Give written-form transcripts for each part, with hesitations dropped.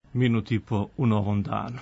minut i po u novom danu.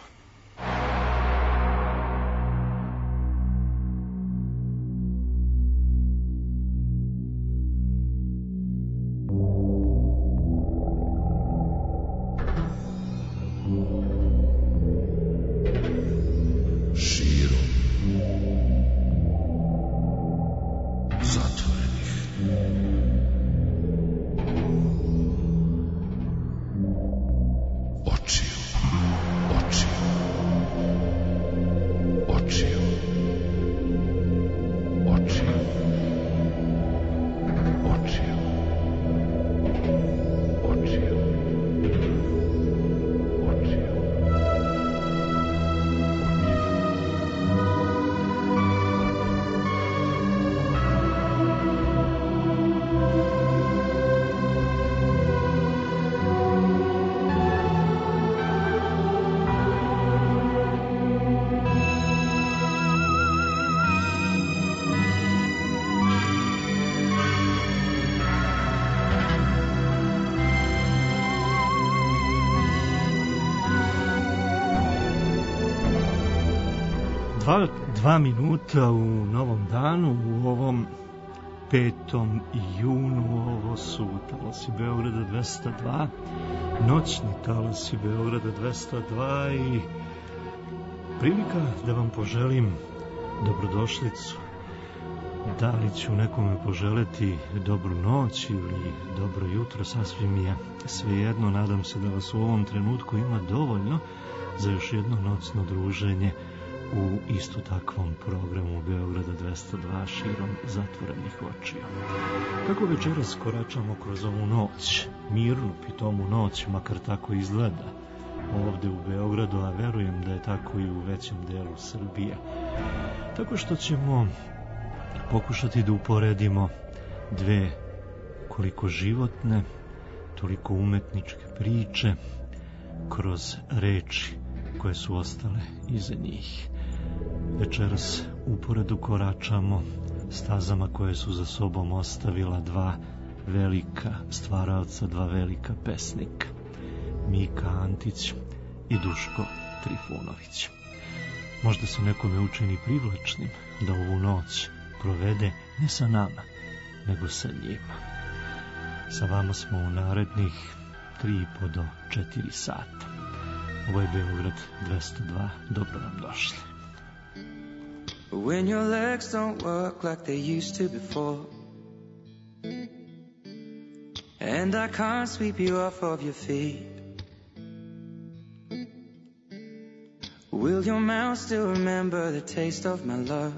Dva minuta u novom danu, u ovom 5. junu, ovo su talasi Beograda 202, noćni talasi Beograda 202 i prilika da vam poželim dobrodošlicu. Da li ću nekome poželeti dobru noć ili dobro jutro, sasvim je svejedno. Nadam se da vas u ovom trenutku ima dovoljno za još jedno noćno druženje u isto takvom programu Beograda 202 širom zatvorenih očiju. Kako večeras koračamo kroz ovu noć, mirnu pitomu noć, makar tako izgleda ovde u Beogradu, a verujem da je tako i u većem delu Srbije. Tako što ćemo pokušati da uporedimo dve koliko životne, toliko umetničke priče kroz reči koje su ostale iza njih. Večeras uporedu koračamo stazama koje su za sobom ostavila dva velika stvaraoca, dva velika pesnika, Mika Antić i Duško Trifunović. Možda se nekome učini privlačnim da ovu noć provede ne sa nama, nego sa njima. Sa vama smo u narednih 3,5 do 4 sata. Ovo je Beograd 202, dobro nam došli. When your legs don't work like they used to before, and I can't sweep you off of your feet, will your mouth still remember the taste of my love?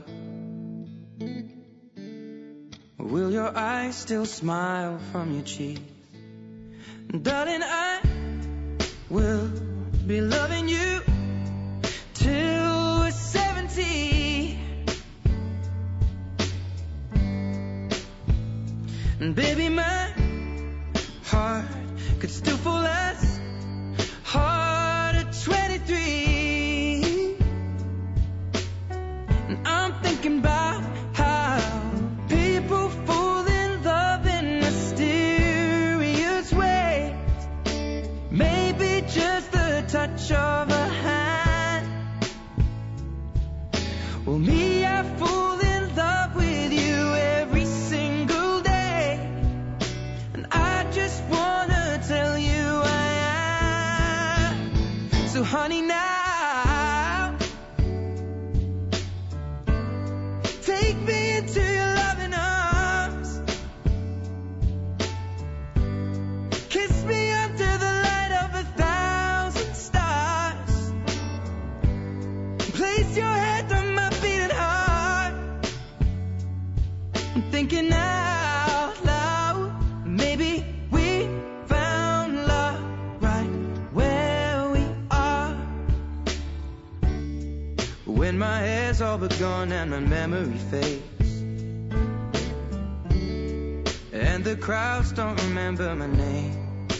Will your eyes still smile from your cheeks? Darling, I will be loving you till we're 70. And baby, my heart could still fall as hard at 23. And I'm thinking about how people fall in love in mysterious ways. Maybe just the touch of a hand. Well, me, I fall in love with you every single day, and I just wanna tell you I am. So honey, now take me into your loving arms, kiss me under the light of 1,000 stars, place your head on my beating heart. I'm thinking out loud, maybe we found love right where we are. When my hair's all but gone and my memory fades, and the crowds don't remember my name,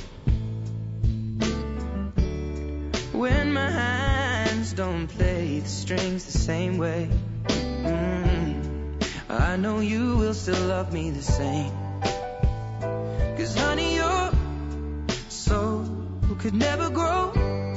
when my hands don't play the strings the same way, I know you will still love me the same. 'Cause honey, your soul could never grow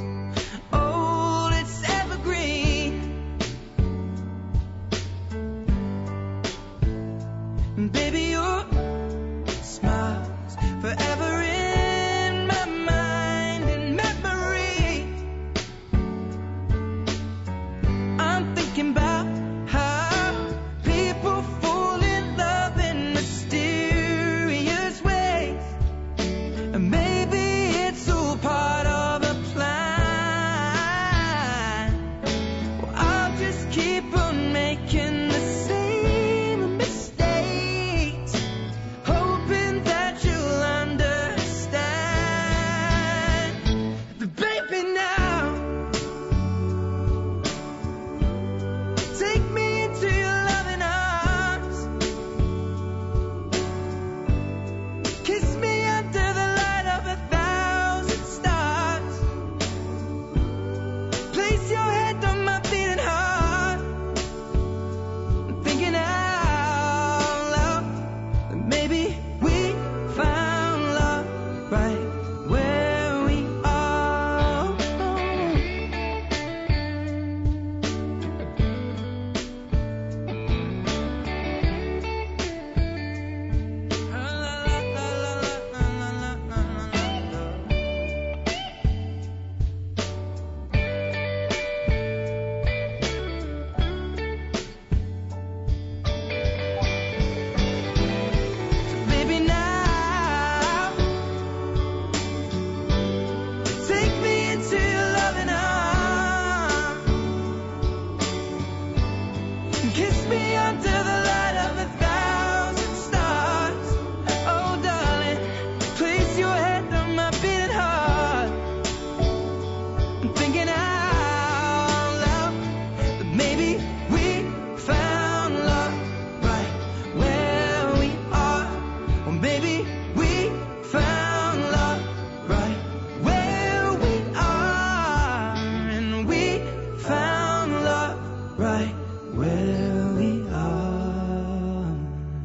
thinking out loud that maybe we found love right where we are. Or maybe we found love right where we are. And we found love right where we are.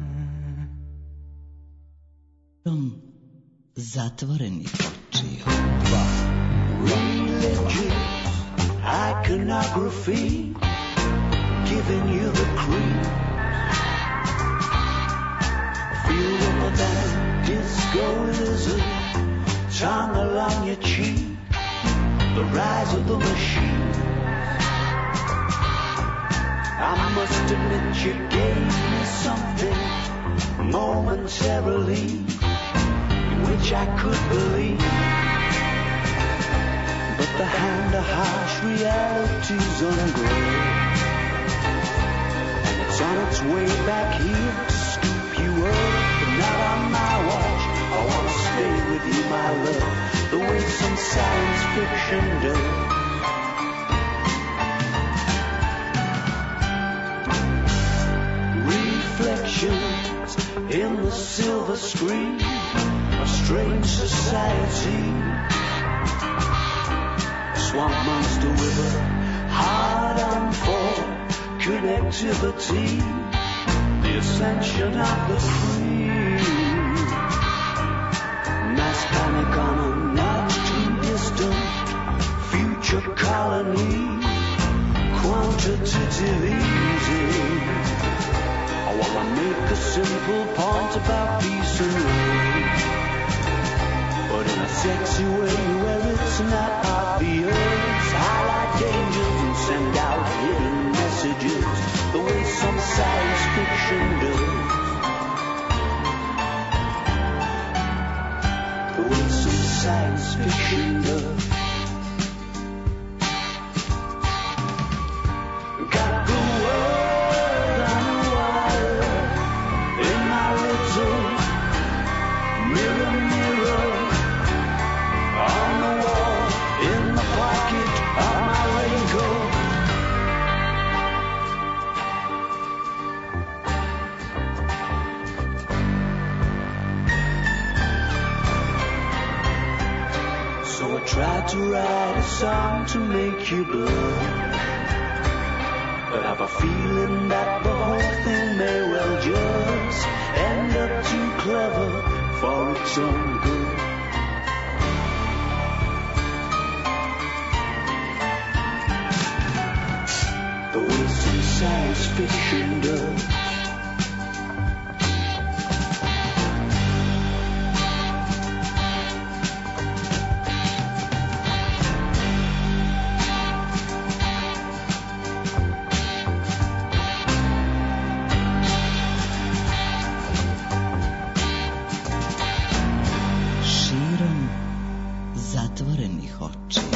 Zatvorenih očiju. Religion, iconography, giving you the creep. Feel rubber band, disco lizard, tongue along your cheek. The rise of the machine. I must admit you gave me something momentarily, which I could believe. But the hand of harsh reality's ungrown, and it's on its way back here to scoop you up. But not on my watch. I wanna stay with you, my love, the way some science fiction does. Reflections in the silver screen, a strange society. Swamp monster with a hard-on for connectivity. The ascension of the free. Mass panic on a not too distant future colony. Quantitative easy. I wanna make a simple point about peace and love, but in a sexy way where it's not obvious. Highlight dangers and send out hidden messages, the way some science fiction does. The way some science fiction does. Got the world on a wire in my little mirror, mirror on the wall, in the pocket of my raincoat. So I tried to write a song to make you blush, but I've a feeling that the whole thing may well just end up too clever for its own good. The way some science fiction does. Širom zatvorenih očiju.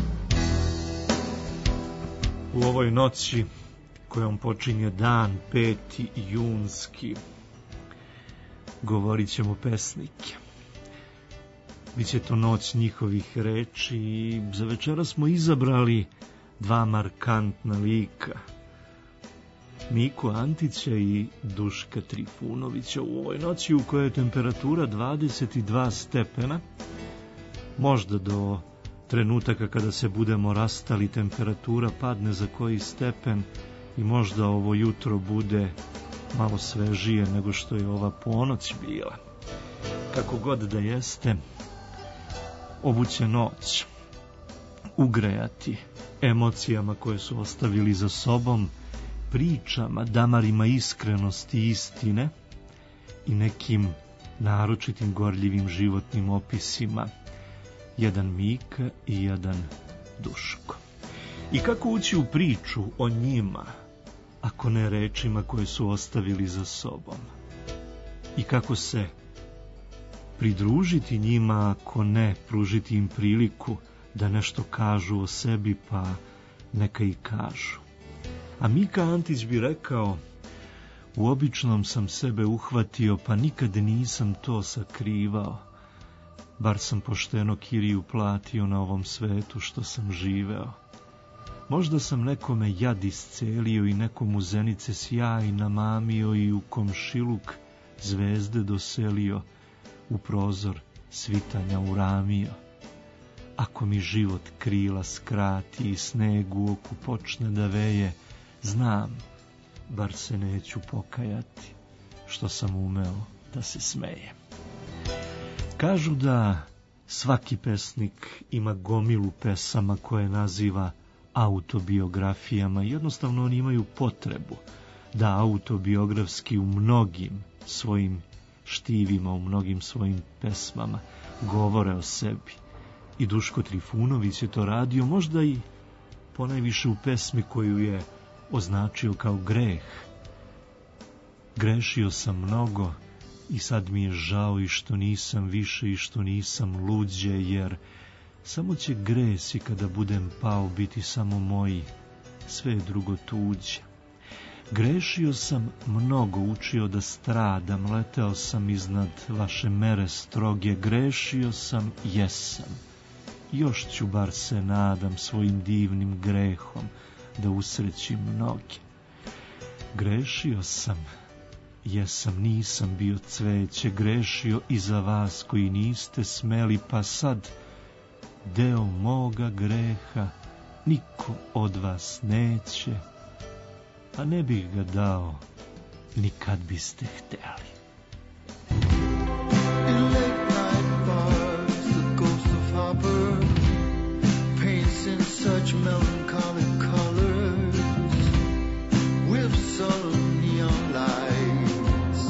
U ovoj noći kojom počinje dan 5. junski govorit ćemo pesnike. Biće to noć njihovih reči i za večera smo izabrali dva markantna lika, Miku Antića i Duška Trifunovića, u ovoj noći u kojoj je temperatura 22 stepena, možda do trenutaka kada se budemo rastali temperatura padne za koji stepen i možda ovo jutro bude malo svežije nego što je ova ponoć bila. Kako god da jeste, ovu će noć ugrejati emocijama koje su ostavili za sobom, pričama, damarima iskrenosti i istine i nekim naročitim gorljivim životnim opisima. Jedan Mika i jedan Duško. I kako ući u priču o njima, ako ne rečima koje su ostavili za sobom? I kako se pridružiti njima, ako ne pružiti im priliku da nešto kažu o sebi, pa neka i kažu. A Mika Antić bi rekao: u običnom sam sebe uhvatio, pa nikad nisam to sakrivao. bar sam pošteno kiriju platio na ovom svetu što sam živeo. Možda sam nekome jad iscelio i nekomu zenice sjaj namamio i u komšiluk zvezde doselio, u prozor svitanja uramio. Ako mi život krila skrati i sneg u oku počne da veje, znam, bar se neću pokajati što sam umeo da se smejem. Kažu da svaki pesnik ima gomilu pesama koje naziva autobiografijama. Jednostavno oni imaju potrebu da autobiografski u mnogim svojim štivima, u mnogim svojim pesmama govore o sebi. I Duško Trifunović je to radio, možda i ponajviše u pesmi koju je označio kao greh. Grešio sam mnogo i sad mi je žao i što nisam više i što nisam luđe, jer samo će gresi kada budem pao biti samo moji, sve je drugo tuđe. Grešio sam mnogo, učio da stradam, leteo sam iznad vaše mere stroge, grešio sam, jesam. Još ću, bar se nadam, svojim divnim grehom da usrećim mnoge. Grešio sam, jesam, nisam bio cveće, grešio i za vas koji niste smeli, pa sad deo moga greha niko od vas neće, a ne bih ga dao ni kad biste hteli. In late night bars, the ghost of Harper paints in such melancholy colors with sullen neon lights.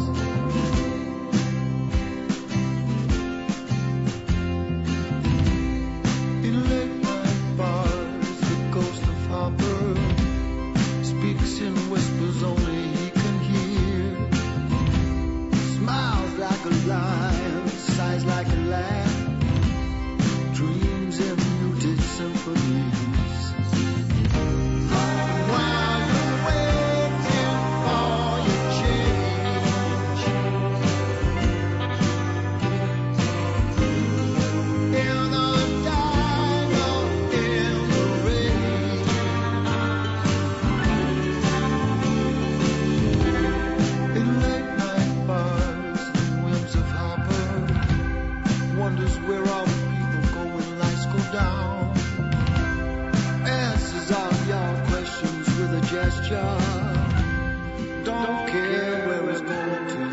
In late night bars, the ghost of Harper speaks in whispers only he can hear. Smiles like a lion, sighs like a lamb, dreams in muted symphonies. While you're waiting for your change, in the dark or in the rain, in late night bars, the whims of Harper wonders where all the people go when lights go down. Answers all your questions with a gesture. Don't care where it's going to.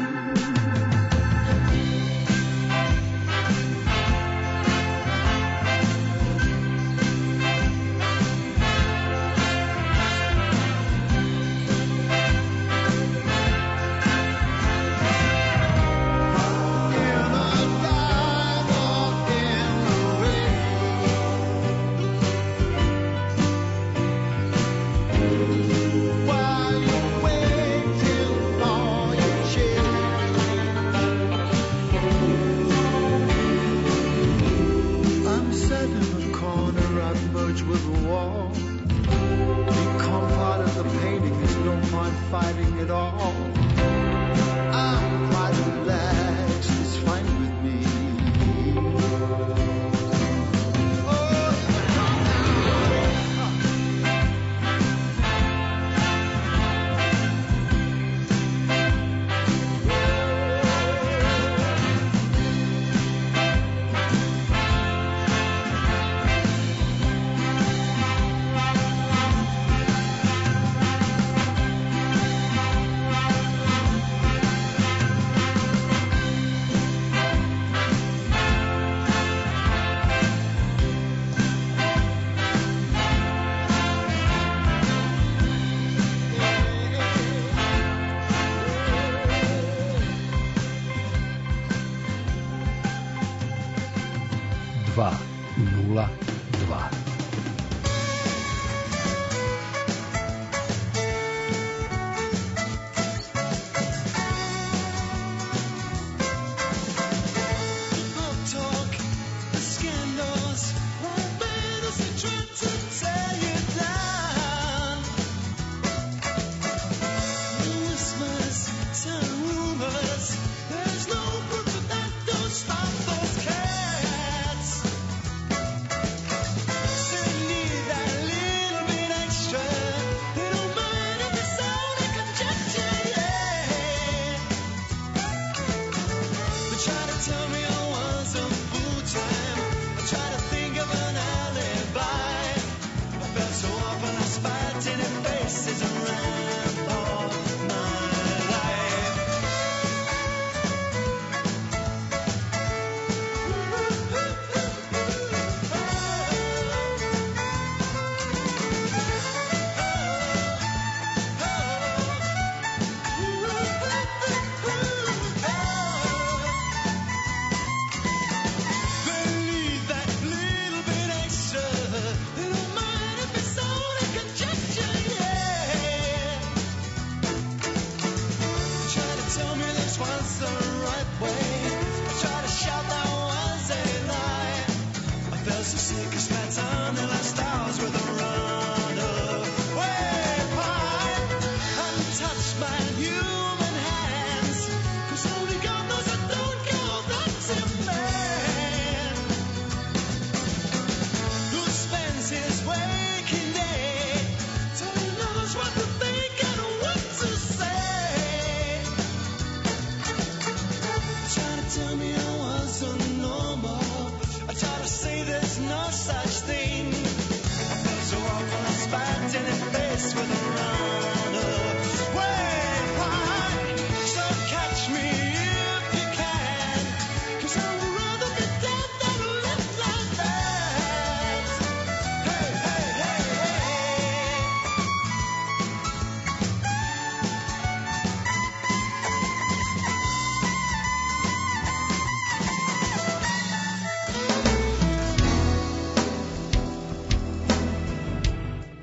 In the dark or in the rain, while you're waiting for your change, I'm sat in a corner, I've merged with the wall. Become part of the painting, there's no point fighting it all. I'm quite relaxed, it's fine with me. Oh, come now.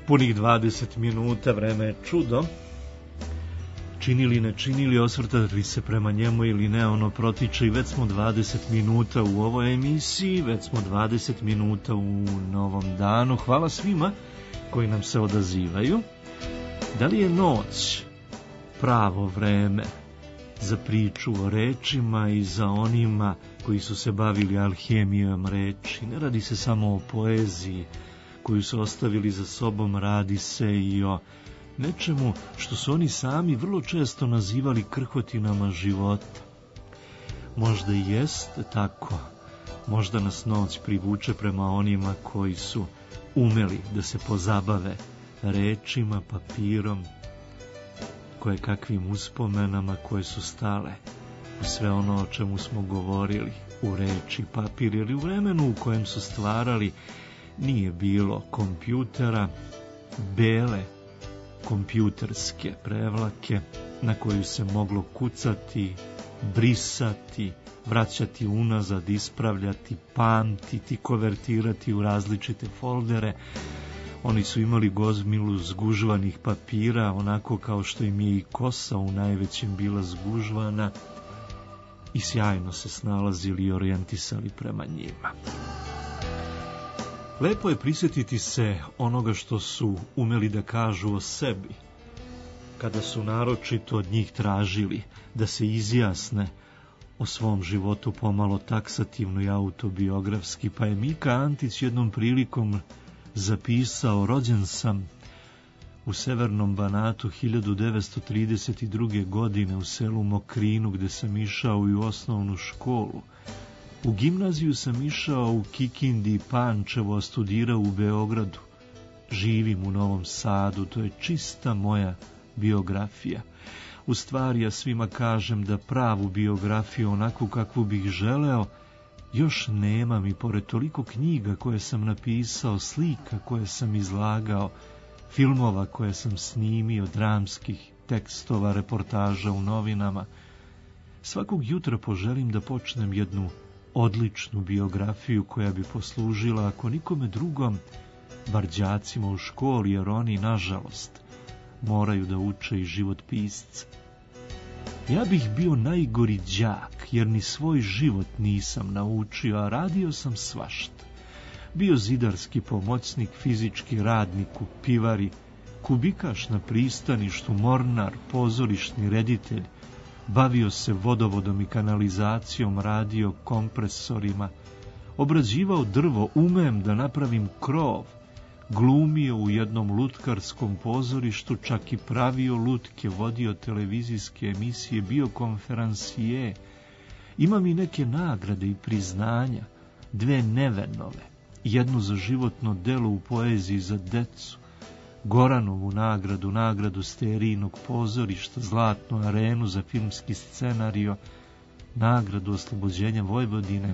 Punih 20 minuta, vreme je čudo. Činili, ne činili, osvrtali se prema njemu ili ne, ono protiče i već smo 20 minuta u ovoj emisiji, već smo 20 minuta u novom danu. Hvala svima koji nam se odazivaju. Da li je noć pravo vreme za priču o rečima i za onima koji su se bavili alhemijom reči? Ne radi se samo o poeziji koju su ostavili za sobom, radi se i o nečemu što su oni sami vrlo često nazivali krhotinama života. Možda i jeste tako, možda nas noć privuče prema onima koji su umeli da se pozabave rečima, papirom, koje kakvim uspomenama koje su stale u sve ono o čemu smo govorili, u reči, papir, jer u vremenu u kojem su stvarali nije bilo kompjutera, bele kompjuterske prevlake na koju se moglo kucati, brisati, vraćati unazad, ispravljati, pamtiti, konvertirati u različite foldere. Oni su imali gomilu zgužvanih papira, onako kao što im je i kosa u najvećem bila zgužvana, i sjajno se snalazili i orijentisali prema njima. Lepo je prisjetiti se onoga što su umeli da kažu o sebi, kada su naročito od njih tražili da se izjasne o svom životu pomalo taksativno i autobiografski, pa je Mika Antić jednom prilikom zapisao: rođen sam u severnom Banatu 1932. godine u selu Mokrinu, gde sam išao i u osnovnu školu. U gimnaziju sam išao u Kikindi i Pančevo, a studirao u Beogradu. Živim u Novom Sadu, to je čista moja biografija. U stvari, ja svima kažem da pravu biografiju, onakvu kakvu bih želeo, još nemam, i pored toliko knjiga koje sam napisao, slika koje sam izlagao, filmova koje sam snimio, dramskih tekstova, reportaža u novinama, svakog jutra poželim da počnem jednu odličnu biografiju koja bi poslužila, ako nikome drugom, bar đacima u školi, jer oni, nažalost, moraju da uče i život pisca. Ja bih bio najgori đak, jer ni svoj život nisam naučio, a radio sam svašta. Bio zidarski pomoćnik, fizički radnik u pivari, kubikaš na pristaništu, mornar, pozorišni reditelj, bavio se vodovodom i kanalizacijom, radio kompresorima, obrađivao drvo, umem da napravim krov, glumio u jednom lutkarskom pozorištu, čak i pravio lutke, vodio televizijske emisije, bio konferansije. Imam i neke nagrade i priznanja, 2 Nevenove, jednu za životno delo u poeziji za decu, Goranovu nagradu, nagradu Sterijnog pozorišta, Zlatnu arenu za filmski scenario, nagradu Oslobođenja Vojvodine,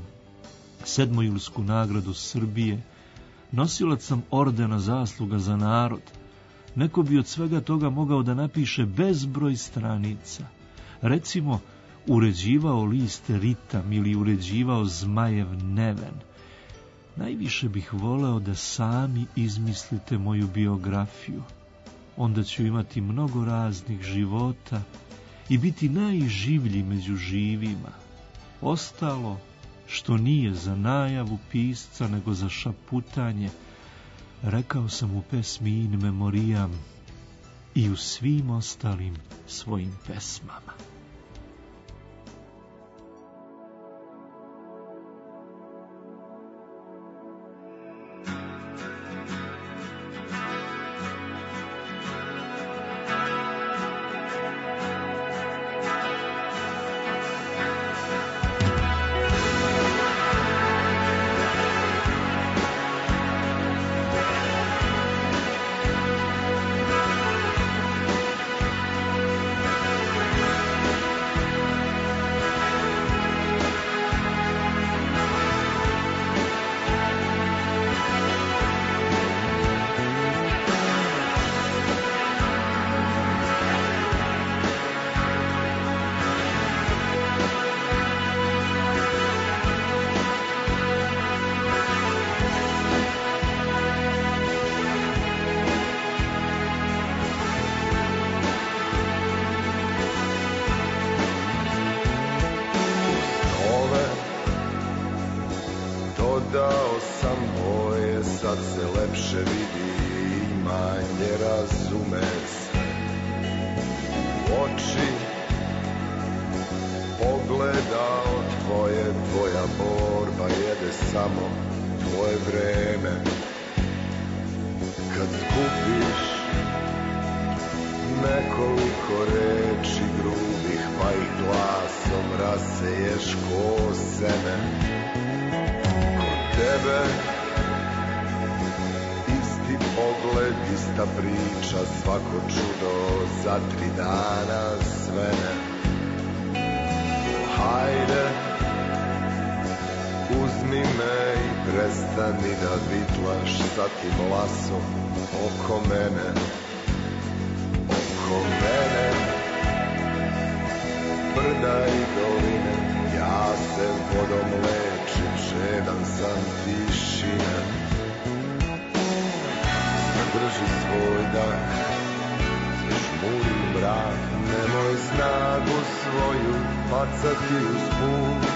7. julsku nagradu Srbije. Nosilac sam ordena Zasluga za narod. Neko bi od svega toga mogao da napiše bezbroj stranica. Recimo, uređivao list Ritam ili uređivao Zmajev Neven. Najviše bih voleo da sami izmislite moju biografiju. Onda ću imati mnogo raznih života i biti najživlji među živima. Ostalo, što nije za najavu pisca, nego za šaputanje, rekao sam u pesmi In Memoriam i u svim ostalim svojim pesmama. ne razume sve. Oči pogledao tvoje, tvoja borba jede samo tvoje vreme. Kad skupiš nekoliko reči grubih, pa ih glasom raseješ ko seme. Kod tebe isti pogled, ista priča, svako čudo za 3 dana svene. Hajde, uzmi me i prestani da vitlaš sa tim lasom oko mene. Oko mene, brda i doline, ja se vodom lečim, žedan sam tišine. Zadrži svoj dah, žmuri mrak, nemoj snagu svoju bacati uz put.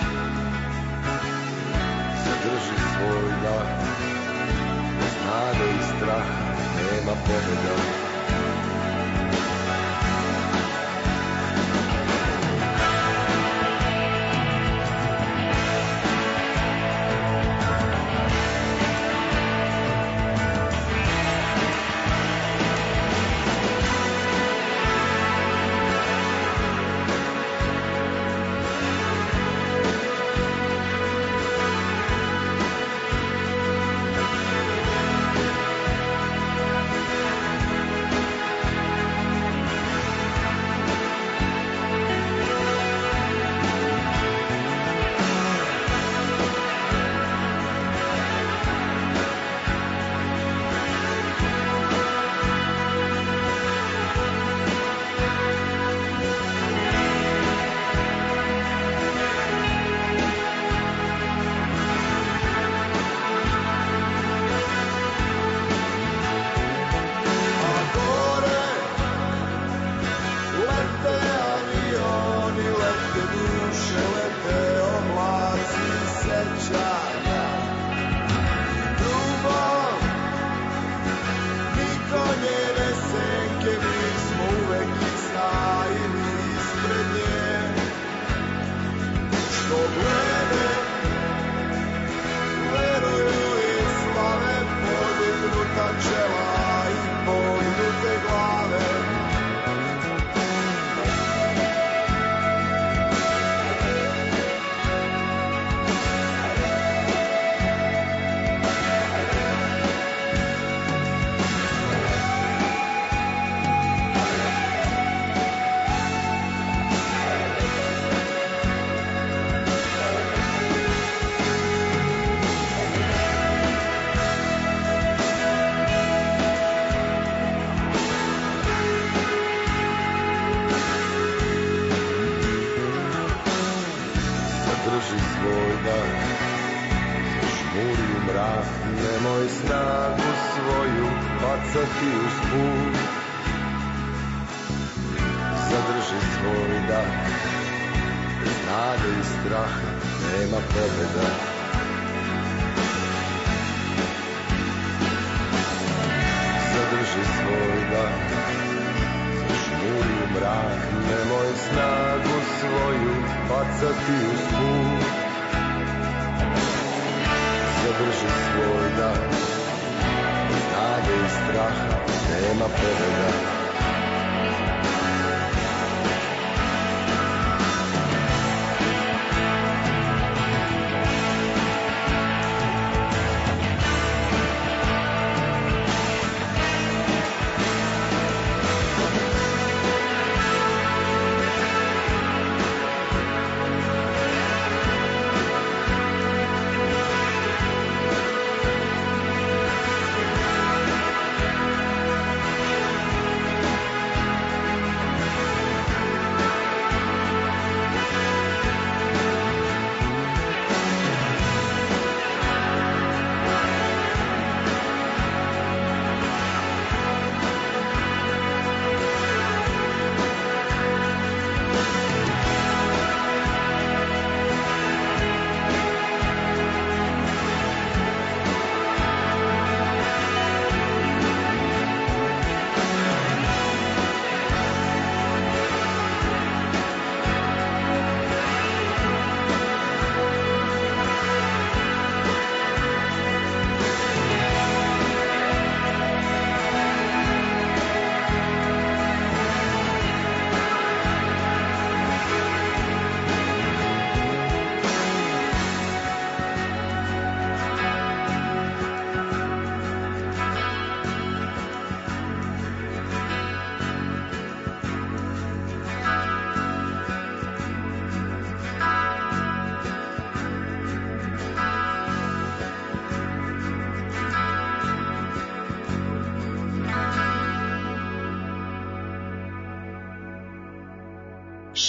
Zadrži svoj dah, bez nade i straha nema pobjeda.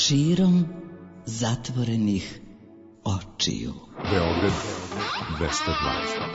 Širom zatvorenih očiju. Beograd 220.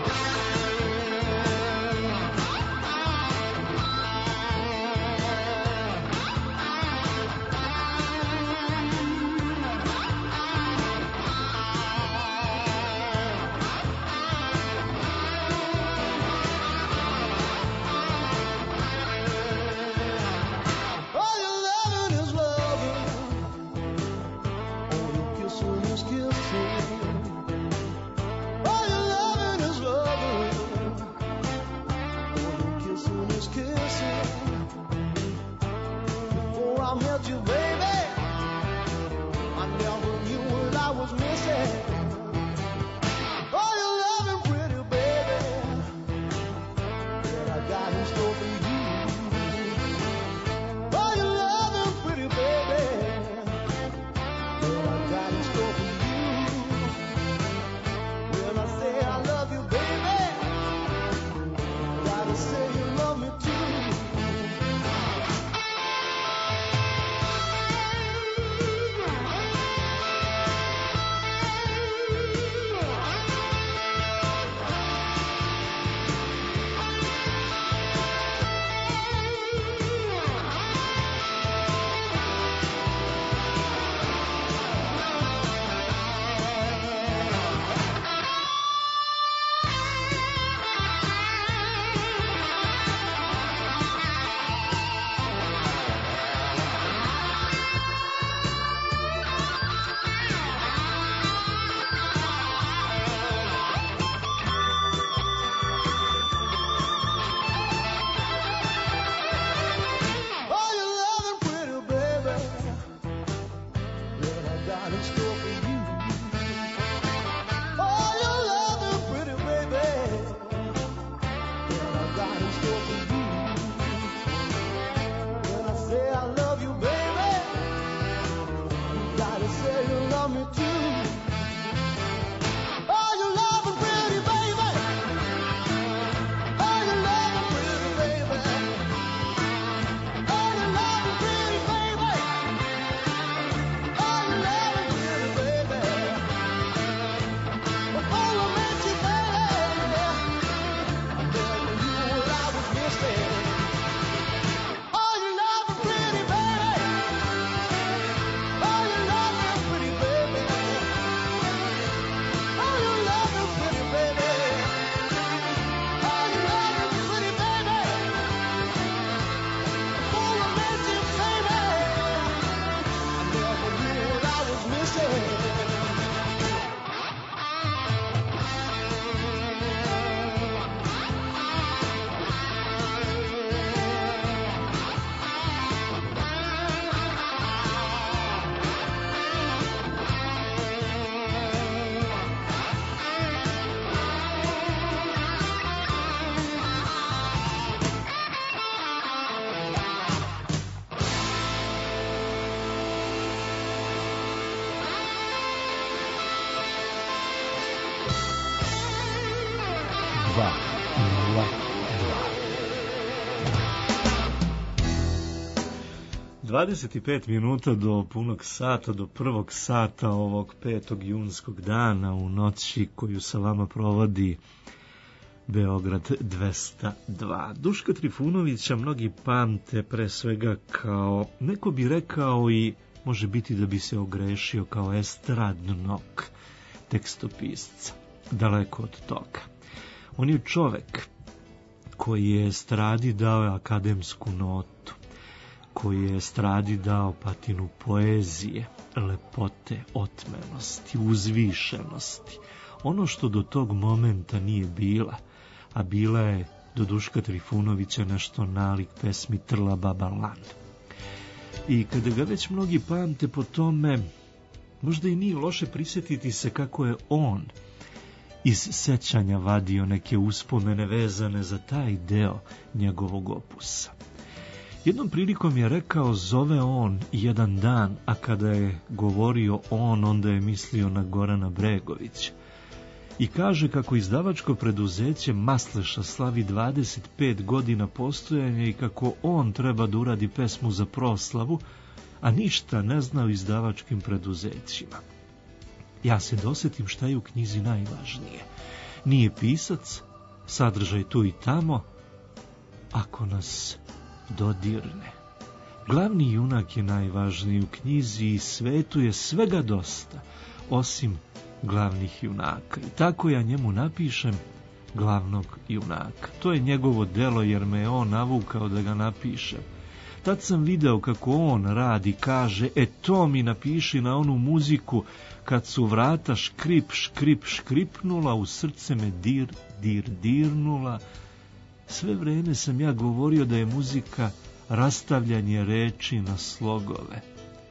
Dvadeset i 25 minuta do punog sata, do prvog sata ovog 5. junskog dana u noći koju sa vama provodi Beograd 202. Duška Trifunovića mnogi pamte pre svega kao, neko bi rekao i može biti da bi se ogrešio, kao estradnog tekstopisca. Daleko od toga. On je čovek koji je estradi dao akademsku notu, koji je estradi dao patinu poezije, lepote, otmenosti, uzvišenosti. Ono što do tog momenta nije bila, a bila je do Duška Trifunovića nešto nalik pesmi Trla baba lan. I kada ga već mnogi pamte po tome, možda i nije loše prisjetiti se kako je on iz sećanja vadio neke uspomene vezane za taj deo njegovog opusa. Jednom prilikom je rekao, zove on jedan dan, a kada je govorio on, onda je mislio na Gorana Bregovića. I kaže kako izdavačko preduzeće Masleša slavi 25 godina postojanja i kako on treba da uradi pesmu za proslavu, a ništa ne zna o izdavačkim preduzećima. Ja se dosjetim šta je u knjizi najvažnije. Nije pisac, sadržaj tu i tamo, ako nas dodirne. Glavni junak je najvažniji u knjizi i svetu je svega dosta, osim glavnih junaka. I tako ja njemu napišem glavnog junaka. To je njegovo delo jer me je on navukao da ga napišem. Tad sam video kako on radi, kaže, to mi napiši na onu muziku, kad su vrata škrip, škrip, škripnula, u srce me dir, dir, dirnula. Sve vreme sam ja govorio da je muzika rastavljanje reči na slogove.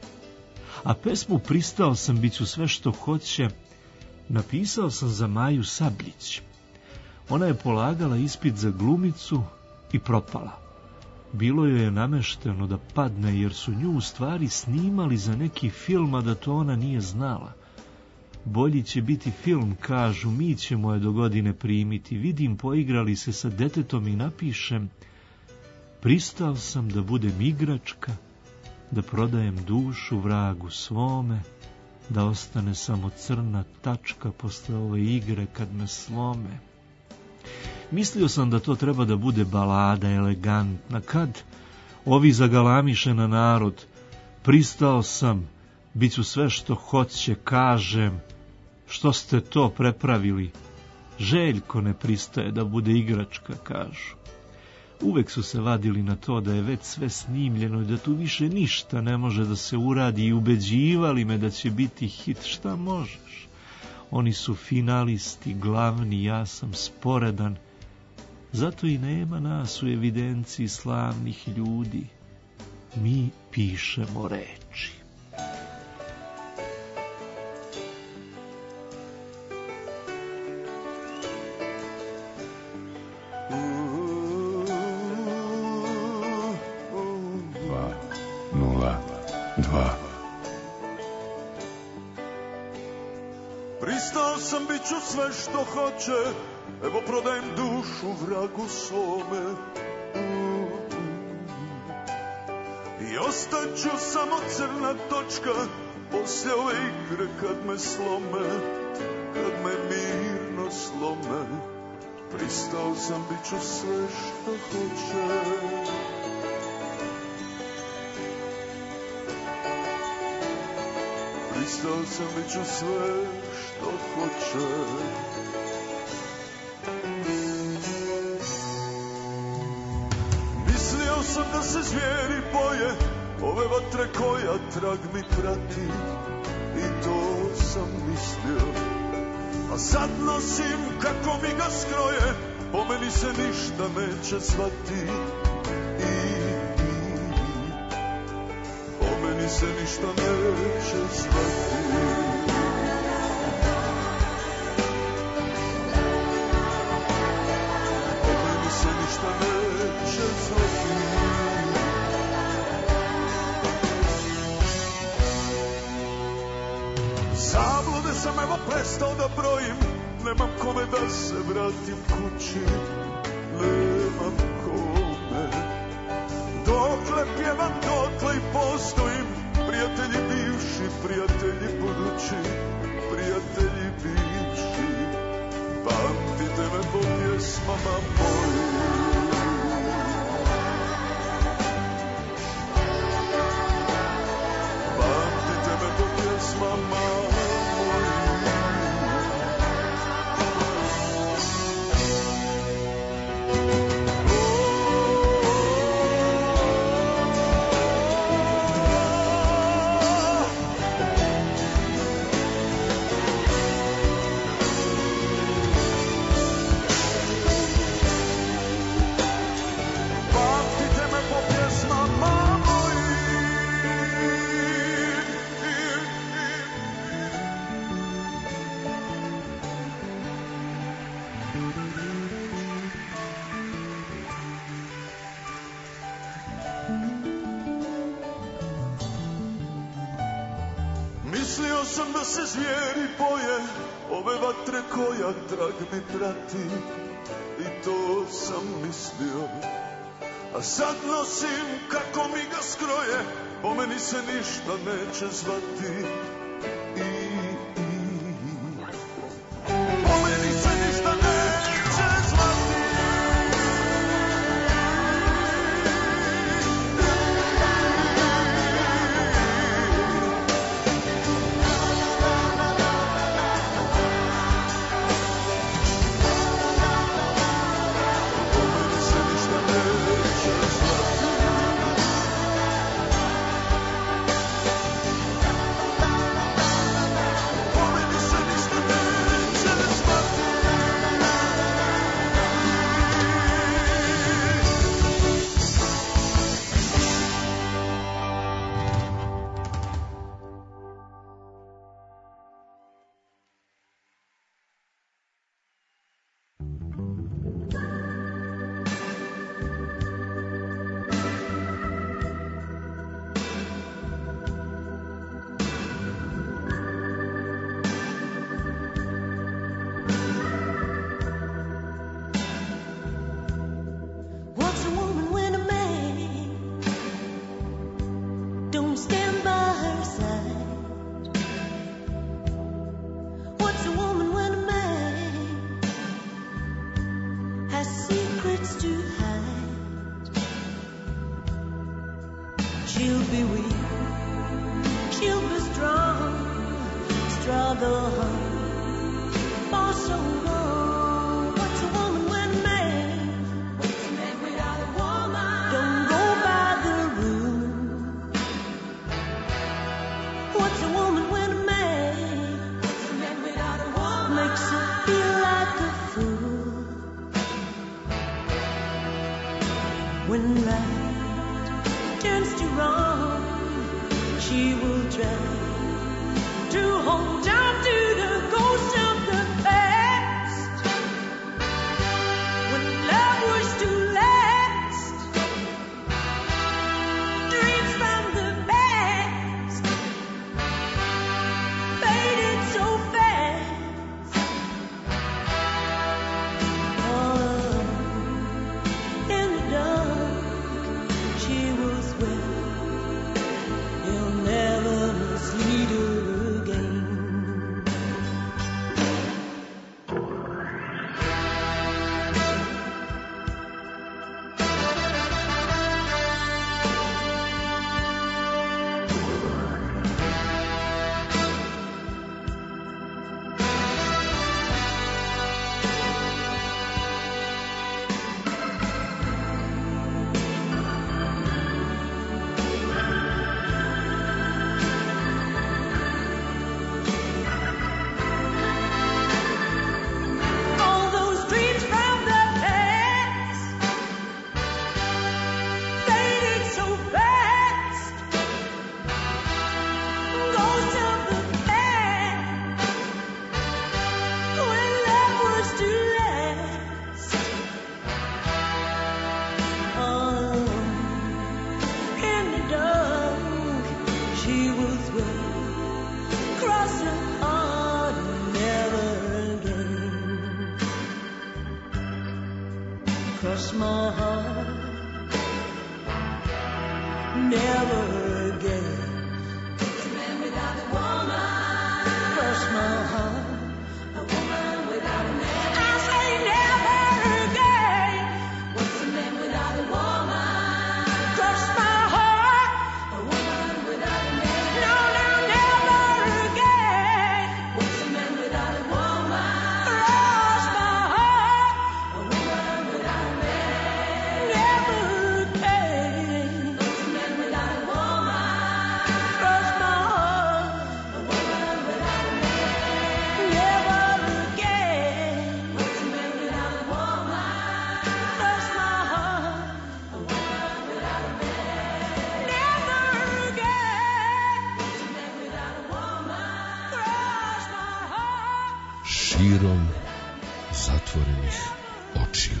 A pesmu Pristao sam, bit ću sve što hoće, napisao sam za Maju Sabljić. Ona je polagala ispit za glumicu i propala. Bilo joj je namešteno da padne, jer su nju u stvari snimali za neki film, a da to ona nije znala. Bolji će biti film, kažu, mi ćemo je do godine primiti. Vidim, poigrali se sa detetom i napišem: pristao sam da budem igračka, da prodajem dušu vragu svome, da ostane samo crna tačka posle ove igre kad me slome. Mislio sam da to treba da bude balada, elegantna, kad ovi zagalamiše na narod: pristao sam, bit ću sve što hoće, kažem, što ste to prepravili? Željko ne pristaje da bude igračka, kažu. Uvek su se vadili na to da je već sve snimljeno i da tu više ništa ne može da se uradi i ubeđivali me da će biti hit. Šta možeš? Oni su finalisti, glavni, ja sam sporedan. Zato i nema nas u evidenciji slavnih ljudi. Mi pišemo reči. Pristao sam, bit ću sve što hoće, evo prodajem dušu vragu svome. I ostaću samo crna točka poslije ove igre kad me slome, kad me mirno slome. Pristao sam, bit ću sve što hoće. Pristao sam, bit ću sve što hoće. Mislio sam da se zvijeri boje, ove vatre koja trag mi prati, i to sam mislio. A sad nosim kako mi ga skroje, po meni se ništa neće zvati. Po meni se ništa neće zvati. Po meni se ništa neće zvati. Zablude sam evo prestao da brojim, nemam kome da se vratim kući, nemam kome. Dokle pjevam, dokle i postojim, prijatelji bivši, prijatelji budući, prijatelji bivši, pamtite me po pjesmama mojim. Pamtite me po pjesmama mojim. Mislio sam da se zvijeri boje, ove vatre koja trag mi prati, i to sam mislio. a sad nosim kako mi ga skroje, po meni se ništa neće zvati. Po meni se ništa neće zvati. Širom zatvorenih očiju.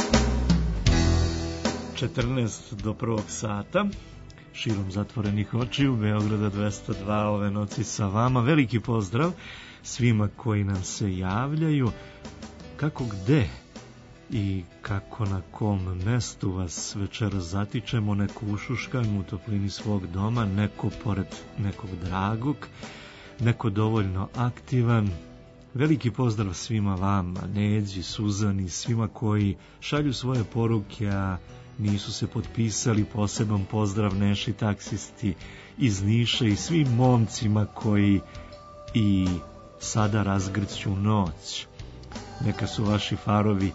14 do 1. sata, širom zatvorenih očiju, Beograda 202, ove noći sa vama. Veliki pozdrav svima koji nam se javljaju, kako gde i kako na kom mestu vas večeras zatičemo, neko ušuškan u toplini svog doma, neko pored nekog dragog, neko dovoljno aktivan. Veliki pozdrav svima vama, Neđi, Suzani, svima koji šalju svoje poruke, a nisu se potpisali. Poseban pozdrav Neši taksisti iz Niša i svim momcima koji i sada razgrću noć. Neka su vaši farovi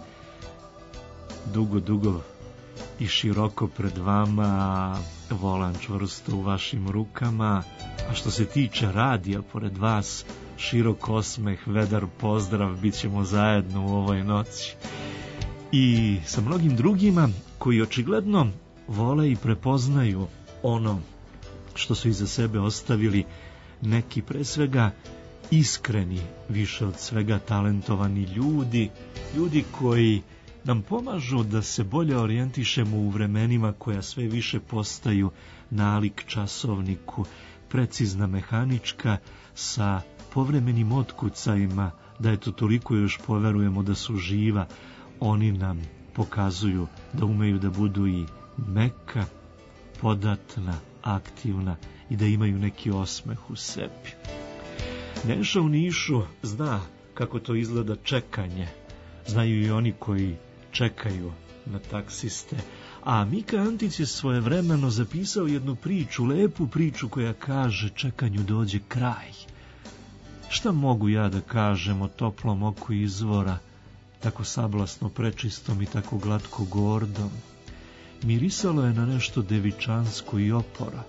dugo i široko pred vama, a volan čvrsto u vašim rukama. A što se tiče radija, pored vas širok osmeh, vedar pozdrav, bit ćemo zajedno u ovoj noći. I sa mnogim drugima koji očigledno vole i prepoznaju ono što su iza sebe ostavili, neki pre svega iskreni, više od svega talentovani ljudi koji nam pomažu da se bolje orijentišemo u vremenima koja sve više postaju nalik časovniku, precizna mehanička sa povremenim otkucajima, da eto toliko još poverujemo da su živa. Oni nam pokazuju da umeju da budu i meka, podatna, aktivna i da imaju neki osmeh u sebi. Neša u Nišu zna kako to izgleda čekanje. Znaju i oni koji čekaju na taksiste. A Mika Antić je svojevremeno zapisao jednu priču, lepu priču koja kaže čekanju dođe kraj. Šta mogu ja da kažem o toplom oku izvora, tako sablasno prečistom i tako glatko gordom? Mirisalo je na nešto devičansko i opora,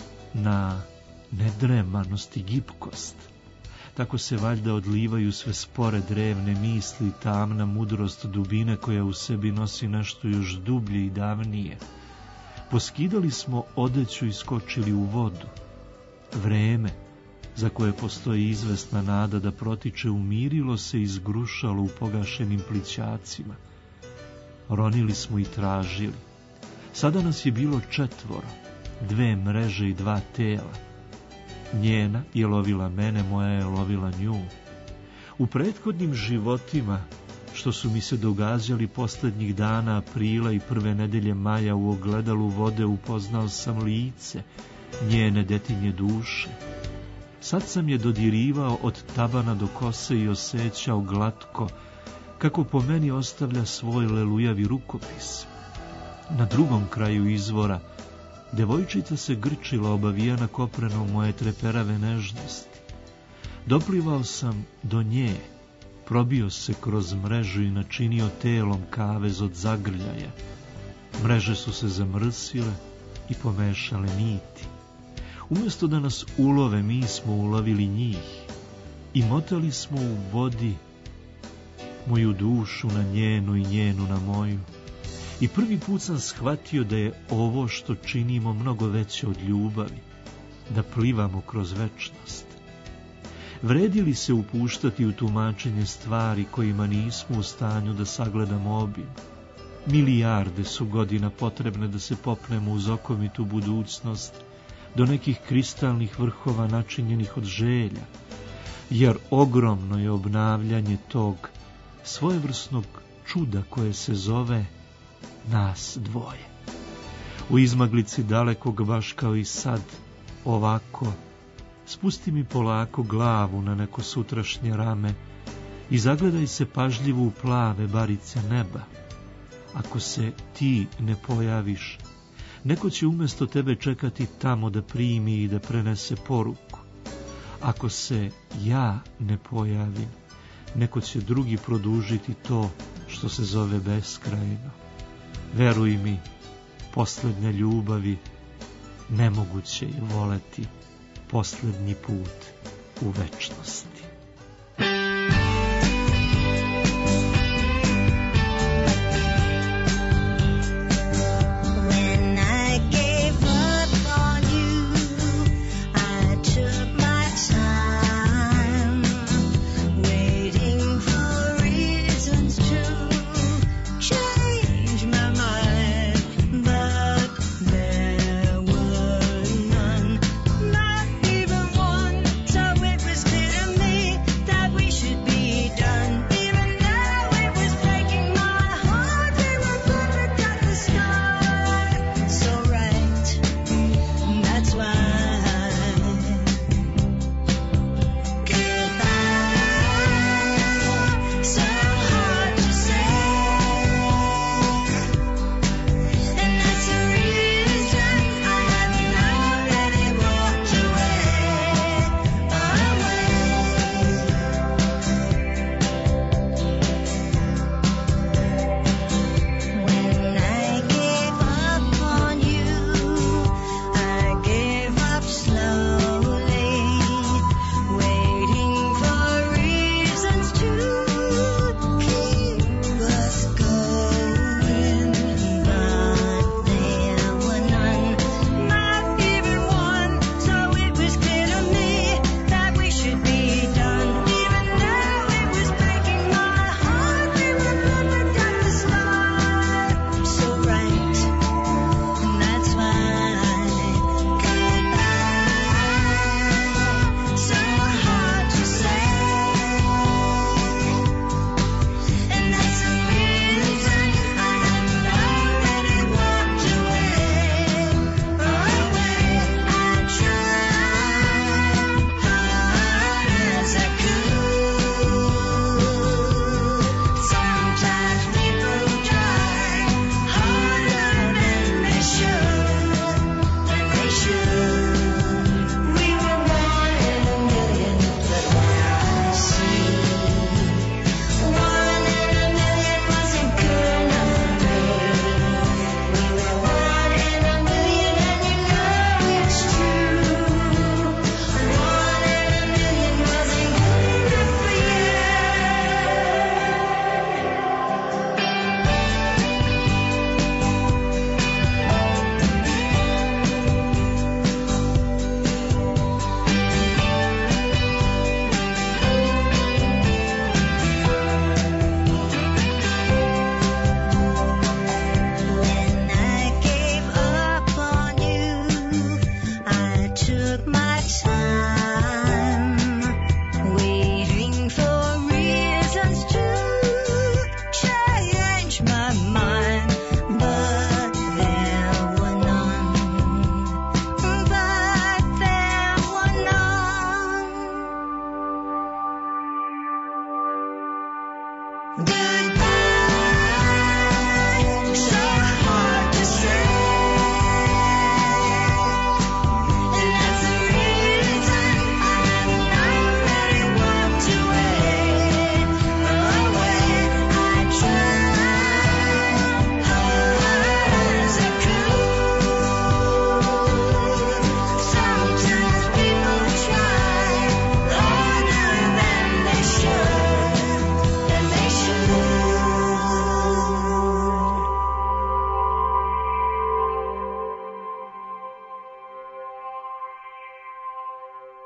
na nedremanost i gipkost. Tako se valjda odlivaju sve spore drevne misli, tamna mudrost dubine koja u sebi nosi nešto još dublje i davnije. Poskidali smo odeću i skočili u vodu. Vreme, za koje postoji izvesna nada da protiče, umirilo se i zgrušalo u pogašenim plićacima. Ronili smo i tražili. Sada nas je bilo 4, 2 mreže i 2 tela. Njena je lovila mene, moja je lovila nju. U prethodnim životima, što su mi se događali posljednjih dana aprila i prve nedelje maja, u ogledalu vode upoznao sam lice njene detinje duše. Sad sam je dodirivao od tabana do kose i osjećao glatko, kako po meni ostavlja svoj lelujavi rukopis. Na drugom kraju izvora devojčica se grčila obavijena koprenom moje treperave nežnosti. Doplivao sam do nje, probio se kroz mrežu i načinio telom kavez od zagrljaja. Mreže su se zamrsile i pomešale niti. Umjesto da nas ulove, mi smo ulovili njih i motali smo u vodi moju dušu na njenu i njenu na moju. I prvi put sam shvatio da je ovo što činimo mnogo veće od ljubavi, da plivamo kroz večnost. Vredi li se upuštati u tumačenje stvari kojima nismo u stanju da sagledamo obim? Milijarde su godina potrebne da se popnemo uz okomitu budućnost, do nekih kristalnih vrhova načinjenih od želja, jer ogromno je obnavljanje tog svojevrsnog čuda koje se zove nas dvoje. U izmaglici dalekog, baš kao i sad, ovako, spusti mi polako glavu na neko sutrašnje rame i zagledaj se pažljivo u plave barice neba. Ako se ti ne pojaviš, neko će umjesto tebe čekati tamo da primi i da prenese poruku. Ako se ja ne pojavim, neko će drugi produžiti to što se zove beskrajno. Veruj mi, posljednje ljubavi, nemoguće je voleti posljednji put u večnosti. Me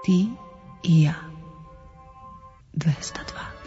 Ti i ja. 202.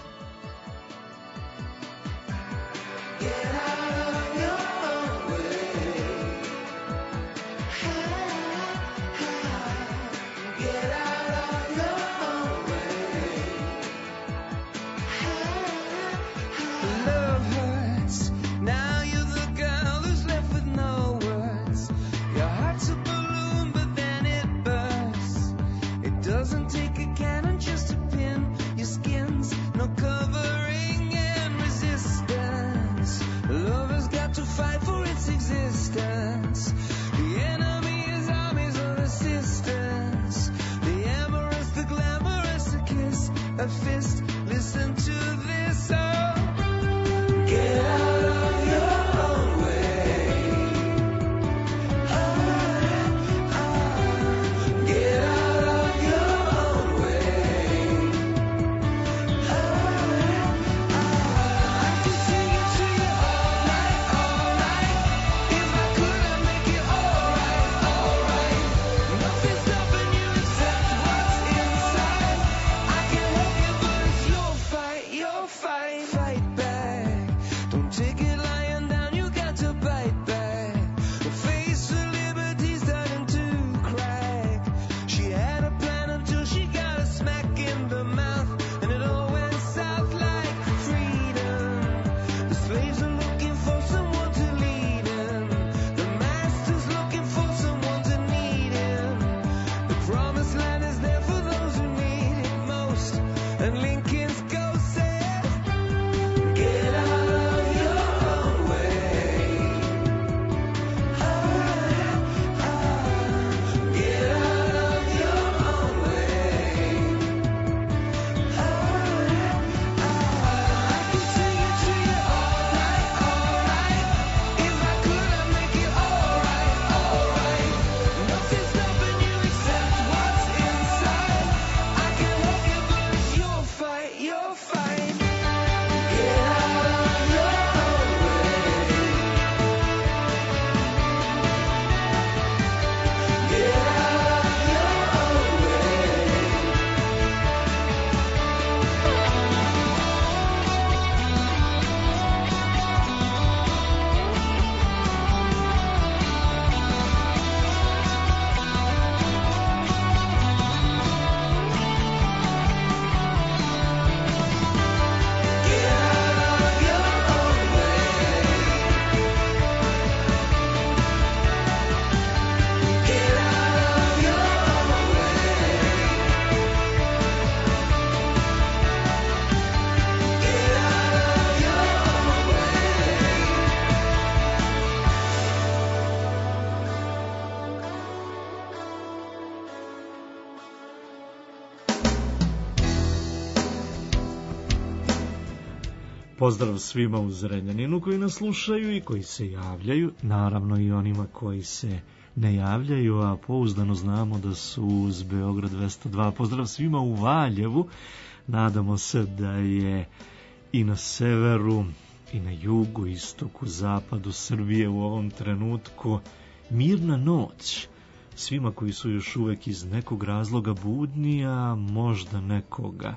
Pozdrav svima u Zrenjaninu koji nas slušaju i koji se javljaju, naravno i onima koji se ne javljaju, a pouzdano znamo da su uz Beograd 202. Pozdrav svima u Valjevu, nadamo se da je i na severu, i na jugu, istoku, zapadu Srbije u ovom trenutku mirna noć. Svima koji su još uvek iz nekog razloga budni, a možda nekoga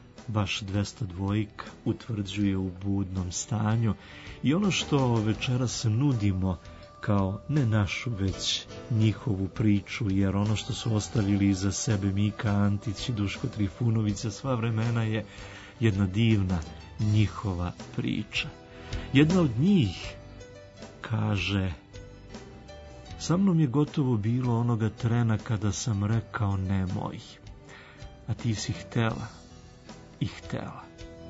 baš 202 utvrđuje u budnom stanju. I ono što večeras nudimo kao ne našu, već njihovu priču, jer ono što su ostavili iza sebe Mika Antić i Duško Trifunović za sva vremena je jedna divna njihova priča. Jedna od njih kaže: sa mnom je gotovo bilo onoga trena kada sam rekao nemoj, a ti si htela i htela.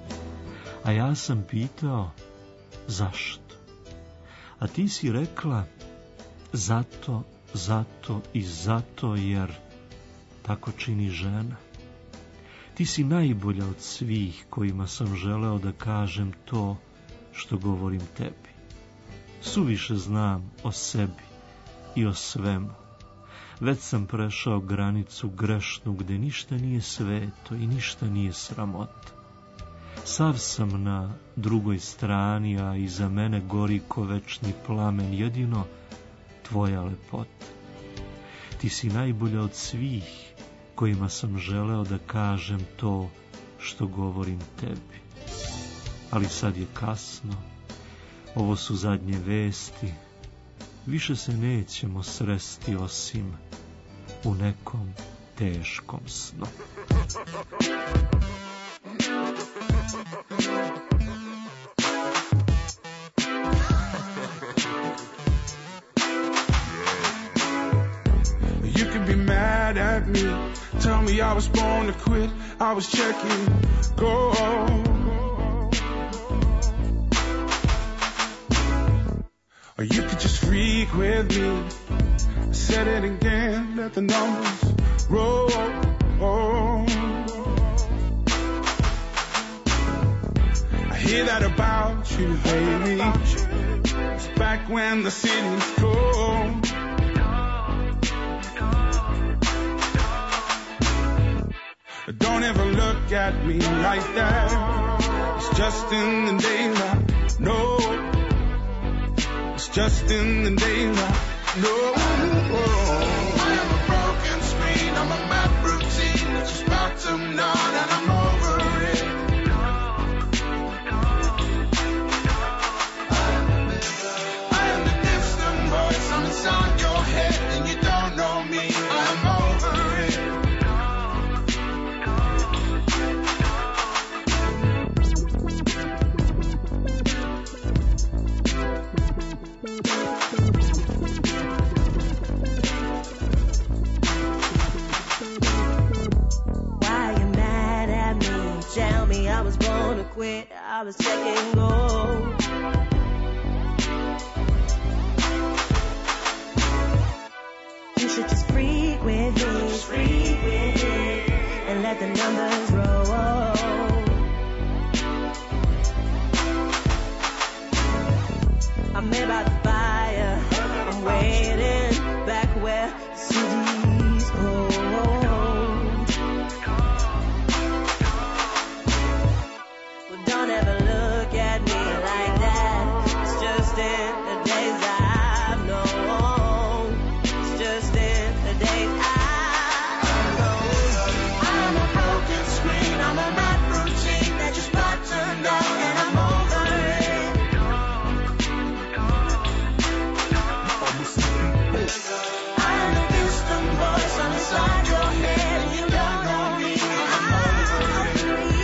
A ja sam pitao zašto? A ti si rekla zato, zato i zato, jer tako čini žena. Ti si najbolja od svih kojima sam želeo da kažem to što govorim tebi. Suviše znam o sebi i o svemu. Već sam prešao granicu grešnu gde ništa nije sveto i ništa nije sramota. Sav sam na drugoj strani, a iza mene gori ko večni plamen, jedino tvoja lepota. Ti si najbolja od svih kojima sam želeo da kažem to što govorim tebi. Ali sad je kasno, ovo su zadnje vesti, više se nećemo sresti osim u nekom teškom snu. You can be mad at me, tell me I was born to quit, I was checking gold. Or you could just freak with me, said it again, let the numbers roll. I hear that about you, baby. It's back when the city's cold. Don't ever look at me like that. It's just in the daylight. No, it's just in the daylight. No, I am a broken screen. I'm a map routine that's just bottomed out, and I'm over it. I am the distant voice. I'm inside your head, and you don't know me. I'm over it. Tell me I was born to quit, I was checking gold. You should just freak with me, and let the numbers roll. I'm made by the fire, I'm waiting back where the city's cold. Don't ever look at me like that. It's just in the days I've known. It's just in the days I've known. I'm a broken screen. I'm a mad routine that just bottomed out, and I'm over it. I'm a distant voice. I'm inside your head, and you don't know me. I'm over it.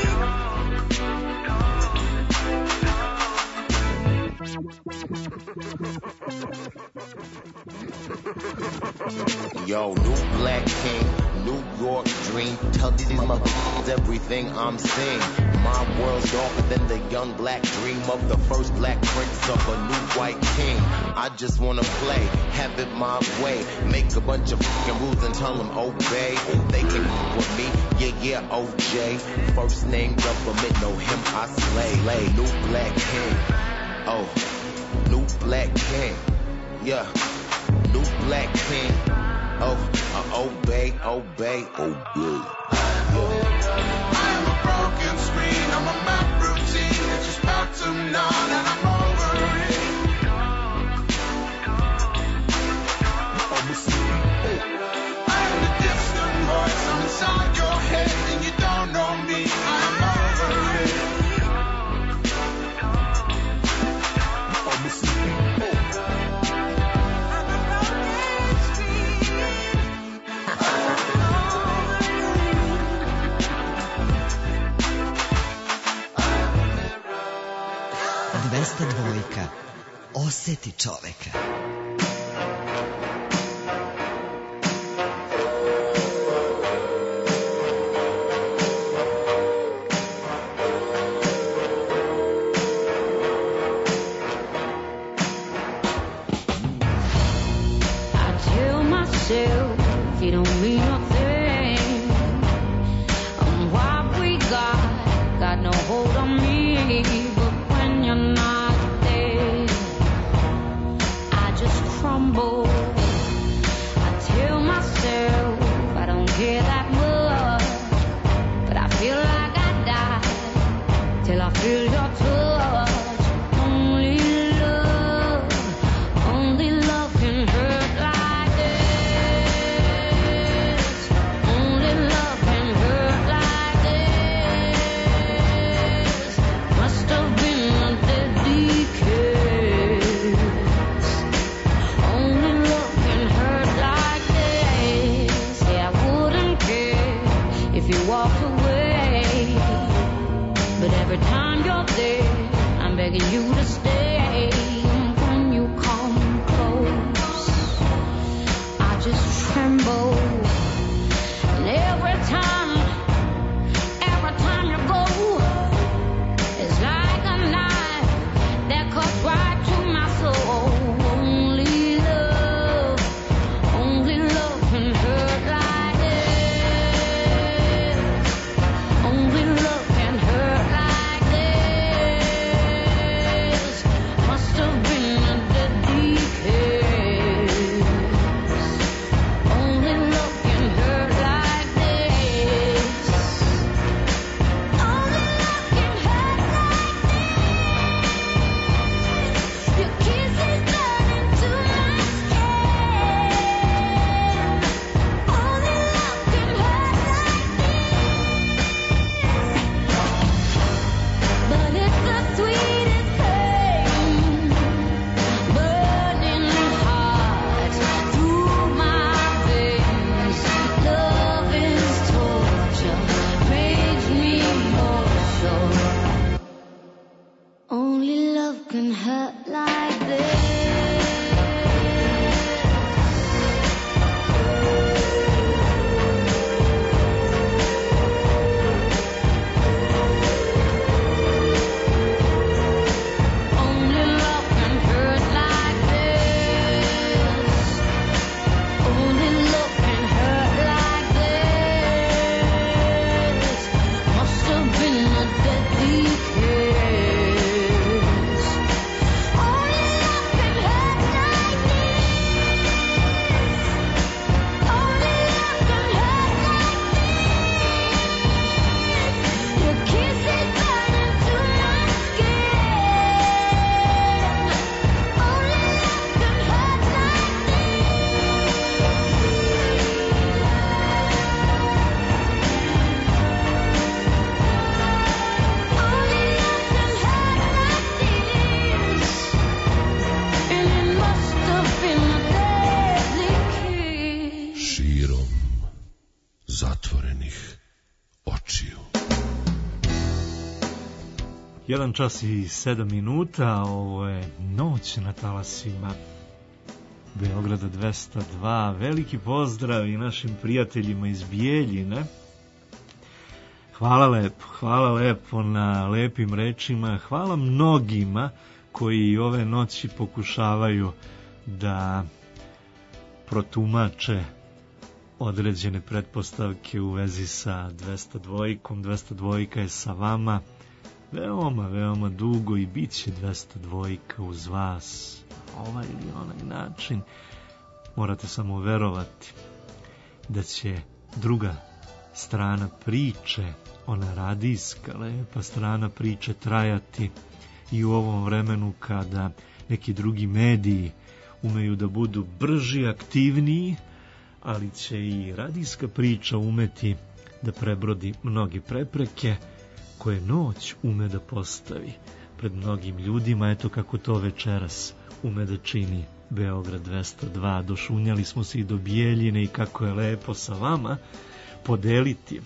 Yo, new black king, New York dream. Tell these motherfuckers everything I'm seeing. My world's darker than the young black dream of the first black prince of a new white king. I just wanna play, have it my way. Make a bunch of fucking rules and tell them obey. They can fuck with me, yeah, OJ. First name government, know him, I slay. New black king, oh, new black king, yeah. New black king, oh, obey. I'm a broken screen, I'm a map routine that just bottomed out, and I'm over it. I'm the distant voice, I'm inside your head, and you don't know me. I'm over it. Dvojka. Oseti čoveka. You don't mean nothing. What we got no hold on me. But when you're not there, I just crumble. I tell myself I don't care that much, but I feel like I die till I feel your touch. Only love can hurt like this. Only every time you're there, I'm begging you to stay. When you come close, I just tremble. And every time you go, it's like a knife that cuts right to my soul. Only love can hurt like this. Only love can hurt like this. Must have been a deadly kiss. Only love can hurt like this. Only love can hurt like this. Your kiss is burning to my skin. Only love can hurt like this. But it's the sweetest pain, burning hot through my veins. Love is torture, makes me more so. Only love can hurt like this. Only love can hurt like this. Only love can hurt like this. Must have been a deadly kiss. Only love can hurt like this. Only love can hurt like this. Your kiss is burning to my skin. Only love can hurt like Only love can hurt like this. And it must have been a deadly kiss. Širom zatvorenih očiju. 1 čas i 7 minuta, ovo je Noć na talasima Beograda 202. Veliki pozdrav i našim prijateljima iz Bijeljine. Hvala lepo na lepim rečima. Hvala mnogima koji ove noći pokušavaju da protumače određene pretpostavke u vezi sa 202. 202 je sa vama veoma dugo i bit će 202 uz vas na ovaj ili onaj način. Morate samo verovati da će druga strana priče, ona radijska lepa strana priče, trajati i u ovom vremenu kada neki drugi mediji umeju da budu brži, aktivniji, ali će i radijska priča umeti da prebrodi mnoge prepreke koje noć ume da postavi pred mnogim ljudima. Eto kako to večeras ume da čini Beograd 202. Došunjali smo se i do Bijeljine i kako je lepo sa vama podeliti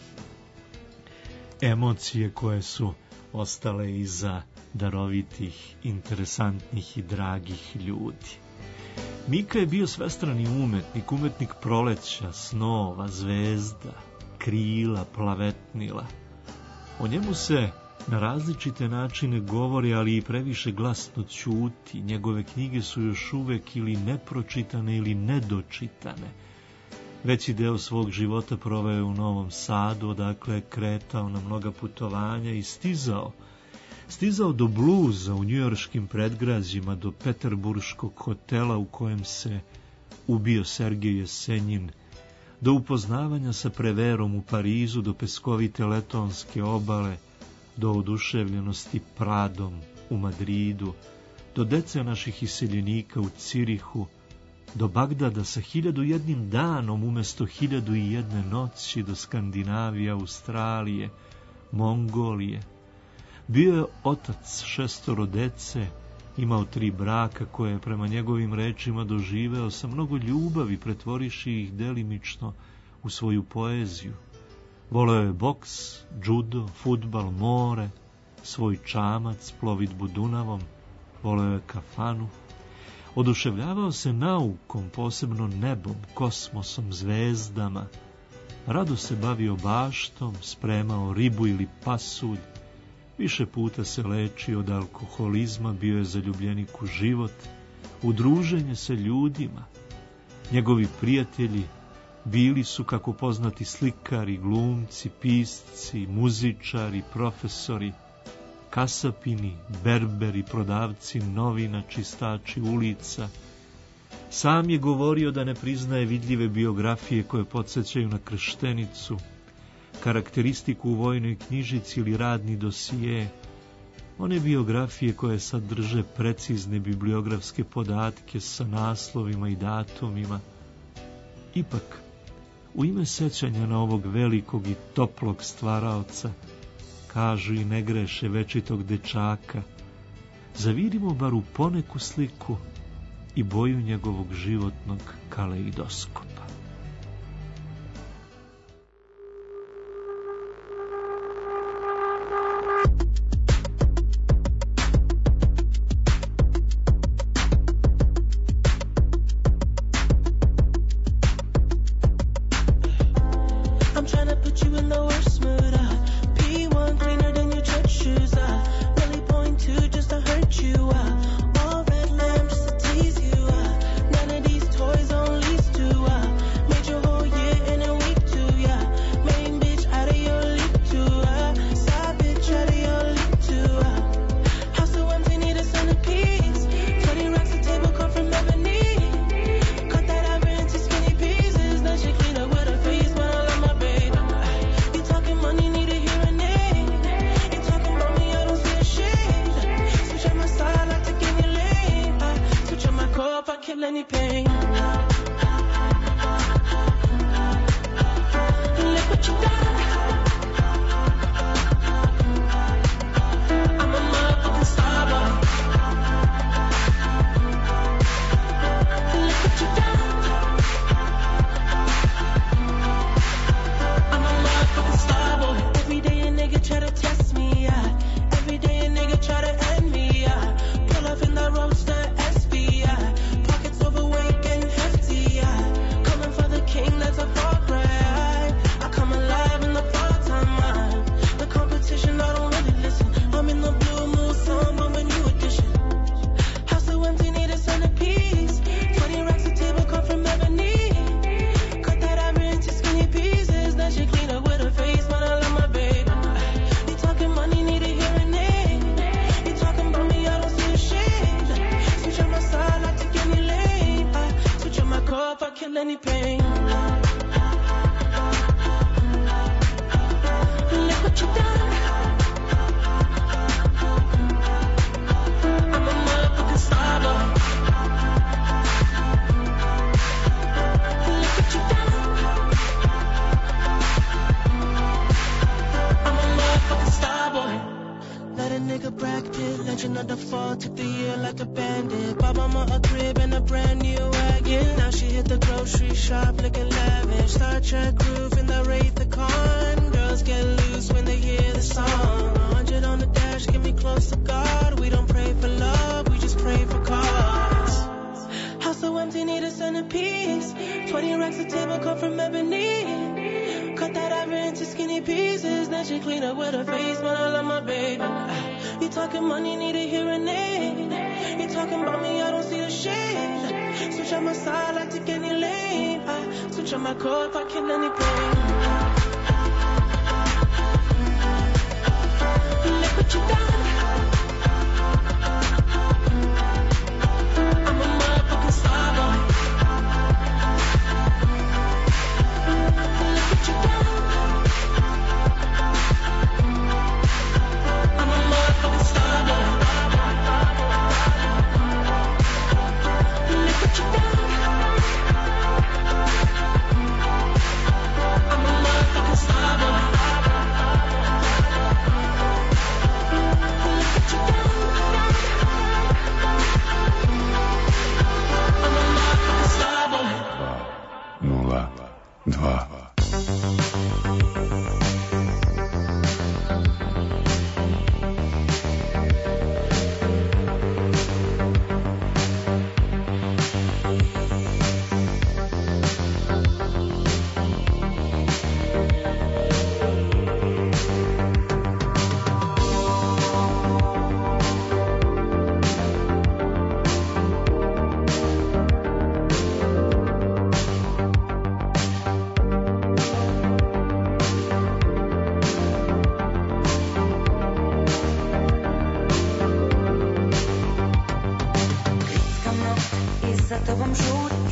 emocije koje su ostale iza darovitih, interesantnih i dragih ljudi. Mika je bio svestrani umetnik, umetnik proleća, snova, zvezda, krila, plavetnila. O njemu se na različite načine govori, ali i previše glasno ćuti. Njegove knjige su još uvek ili nepročitane ili nedočitane. Veći deo svog života proveo je u Novom Sadu, odakle je kretao na mnoga putovanja i stizao do bluza u njujorškim predgrađima, do peterburškog hotela u kojem se ubio Sergej Jesenjin, do upoznavanja sa Preverom u Parizu, do peskovite letonske obale, do oduševljenosti Pradom u Madridu, do dece naših iseljenika u Cirihu, do Bagdada sa 1001 danom umesto 1001 noći, do Skandinavije, Australije, Mongolije. Bio je otac 6 dece, imao 3 braka koje je prema njegovim rečima doživeo sa mnogo ljubavi, pretvoriši ih delimično u svoju poeziju. Voleo je boks, džudo, fudbal, more, svoj čamac, plovidbu Dunavom, voleo je kafanu, oduševljavao se naukom, posebno nebom, kosmosom, zvezdama, rado se bavio baštom, spremao ribu ili pasulj, više puta se lečio od alkoholizma, bio je zaljubljenik u život, u druženje sa ljudima. Njegovi prijatelji bili su, kako poznati, slikari, glumci, pisci, muzičari, profesori, kasapini, berberi, prodavci novina, čistači ulica. Sam je govorio da ne priznaje vidljive biografije koje podsjećaju na krštenicu, karakteristiku u vojnoj knjižici ili radni dosije, one biografije koje sadrže precizne bibliografske podatke sa naslovima i datumima. Ipak, u ime sećanja na ovog velikog i toplog stvaraoca, kažu i ne greše, večitog dečaka, zavirimo bar u poneku sliku i boju njegovog životnog kaleidoskopa.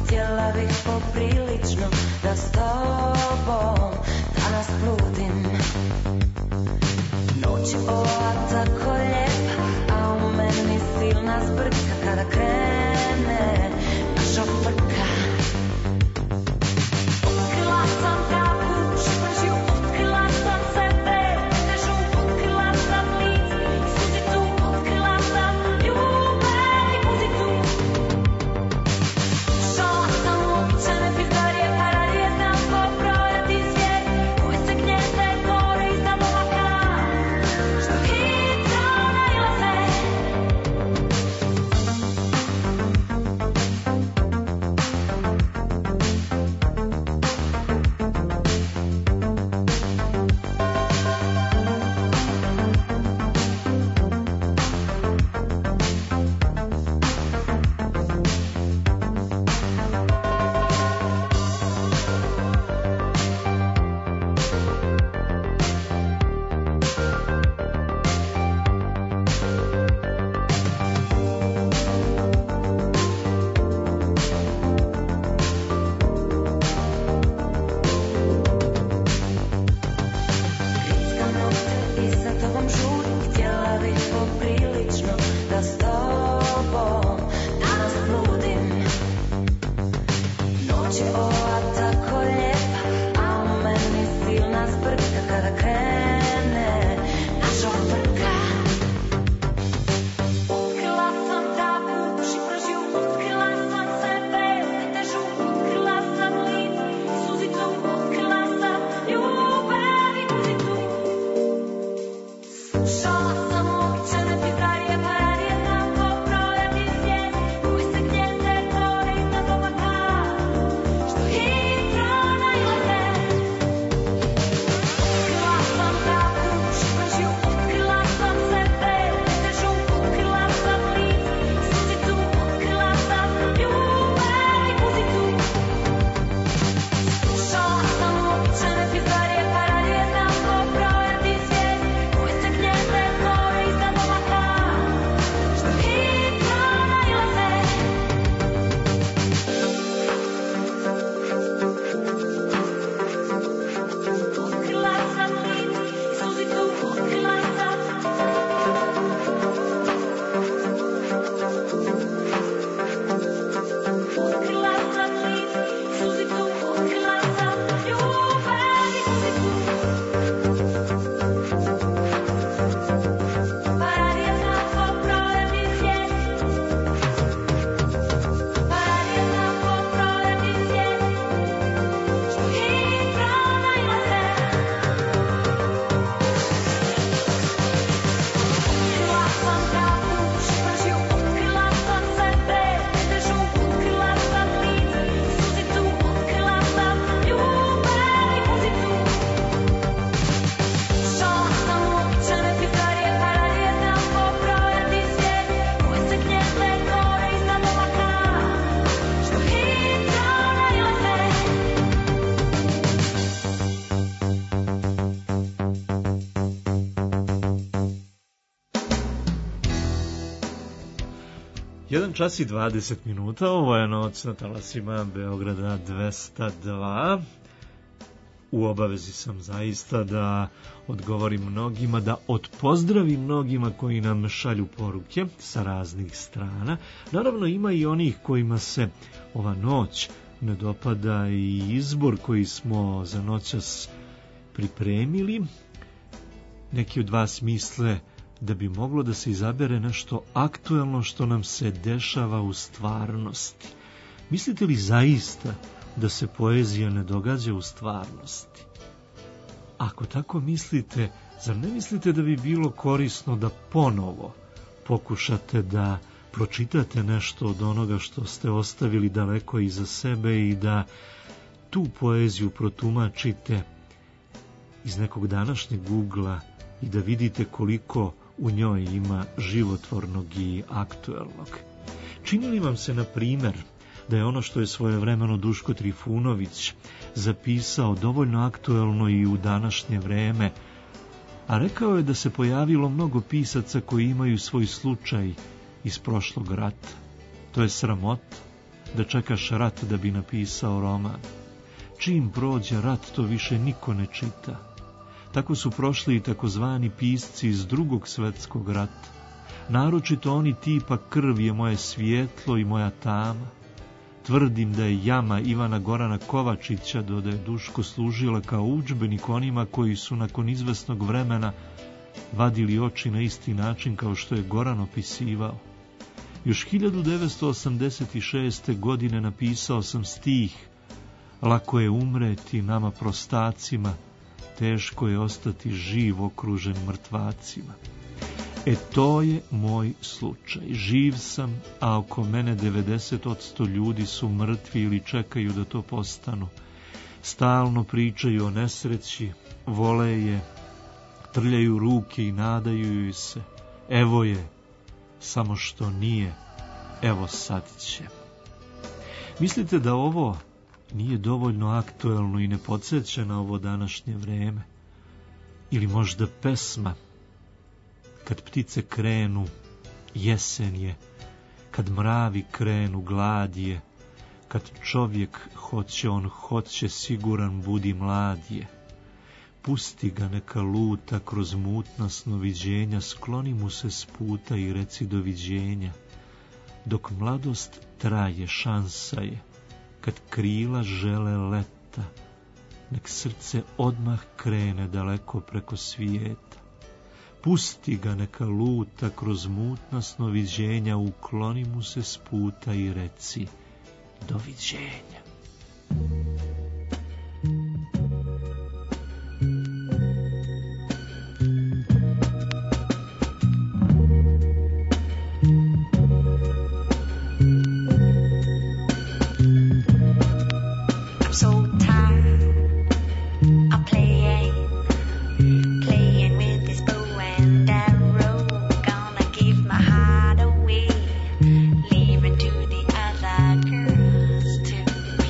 htjela bih poprilično da s tobom danas bludim. Noć ova tako lijepa, a u meni silna zbrka kada krene naša frka. Otkrila sam travu, špržju, otkrila sam sebe, težu, otkrila sam lic i suzitu, otkrila sam ljubav i muziku. Šala sam uobičajene pizdarije, paradije, znam pobrojati svijet, koji se gnjezde gore iznad oblaka, što hitro nailaze. Grickam nokte i sa tobom žurim, htjela bih poprilično da s tobom danas bludim. Noć je ova tako lijepa, a u meni silna zbrka kada krene naša frka. Otkrila sam travu, šipržju, otkrila sam sebe, težu, otkrila sam lic i suzitu, otkrila sam ljubav i muziku. Slušala sam uobičajene pizdarije, paradije, znam pobrojati svijet, koji se gnjezde gore iznad oblaka, što hitro nailaze. Otkrila sam travu, šipržju, otkrila sam sebe, težu, otkrila sam lic i suzitu, otkrila sam ljubav i muziku. Slušala sam uobičajene pizdarije, paradije, znam pobrojati svijet, koji se gnjezde gore iznad oblaka, što hitro nailaze. Otkrila sam lic i suzitu, otkrila sam. Otkrila sam lic i suzitu, otkrila sam ljubav i muziku. Paradije, znam pobrojati svijet, paradije, znam pobrojati svijet, što hitro nailaze. Otkrila sam travu, šipržju, otkrila sam sebe, težu, otkrila sam lic i suzitu, otkrila sam ljubav i muziku. Slušala sam uobičajene pizdarije, paradije, znam pobrojati svijet, koji se gnjezde gore iznad oblaka, što hitro nailaze. Jedan čas i 20 minuta, ovo je noć na talasima Beograda 202. U obavezi sam zaista da odgovorim mnogima, da odpozdravim mnogima koji nam šalju poruke sa raznih strana. Naravno ima i onih kojima se ova noć ne dopada i izbor koji smo za noćas pripremili. Neki od vas misle da bi moglo da se izabere nešto aktuelno što nam se dešava u stvarnosti. Mislite li zaista da se poezija ne događa u stvarnosti? Ako tako mislite, zar ne mislite da bi bilo korisno da ponovo pokušate da pročitate nešto od onoga što ste ostavili daleko iza sebe i da tu poeziju protumačite iz nekog današnjeg ugla i da vidite koliko u njoj ima životvornog i aktuelnog? Čini li vam se, na primjer, da je ono što je svojevremeno Duško Trifunović zapisao dovoljno aktuelno i u današnje vreme, a rekao je da se pojavilo mnogo pisaca koji imaju svoj slučaj iz prošlog rata? To je sramota. da čekaš rat da bi napisao roman. Čim prođe rat, to više niko ne čita. Tako su prošli i takozvani pisci iz Drugog svjetskog rata. Naročito oni tipa krv je moje svjetlo i moja tama. Tvrdim da je Jama Ivana Gorana Kovačića, dodaje Duško, služila kao udžbenik onima koji su nakon izvesnog vremena vadili oči na isti način kao što je Goran opisivao. Još 1986. godine napisao sam stih: lako je umreti nama prostacima, teško je ostati živ okružen mrtvacima. To je moj slučaj. Živ sam, a oko mene 90% ljudi su mrtvi ili čekaju da to postanu. Stalno pričaju o nesreći, vole je, trljaju ruke i nadaju joj se. Evo je, samo što nije, evo sad će. Mislite da ovo nije dovoljno aktuelno i ne podsjeća na ovo današnje vreme? Ili možda pesma? Kad ptice krenu, jesen je, kad mravi krenu, glad je, kad čovjek hoće, on hoće, siguran budi, mlad je. Pusti ga neka luta kroz mutna snoviđenja, skloni mu se s puta i reci doviđenja. Dok mladost traje, šansa je, kad krila žele leta, nek srce odmah krene daleko preko svijeta. Pusti ga neka luta kroz mutna snoviđenja, ukloni mu se s puta i reci doviđenja. Leave it to the other girls to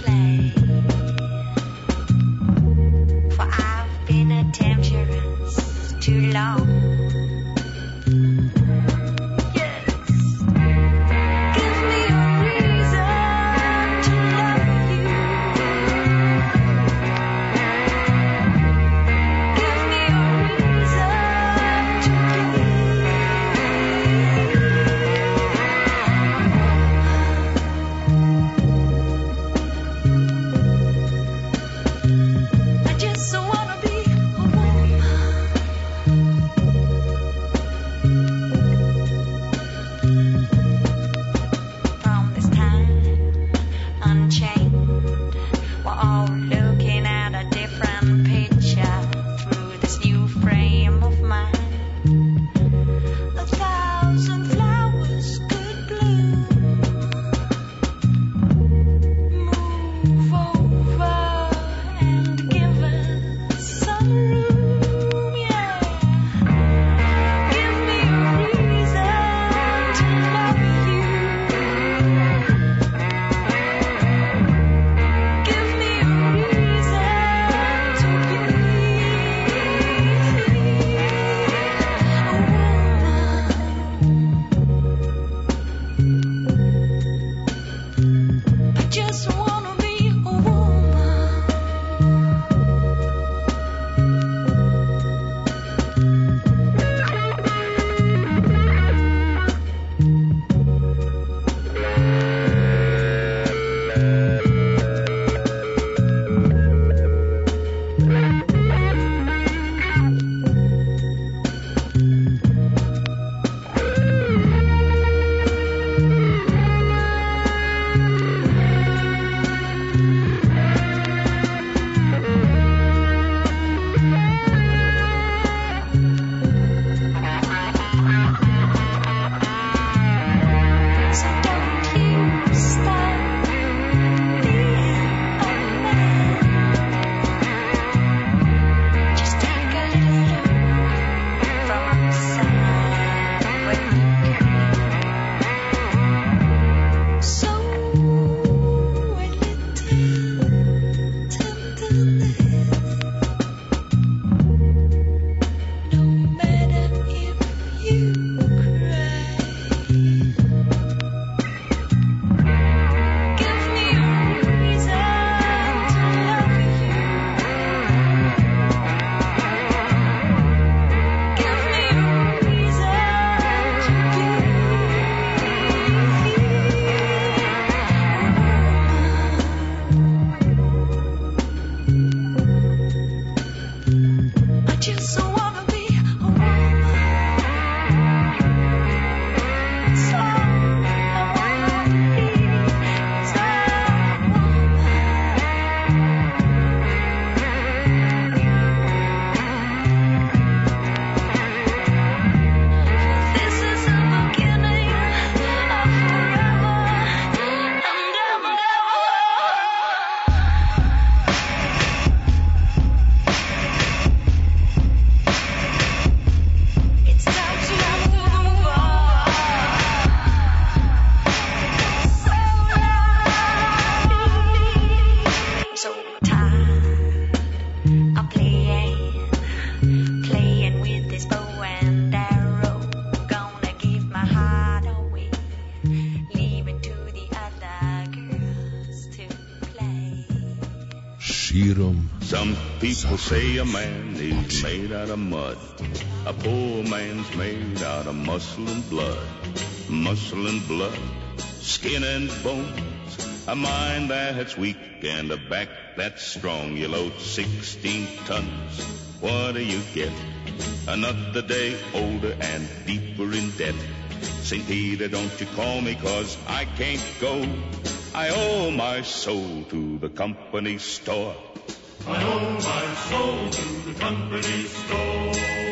širom. Some people say a man is made out of mud. A poor man's made out of muscle and blood. Muscle and blood, skin and bones. A mind that's weak and a back that's strong. You load 16 tons. What do you get? Another day older and deeper in debt. St. Peter, don't you call me 'cause I can't go. I owe my soul to the company store. I owe my soul to the company store.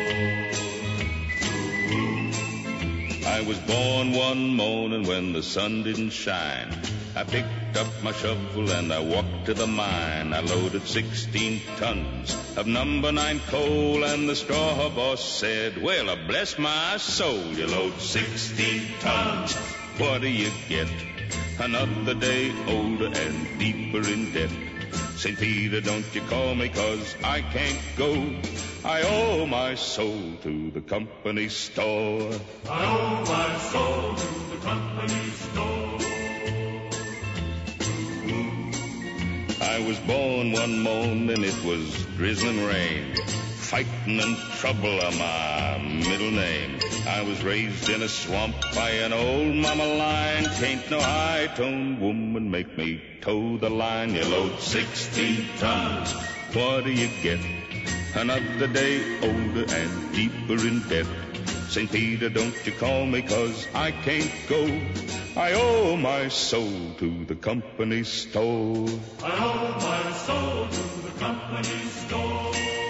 I was born one morning when the sun didn't shine. I picked up my shovel and I walked to the mine. I loaded 16 tons of number 9 coal, and the straw boss said, well, bless my soul, you load 16 tons. What do you get? Another day older and deeper in debt. St. Peter, don't you call me 'cause I can't go. I owe my soul to the company store. I owe my soul to the company store. I was born one morning, it was drizzling rain. Fighting and trouble are my middle name. I was raised in a swamp by an old mama lion. Can't no high-toned woman make me toe the line. You load 16 tons, what do you get? Another day older and deeper in debt. St. Peter, don't you call me 'cause I can't go. I owe my soul to the company store. I owe my soul to the company store.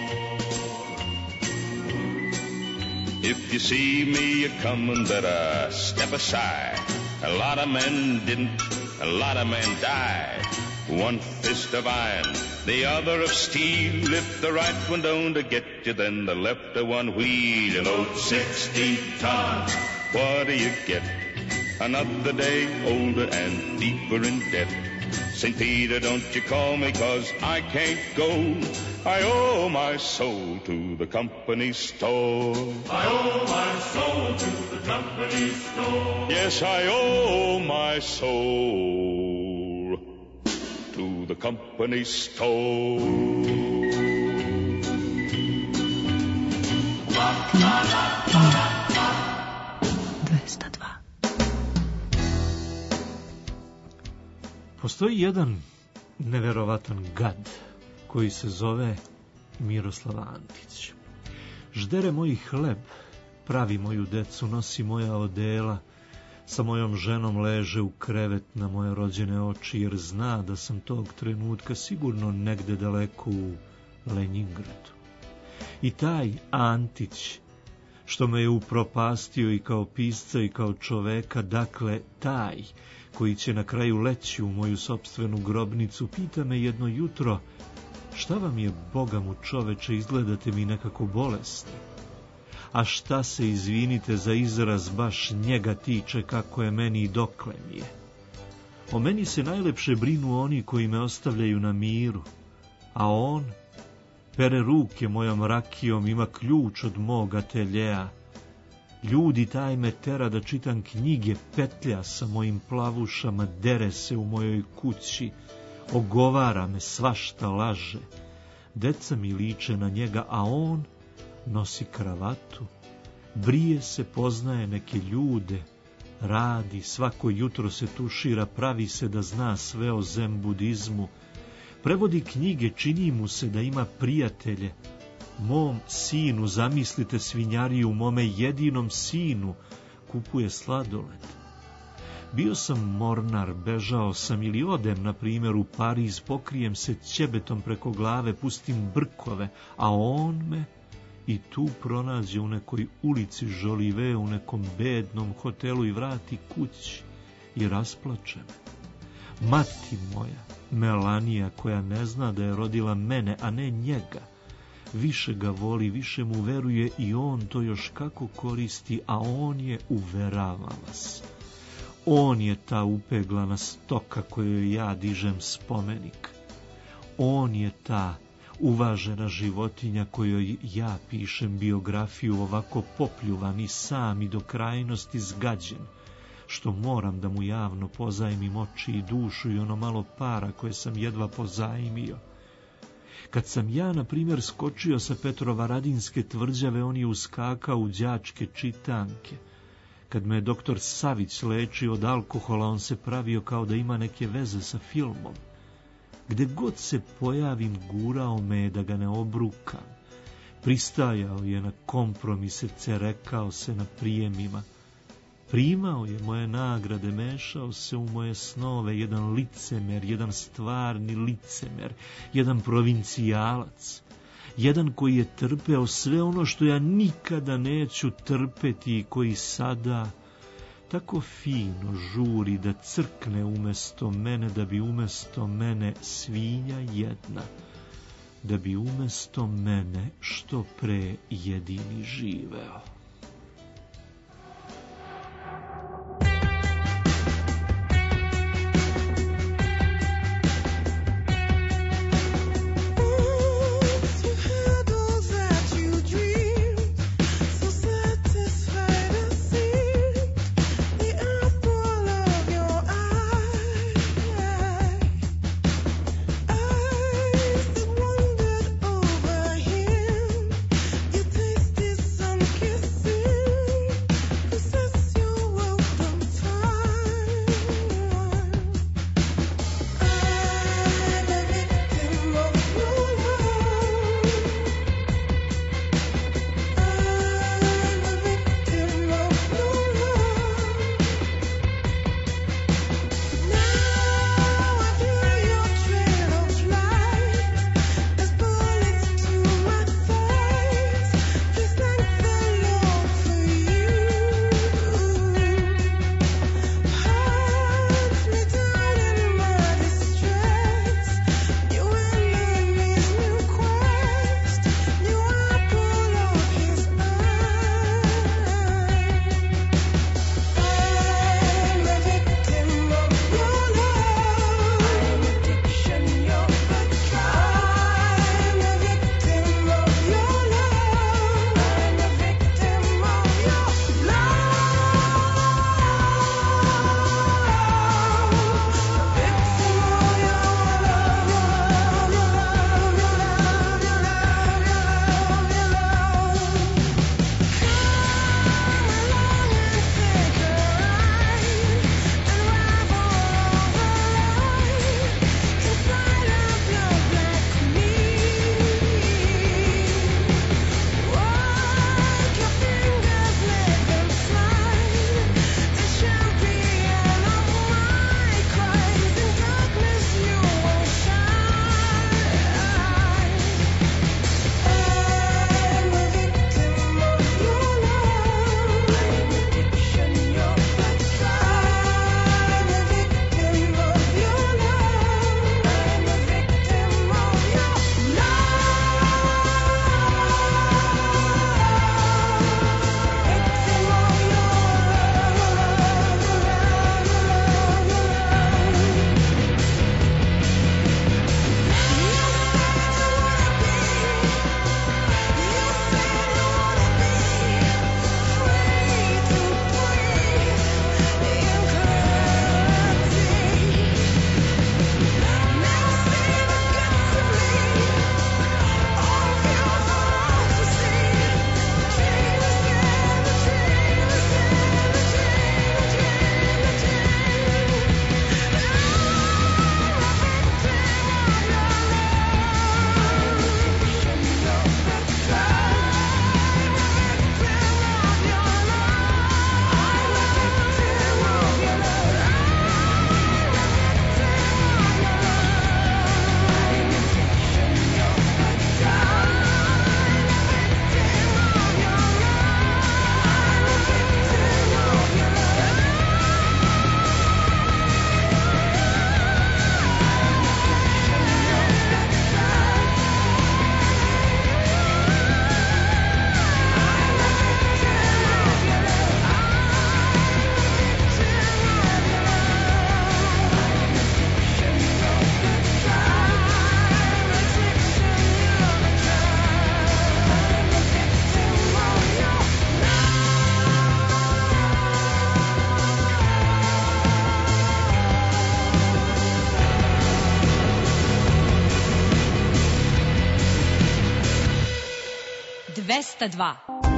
If you see me a-comin', better step aside. A lot of men didn't, a lot of men died. One fist of iron, the other of steel. If the right one don't get you, then the left one will. You load 16 tons, what do you get? Another day older and deeper in debt. St. Peter, don't you call me 'cause I can't go. I owe my soul to the company store. I owe my soul to the company store. Yes, I owe my soul to the company store. Postoji jedan neverovatan gad koji se zove Miroslav Antić. Ždere moj hleb, pravi moju decu, nosi moja odela, sa mojom ženom leže u krevet na moje rođene oči, jer zna da sam tog trenutka sigurno negde daleko u Lenjingradu. I taj Antić, što me je upropastio i kao pisca i kao čoveka, dakle taj koji će na kraju leći u moju sopstvenu grobnicu, pita me jedno jutro: šta vam je, Boga mu čoveče, izgledate mi nekako bolesni? A šta se, izvinite za izraz, baš njega tiče, kako je meni i dokle mi je? O meni se najlepše brinu oni koji me ostavljaju na miru, a on pere ruke mojom rakijom, ima ključ od mog ateljea. Ljudi, taj me tera da čitam knjige, petlja sa mojim plavušama, dere se u mojoj kući, ogovara me, svašta laže. Deca mi liče na njega, a on nosi kravatu, brije se, poznaje neke ljude, radi, svako jutro se tušira, pravi se da zna sve o zen budizmu, prevodi knjige, čini mu se da ima prijatelje. Mom sinu, zamislite svinjariju, mome jedinom sinu, kupuje sladoled. Bio sam mornar, bežao sam ili odem, na primjer, u Pariz, pokrijem se ćebetom preko glave, pustim brkove, a on me i tu pronađe u nekoj ulici Žolive, u nekom bednom hotelu i vrati kući i rasplače me. Mati moja, Melanija, koja ne zna da je rodila mene, a ne njega, više ga voli, više mu veruje i on to još kako koristi, a on je, uverava vas, on je ta upeglana stoka kojoj ja dižem spomenik. On je ta uvažena životinja kojoj ja pišem biografiju, ovako popljuvan i sam i do krajnosti zgađen, što moram da mu javno pozajmim oči i dušu i ono malo para koje sam jedva pozajmio. Kad sam ja, na primjer, skočio sa Petrovaradinske tvrđave, on je uskakao u đačke čitanke. Kad me je doktor Savić lečio od alkohola, on se pravio kao da ima neke veze sa filmom. Gde god se pojavim, gurao me je da ga ne obrukam. Pristajao je na kompromise, cerekao se na prijemima. Primao je moje nagrade, mešao se u moje snove, jedan licemer, jedan stvarni licemer, jedan provincijalac, jedan koji je trpeo sve ono što ja nikada neću trpeti i koji sada tako fino žuri da crkne umesto mene, da bi umesto mene svinja jedna, da bi umesto mene što pre jedini živeo. Kiss 202.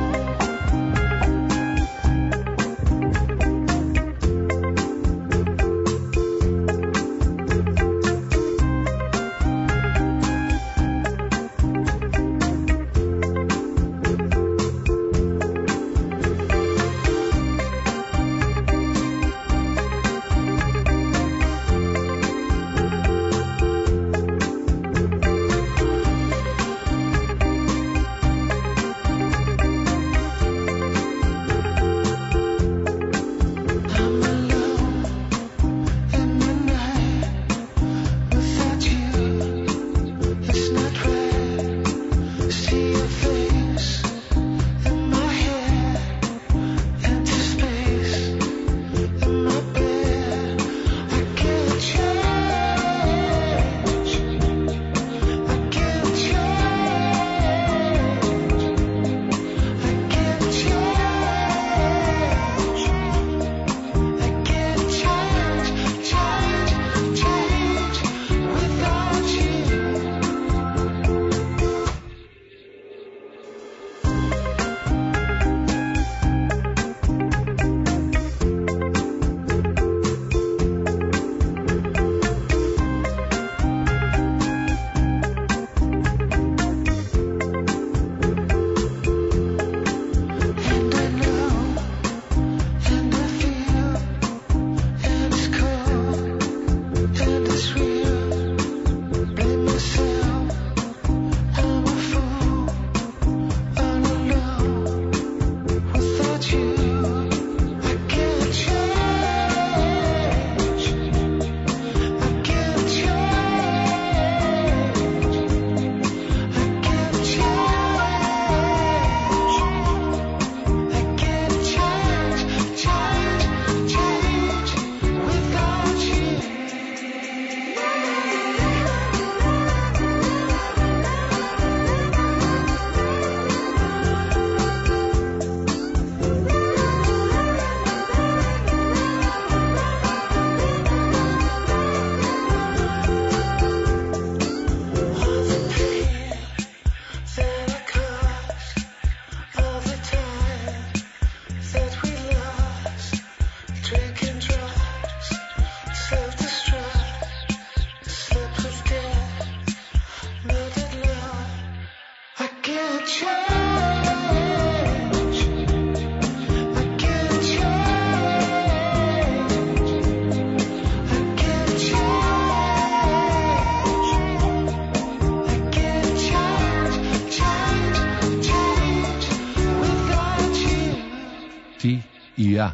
Ti i ja.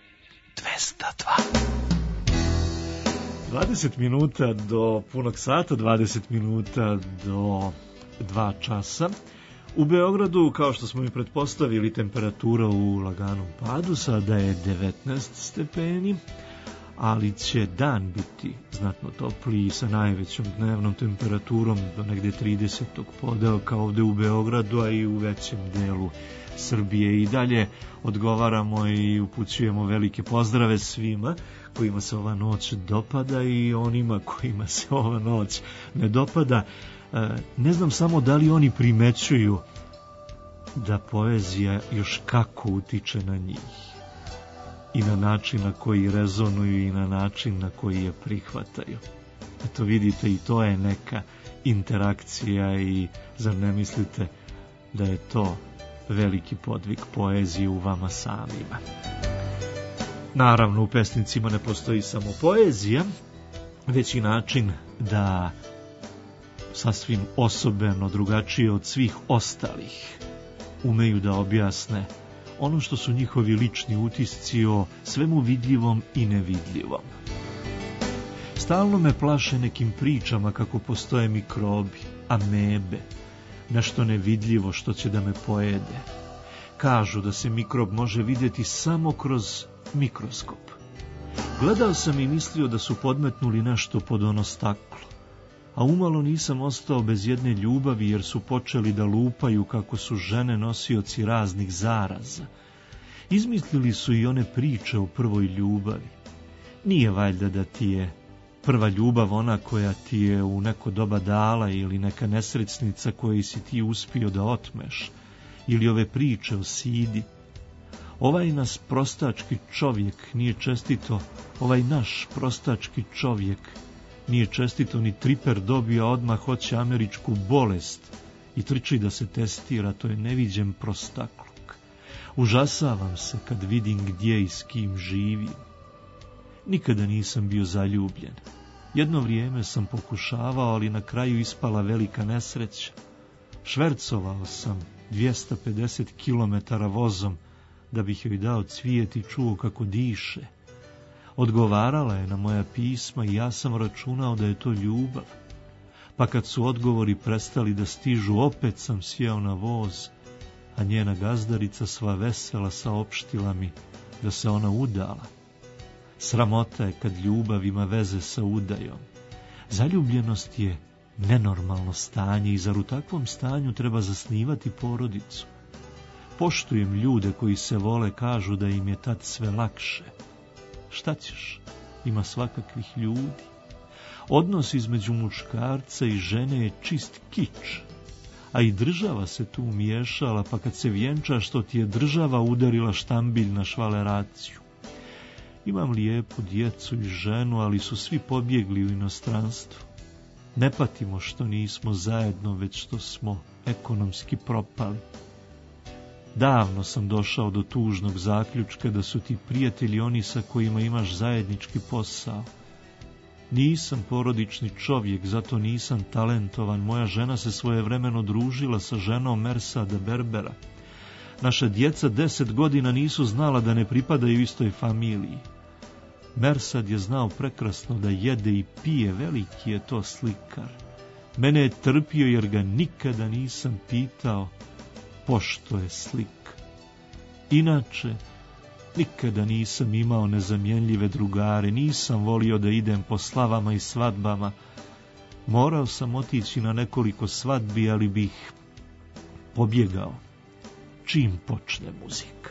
202. 20 minuta do punog sata, 20 minuta do 2 časa. U Beogradu, kao što smo i pretpostavili, temperatura u laganom padu, sada je 19 stepeni, ali će dan biti znatno topliji sa najvećom dnevnom temperaturom do negde 30. podelka ovde u Beogradu, a i u većem delu Srbije. I dalje odgovaramo i upućujemo velike pozdrave svima kojima se ova noć dopada i onima kojima se ova noć ne dopada. Ne znam samo da li oni primećuju da poezija još kako utiče na njih i na način na koji rezonuju i na način na koji je prihvataju. Eto vidite, i to je neka interakcija i zar ne mislite da je to veliki podvig poezije u vama samima? Naravno, u pesnicima ne postoji samo poezija, već i način da sasvim osobeno, drugačije od svih ostalih, umeju da objasne ono što su njihovi lični utisci o svemu vidljivom i nevidljivom. Stalno me plaše nekim pričama kako postoje mikrobi, amebe, nešto nevidljivo što će da me pojede. Kažu da se mikrob može vidjeti samo kroz mikroskop. Gledao sam i mislio da su podmetnuli nešto pod ono staklo, a umalo nisam ostao bez jedne ljubavi jer su počeli da lupaju kako su žene nosioci raznih zaraza. Izmislili su i one priče o prvoj ljubavi. Nije valjda da ti je prva ljubav ona koja ti je u neko doba dala ili neka nesrećnica koju si ti uspio da otmeš, ili ove priče o Sidi. Ovaj nas prostački čovjek nije čestito, ovaj naš prostački čovjek nije čestito ni triper dobio, odmah hoće američku bolest i trči da se testira, to je neviđen prostakluk. Užasavam se kad vidim gdje i s kim živim. Nikada nisam bio zaljubljen. Jedno vrijeme sam pokušavao, ali na kraju ispala velika nesreća. Švercovao sam 250 km vozom da bih joj dao cvijet i čuo kako diše. Odgovarala je na moja pisma i ja sam računao da je to ljubav. Pa kad su odgovori prestali da stižu, opet sam sjeo na voz, a njena gazdarica sva vesela saopštila mi da se ona udala. Sramota je kad ljubav ima veze sa udajom. Zaljubljenost je nenormalno stanje i zar u takvom stanju treba zasnivati porodicu? Poštujem ljude koji se vole, kažu da im je tad sve lakše. Šta ćeš? Ima svakakvih ljudi. Odnos između muškarca i žene je čist kič, a i država se tu umiješala, pa kad se vjenča, što ti je država udarila štambilj na švaleraciju. Imam lijepu djecu i ženu, ali su svi pobjegli u inostranstvo. Ne patimo što nismo zajedno, već što smo ekonomski propali. Davno sam došao do tužnog zaključka da su ti prijatelji oni sa kojima imaš zajednički posao. Nisam porodični čovjek, zato nisam talentovan. Moja žena se svojevremeno družila sa ženom Mersada Berbera. Naša djeca 10 godina nisu znala da ne pripadaju istoj familiji. Mersad je znao prekrasno da jede i pije, veliki je to slikar. Mene je trpio jer ga nikada nisam pitao pošto je slika. Inače, nikada nisam imao nezamjenljive drugare, nisam volio da idem po slavama i svadbama. Morao sam otići na nekoliko svadbi, ali bih pobjegao čim počne muzika.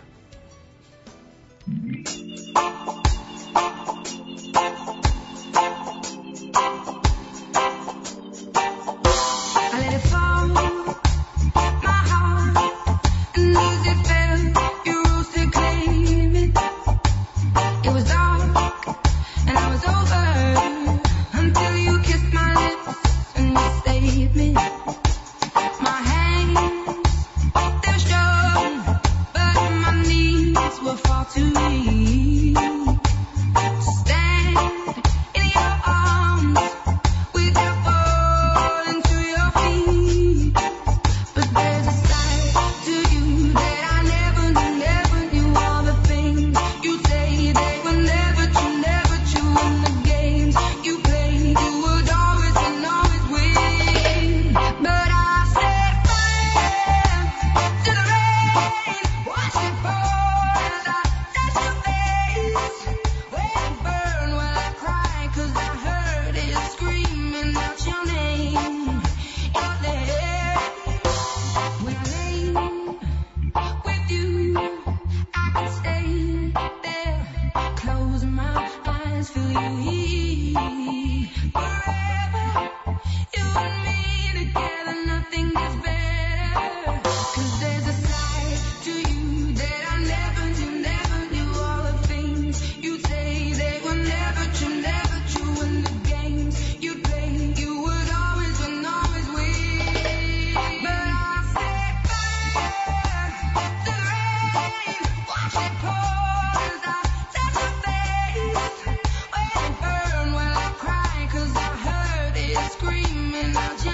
Screaming out.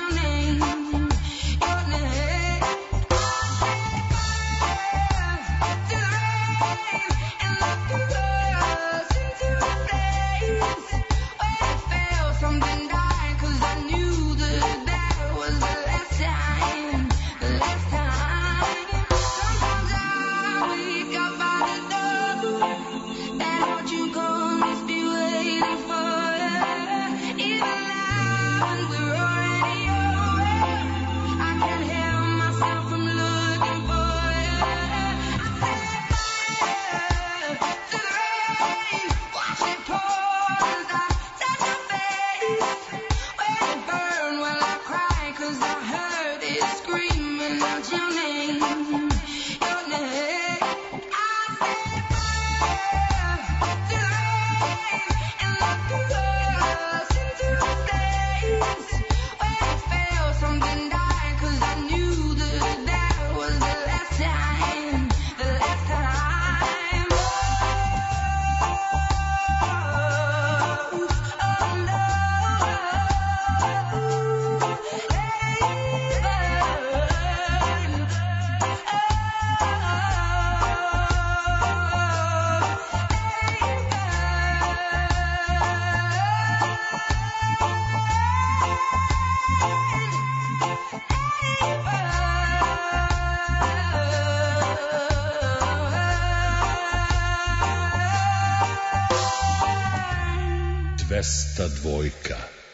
202.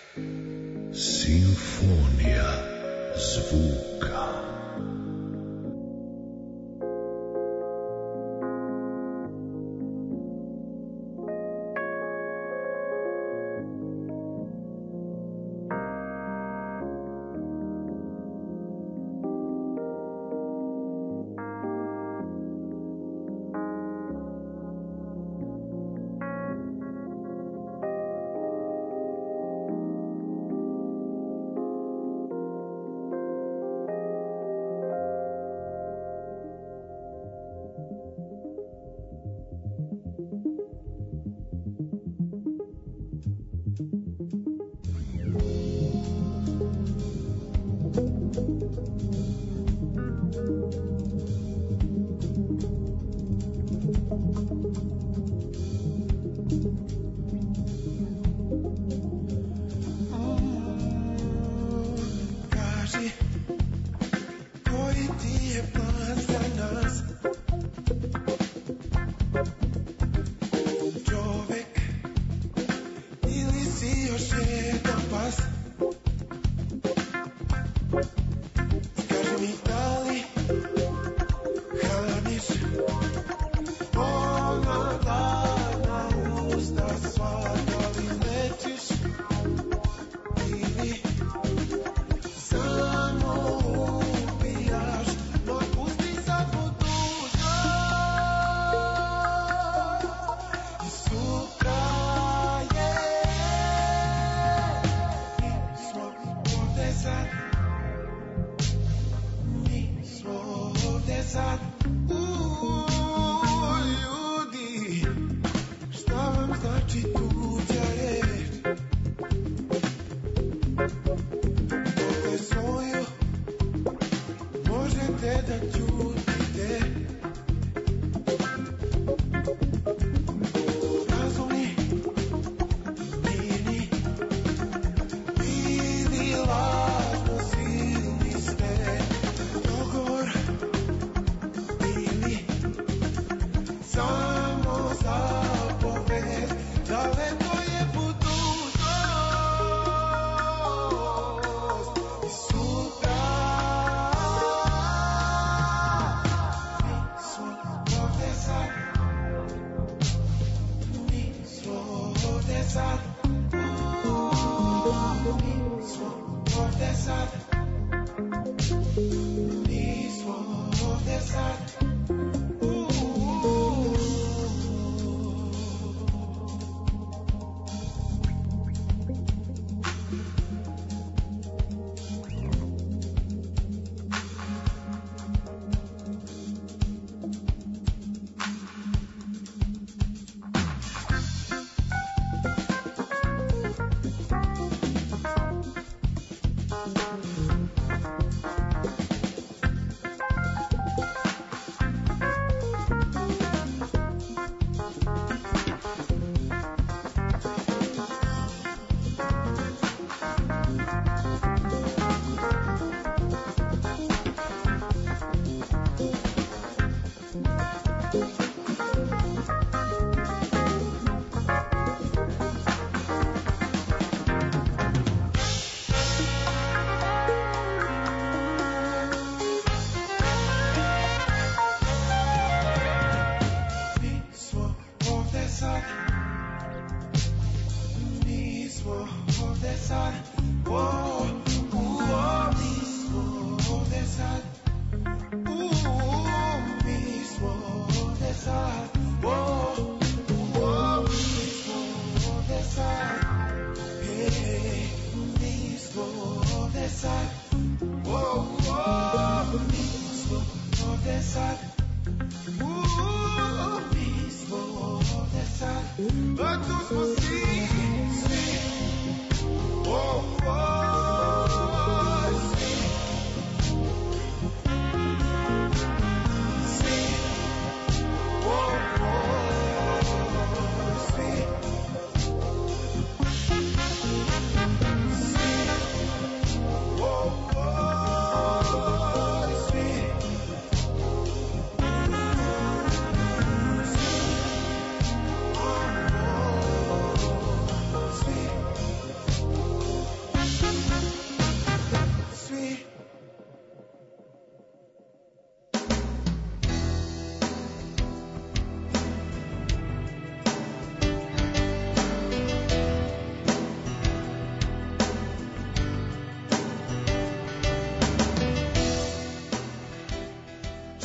Simfonija zvuka.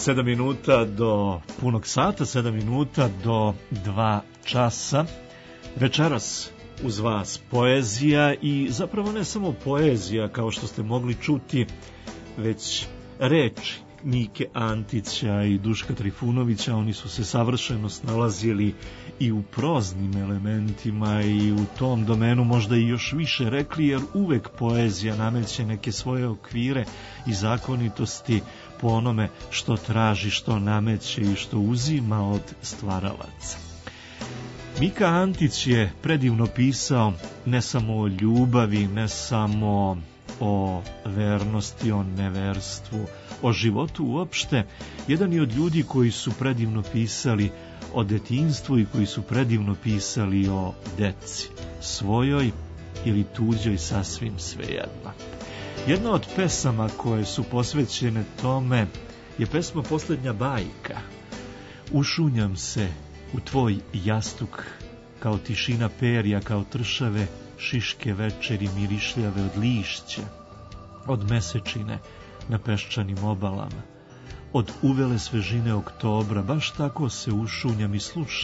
7 minuta do punog sata, 7 minuta do 2 časa. Večeras uz vas poezija i zapravo ne samo poezija kao što ste mogli čuti, već reči Mike Antića i Duška Trifunovića. Oni su se savršeno snalazili i u proznim elementima i u tom domenu možda i još više rekli, jer uvek poezija nameće neke svoje okvire i zakonitosti po onome što traži, što nameće i što uzima od stvaralaca. Mika Antić je predivno pisao ne samo o ljubavi, ne samo o vernosti, o neverstvu, o životu uopšte. Jedan je od ljudi koji su predivno pisali o detinjstvu i koji su predivno pisali o deci, svojoj ili tuđoj, sasvim svejedno. Jedna od pesama koje su posvećene tome je pesma Posljednja bajka. Ušunjam se u tvoj jastuk kao tišina perja, kao tršave šiške večeri mirišljave od lišća, od mesečine na peščanim obalama, od uvele svežine oktobra. Baš tako se ušunjam i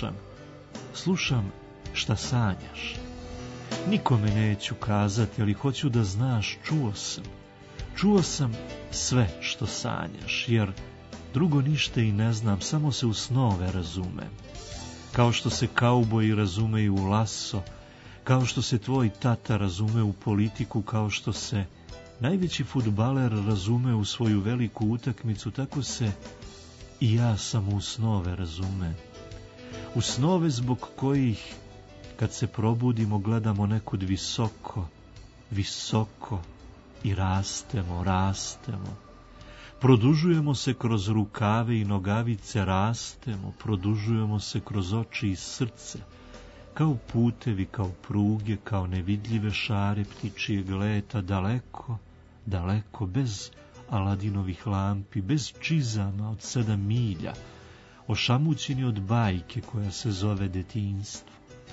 slušam šta sanjaš. Nikome neću kazati, ali hoću da znaš, čuo sam sve što sanjaš, jer drugo ništa i ne znam, samo se u snove razumem. Kao što se kauboji razumeju u laso, kao što se tvoj tata razume u politiku, kao što se najveći fudbaler razume u svoju veliku utakmicu, tako se i ja samo u snove razumem. U snove zbog kojih, kad se probudimo, gledamo nekud visoko, visoko i rastemo. Produžujemo se kroz rukave i nogavice, rastemo, produžujemo se kroz oči i srce, kao putevi, kao pruge, kao nevidljive šare ptičijeg leta, daleko, daleko, bez Aladinovih lampi, bez čizama od 7 milja, ošamućeni od bajke koja se zove detinjstvo.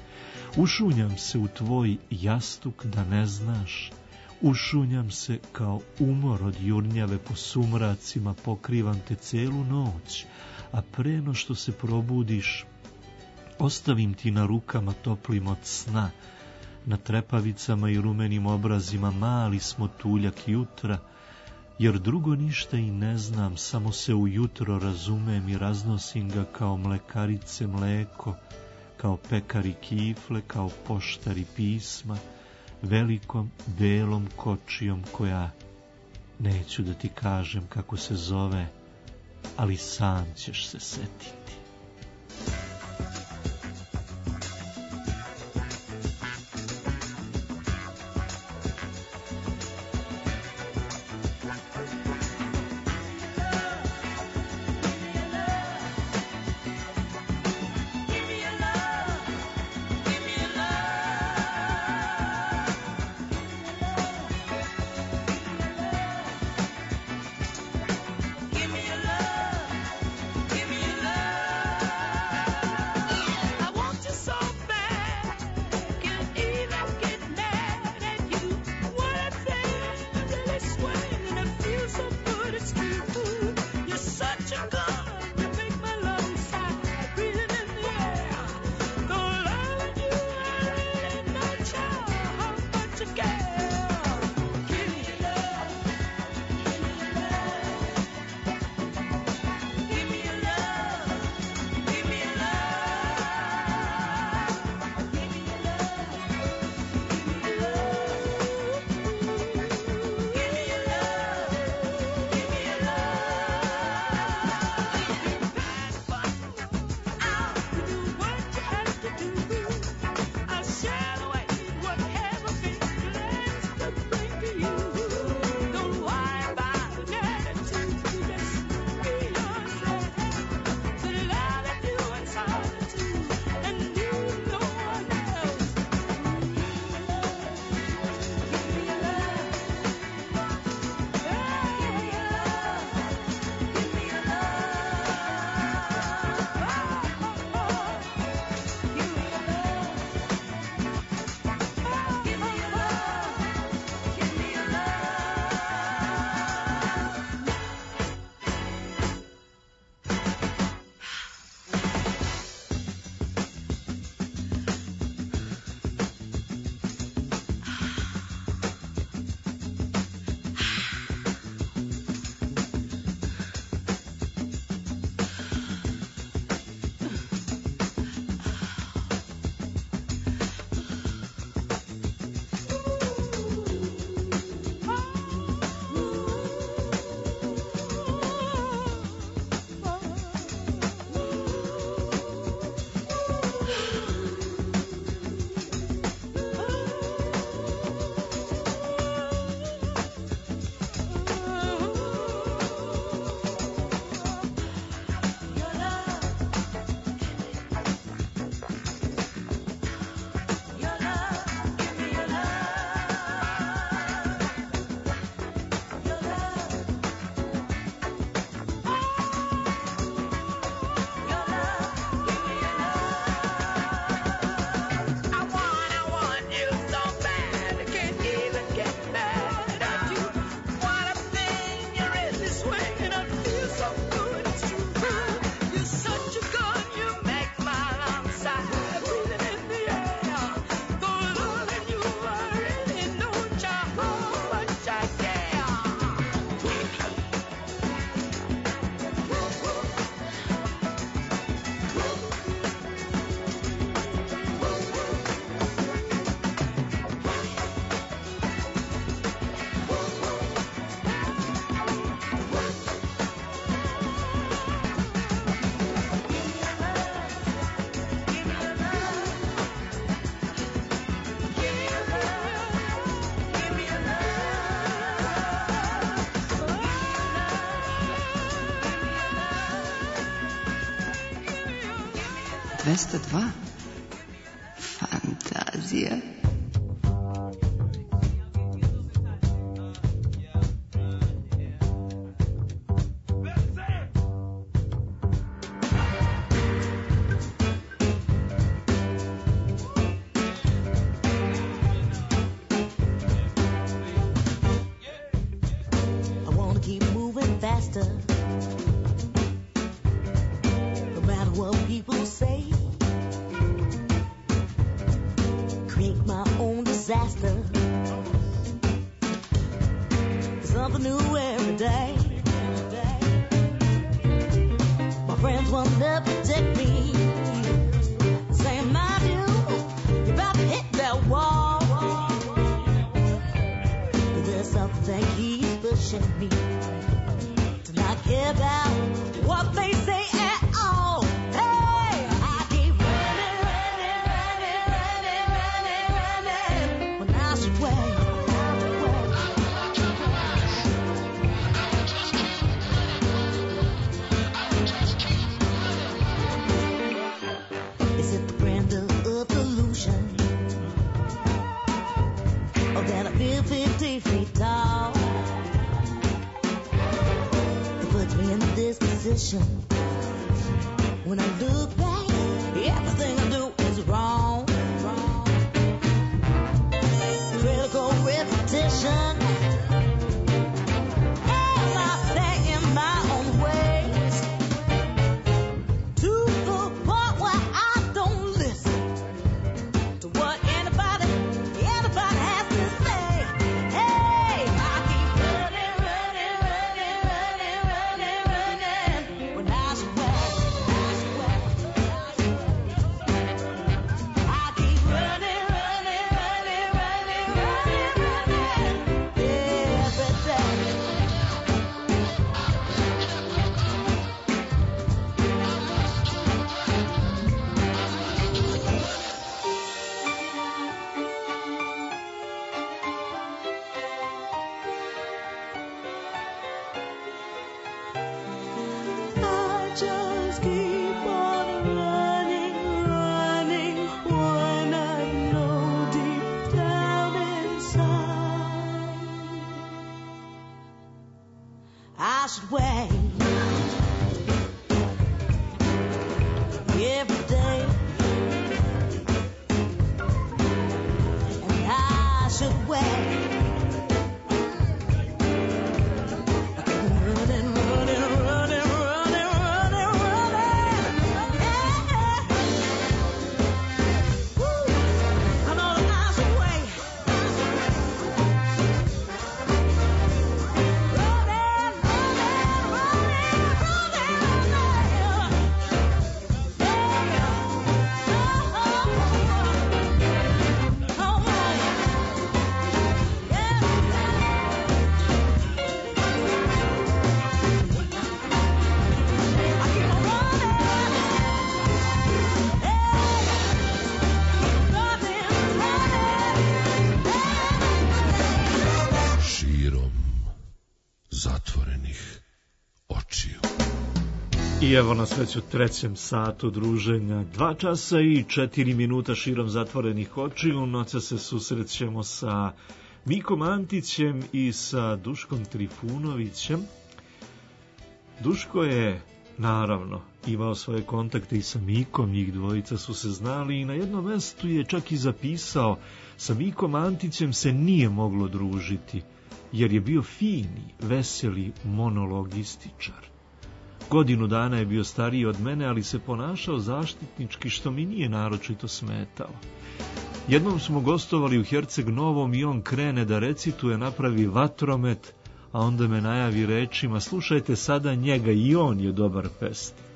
Ušunjam se u tvoj jastuk da ne znaš, ušunjam se kao umor od jurnjave po sumracima, pokrivam te celu noć, a pre no što se probudiš, ostavim ti na rukama toplim od sna, na trepavicama i rumenim obrazima mali smo tuljak jutra, jer drugo ništa i ne znam, samo se ujutro razumem i raznosim ga kao mlekarice mleko, kao pekari kifle, kao poštari pisma, velikom belom kočijom koja, neću da ti kažem kako se zove, ali sam ćeš se setiti. Give me your love. 202. Fantazija. When I look back, everything I do is wrong. Critical repetition. Am I set in my own ways? To the point where I don't listen to what anybody has to say. Hey, I keep running. When I should just keep on running when I know deep down inside I should wait every day, and I should wait. I evo nas već u trećem satu druženja, 2 časa i 4 minuta širom zatvorenih očiju. Noća se susrećemo sa Mikom Antićem i sa Duškom Trifunovićem. Duško je, naravno, imao svoje kontakte i sa Mikom, njih dvojica su se znali i na jednom mestu je čak i zapisao: sa Mikom Antićem se nije moglo družiti, jer je bio fini, veseli monologističar. Godinu dana je bio stariji od mene, ali se ponašao zaštitnički, što mi nije naročito smetalo. Jednom smo gostovali u Herceg Novom i on krene da recituje, napravi vatromet, a onda me najavi rečima: slušajte sada njega, i on je dobar pesnik.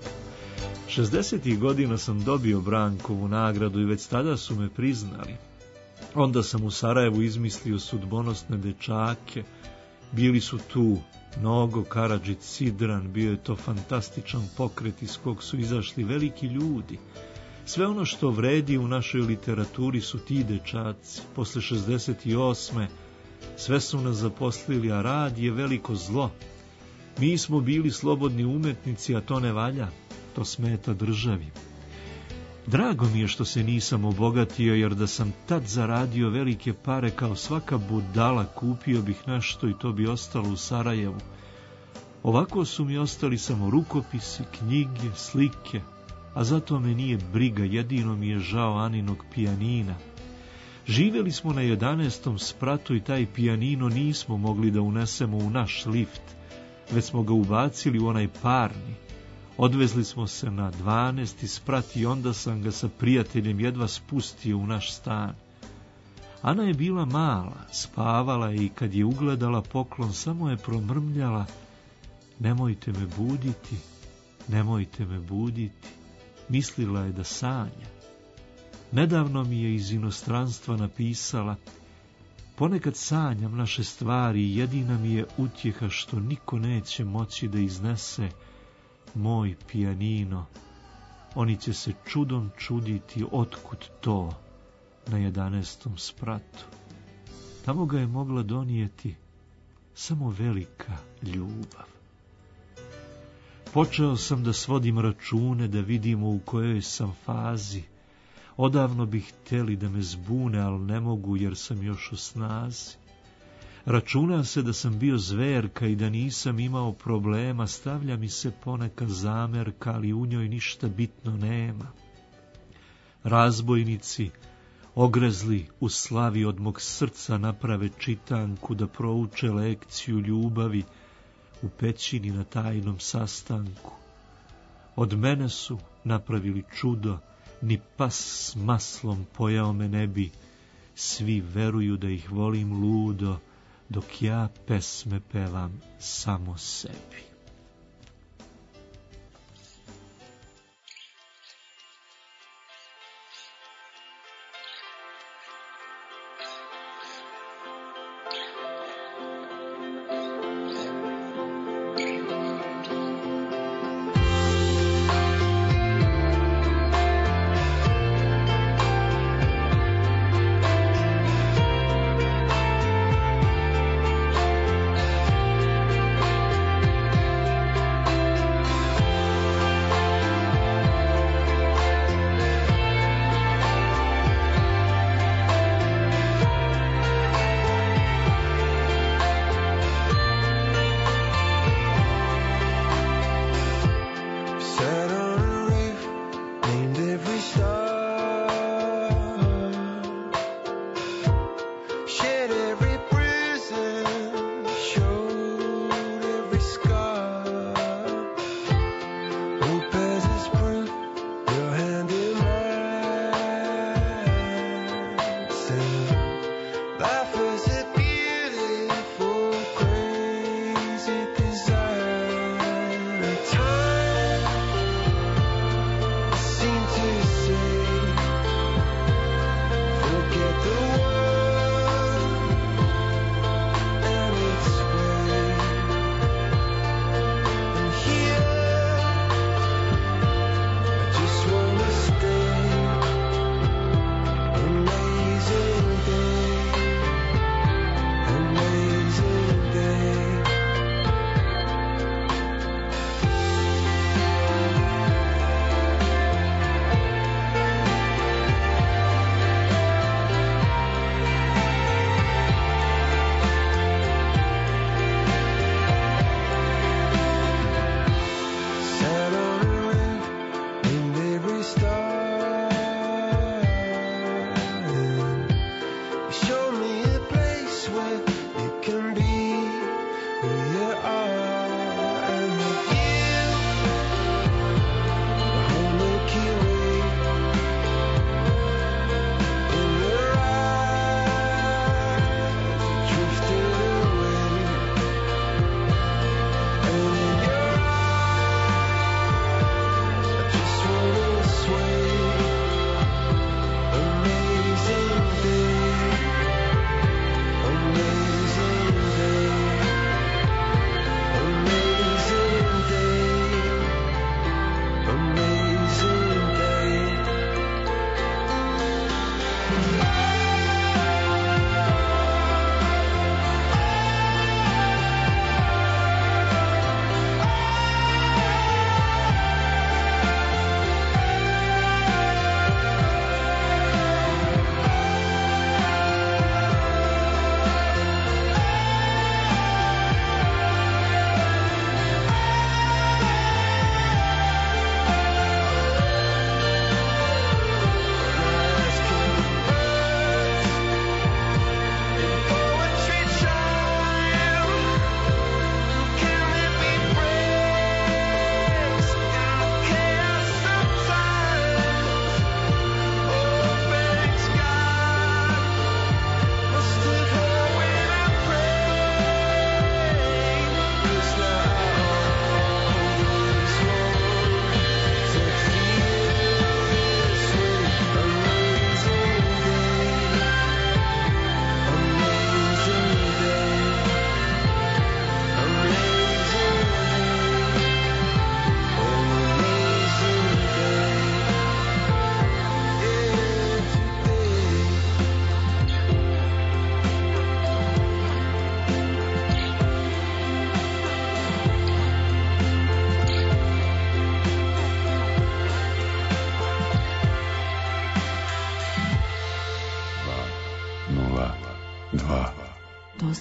60. godina sam dobio Brankovu nagradu i već tada su me priznali. Onda sam u Sarajevu izmislio sudbonosne dečake. Bili su tu Nogo, Karadžić, Sidran, bio je to fantastičan pokret iz kog su izašli veliki ljudi. Sve ono što vredi u našoj literaturi su ti dečaci. Posle 68. sve su nas zaposlili, a rad je veliko zlo. Mi smo bili slobodni umetnici, a to ne valja, to smeta državi. Drago mi je što se nisam obogatio, jer da sam tad zaradio velike pare kao svaka budala, kupio bih nešto i to bi ostalo u Sarajevu. Ovako su mi ostali samo rukopisi, knjige, slike, a zato me nije briga, jedino mi je žao Aninog pijanina. Živjeli smo na 11. spratu i taj pijanino nismo mogli da unesemo u naš lift, već smo ga ubacili u onaj parni. Odvezli smo se na 12. sprat i onda sam ga sa prijateljem jedva spustio u naš stan. Ana je bila mala, spavala je i kad je ugledala poklon, samo je promrmljala: nemojte me buditi, nemojte me buditi. Mislila je da sanja. Nedavno mi je iz inostranstva napisala: ponekad sanjam naše stvari i jedina mi je utjeha što niko neće moći da iznese moj pijanino. Oni će se čudom čuditi otkud to na 11. spratu. Tamo ga je mogla donijeti samo velika ljubav. Počeo sam da svodim račune, da vidimo u kojoj sam fazi. Odavno bih htjeli da me zbune, ali ne mogu jer sam još u snazi. Računa se da sam bio zverka i da nisam imao problema, stavlja mi se poneka zamerka, ali u njoj ništa bitno nema. Razbojnici, ogrezli u slavi, od mog srca naprave čitanku da prouče lekciju ljubavi u pećini na tajnom sastanku. Od mene su napravili čudo, ni pas s maslom pojao me ne bi, svi veruju da ih volim ludo, dok ja pesme pevam samo sebi.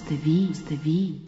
ste vi.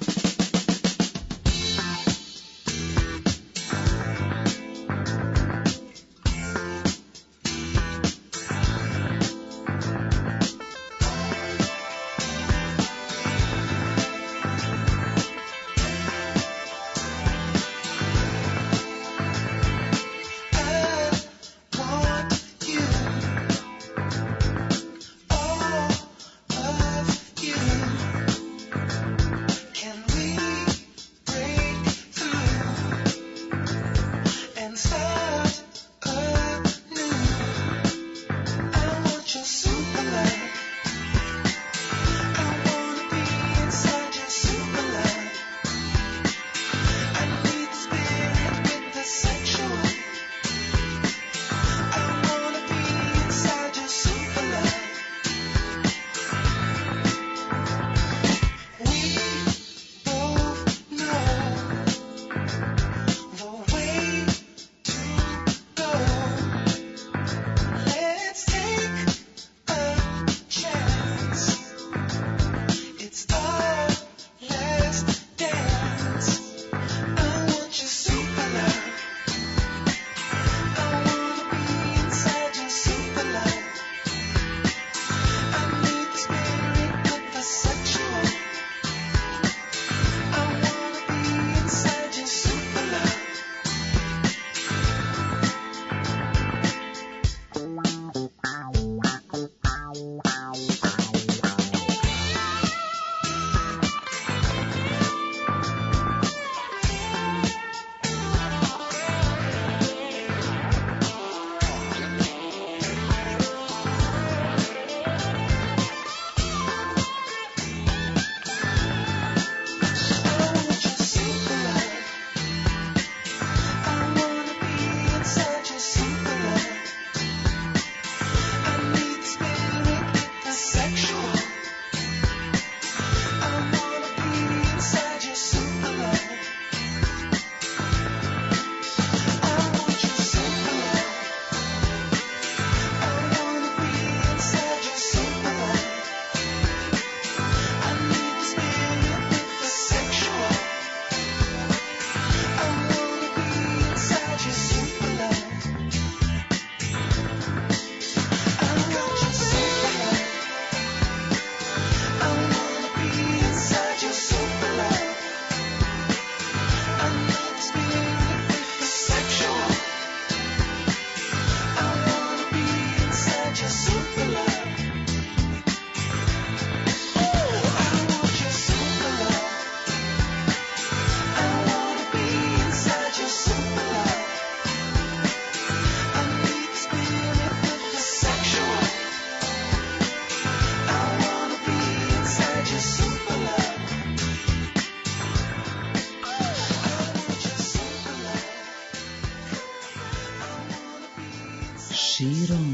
Širom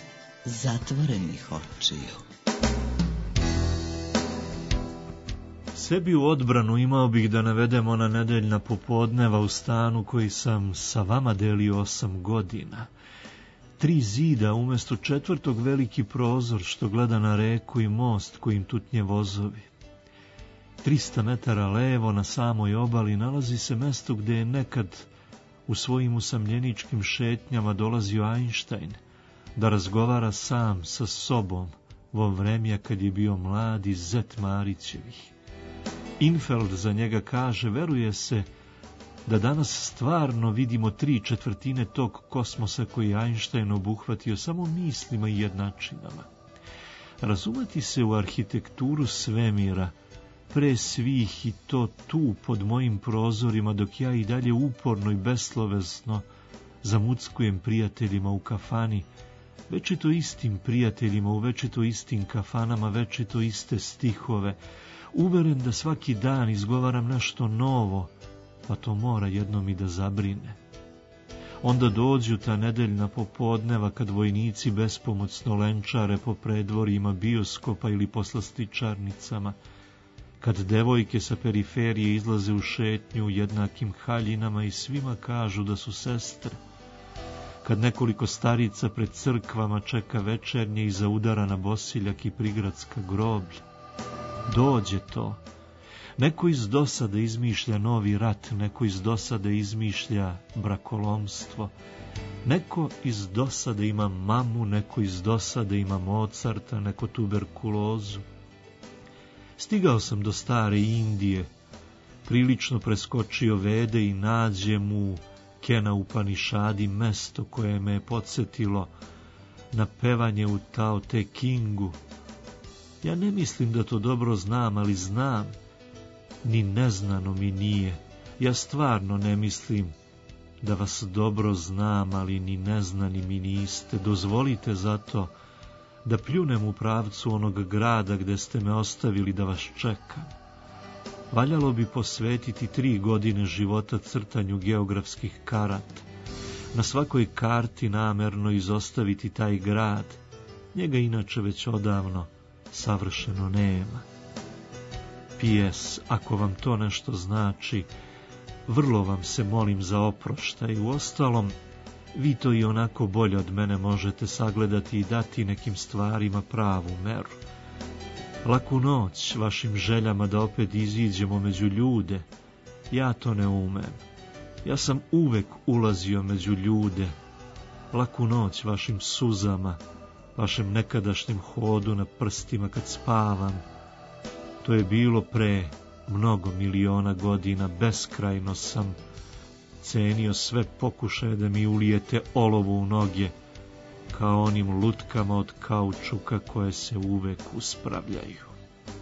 zatvorenih očiju. Sebi u odbranu imao bih da navedem ona nedeljna popodneva u stanu koji sam sa vama delio 8 godina. 3 zida, umjesto 4. veliki prozor što gleda na reku i most kojim tutnje vozovi. 300 metara levo na samoj obali nalazi se mesto gde je nekad u svojim usamljeničkim šetnjama dolazio Einstein da razgovara sam sa sobom vo vremja kad je bio mladi zet Marićevih. Infeld za njega kaže, veruje se da danas stvarno vidimo 3/4 tog kosmosa koji je Einstein obuhvatio samo mislima i jednačinama. Razumeti se u arhitekturu svemira pre svih i to tu pod mojim prozorima dok ja i dalje uporno i beslovesno zamuckujem prijateljima u kafani, večito istim prijateljima u večito istim kafanama, večito iste stihove, uveren da svaki dan izgovaram nešto novo, pa to mora jednom i da zabrine. Onda dođu ta nedeljna popodneva kad vojnici bespomoćno lenčare po predvorima bioskopa ili po slastičarnicama, kad devojke sa periferije izlaze u šetnju u jednakim haljinama i svima kažu da su sestre, kad nekoliko starica pred crkvama čeka večernje iza udara na bosiljak i prigradska groblja. dođe to. Neko iz dosade izmišlja novi rat, neko iz dosade izmišlja brakolomstvo, neko iz dosade ima mamu, neko iz dosade ima Mozarta, neko tuberkulozu. Stigao sam do stare Indije, prilično preskočio Vede i nađem u Kena Upanišadi mesto koje me je podsjetilo na pevanje u Tao Te Kingu. Ja ne mislim da to dobro znam, ali znam, ni neznano mi nije. Ja stvarno ne mislim da vas dobro znam, ali ni neznani mi niste. Dozvolite zato da pljunem u pravcu onog grada gde ste me ostavili da vas čekam. Valjalo bi posvetiti 3 godine života crtanju geografskih karata. Na svakoj karti namerno izostaviti taj grad. Njega inače već odavno savršeno nema. P.S. Ako vam to nešto znači, vrlo vam se molim za oproštaj. Uostalom, vi to i onako bolje od mene možete sagledati i dati nekim stvarima pravu meru. Laku noć vašim željama da opet iziđemo među ljude. Ja to ne umem. Ja sam uvek ulazio među ljude. Laku noć vašim suzama, vašem nekadašnjem hodu na prstima kad spavam. To je bilo pre mnogo miliona godina. Beskrajno sam cenio sve pokušaje da mi ulijete olovu u noge, kao onim lutkama od kaučuka koje se uvek uspravljaju.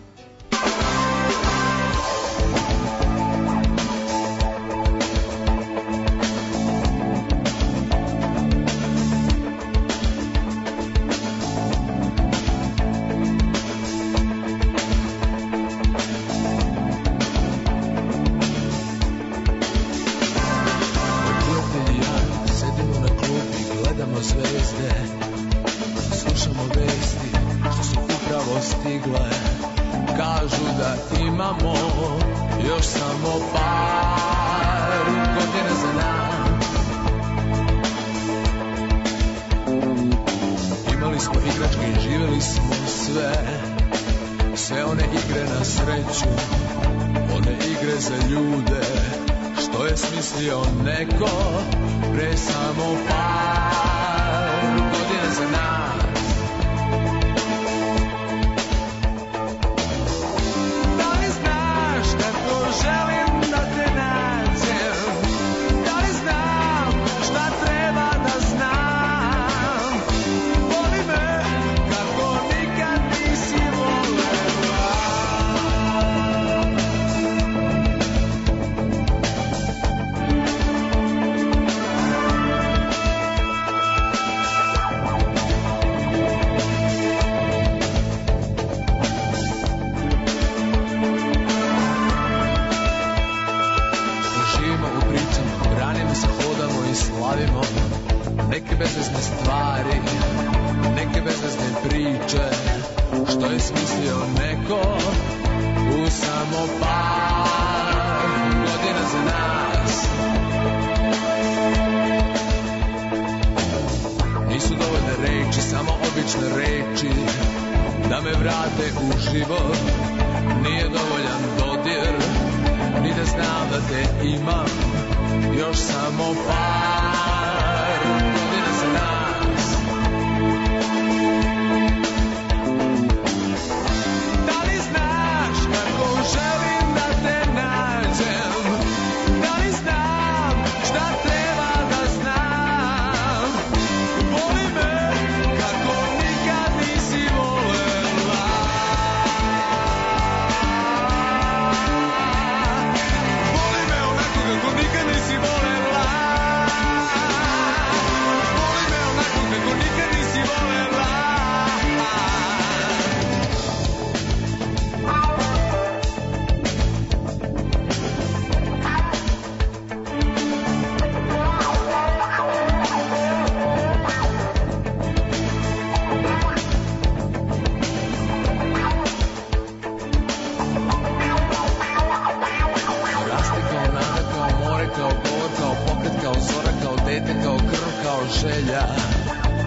želja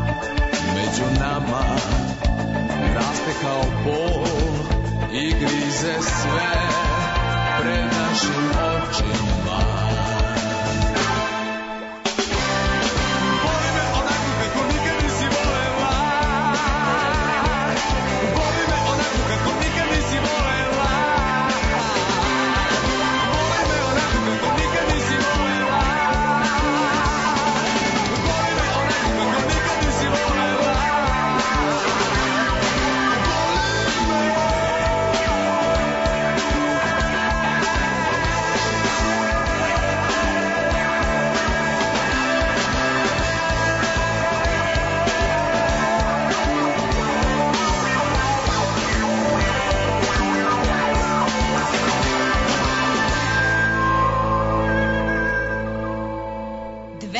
među nama raste kao bol i griz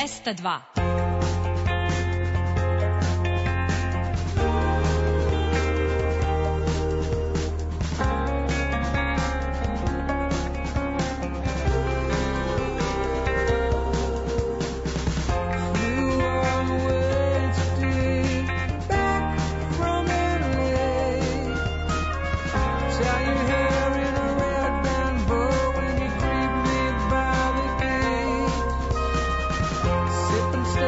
202. Sipping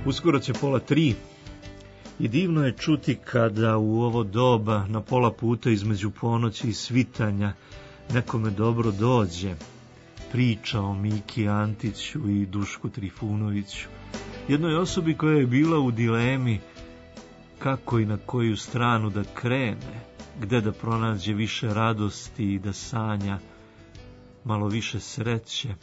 Uskoro će 2:30 i divno je čuti kada u ovo doba na pola puta između ponoći i svitanja nekome dobro dođe priča o Miki Antiću i Dušku Trifunoviću, jednoj osobi koja je bila u dilemi kako i na koju stranu da krene, gde da pronađe više radosti i da sanja malo više sreće,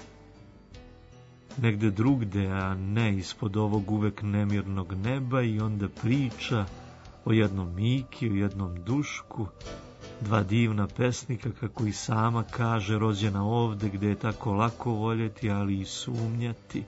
negde drugde, a ne ispod ovog uvek nemirnog neba, i onda priča o jednom Miki, o jednom Dušku, dva divna pesnika, kako i sama kaže, rođena ovde gde je tako lako voljeti, ali i sumnjati.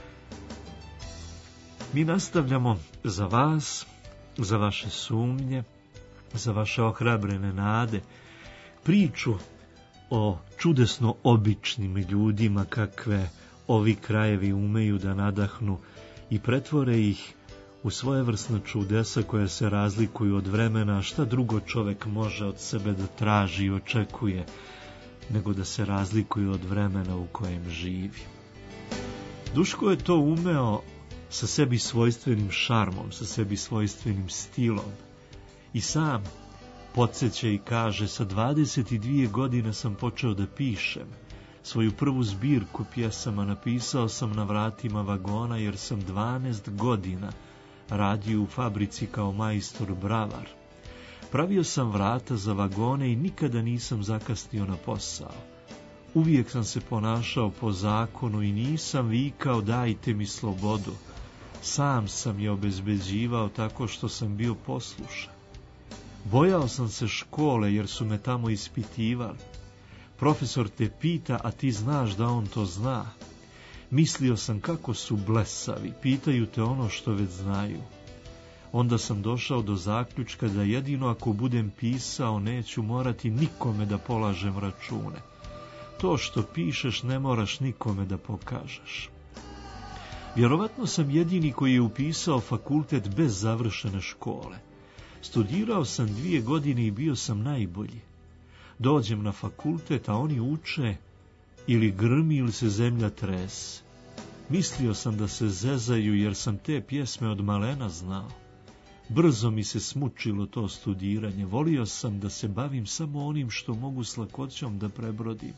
Mi nastavljamo za vas, za vaše sumnje, za vaše ohrabrene nade, priču o čudesno običnim ljudima kakve ovi krajevi umeju da nadahnu i pretvore ih u svojevrsna čudesa koja se razlikuju od vremena. Šta drugo čovek može od sebe da traži i očekuje nego da se razlikuju od vremena u kojem živi. Duško je to umeo sa sebi svojstvenim šarmom, sa sebi svojstvenim stilom, i sam podsjeća i kaže: sa 22 godine sam počeo da pišem. Svoju prvu zbirku pjesama napisao sam na vratima vagona, jer sam 12 godina radio u fabrici kao majstor bravar. Pravio sam vrata za vagone i nikada nisam zakasnio na posao. Uvijek sam se ponašao po zakonu i nisam vikao dajte mi slobodu. Sam sam je obezbeđivao tako što sam bio poslušan. Bojao sam se škole jer su me tamo ispitivali. Profesor te pita, a ti znaš da on to zna. Mislio sam kako su blesavi, pitaju te ono što već znaju. Onda sam došao do zaključka da jedino ako budem pisao neću morati nikome da polažem račune. To što pišeš ne moraš nikome da pokažeš. Vjerovatno sam jedini koji je upisao fakultet bez završene škole. Studirao sam 2 godine i bio sam najbolji. Dođem na fakultet, a oni uče ili grmi ili se zemlja trese. Mislio sam da se zezaju jer sam te pjesme od malena znao. Brzo mi se smučilo to studiranje. Volio sam da se bavim samo onim što mogu s lakoćom da prebrodim.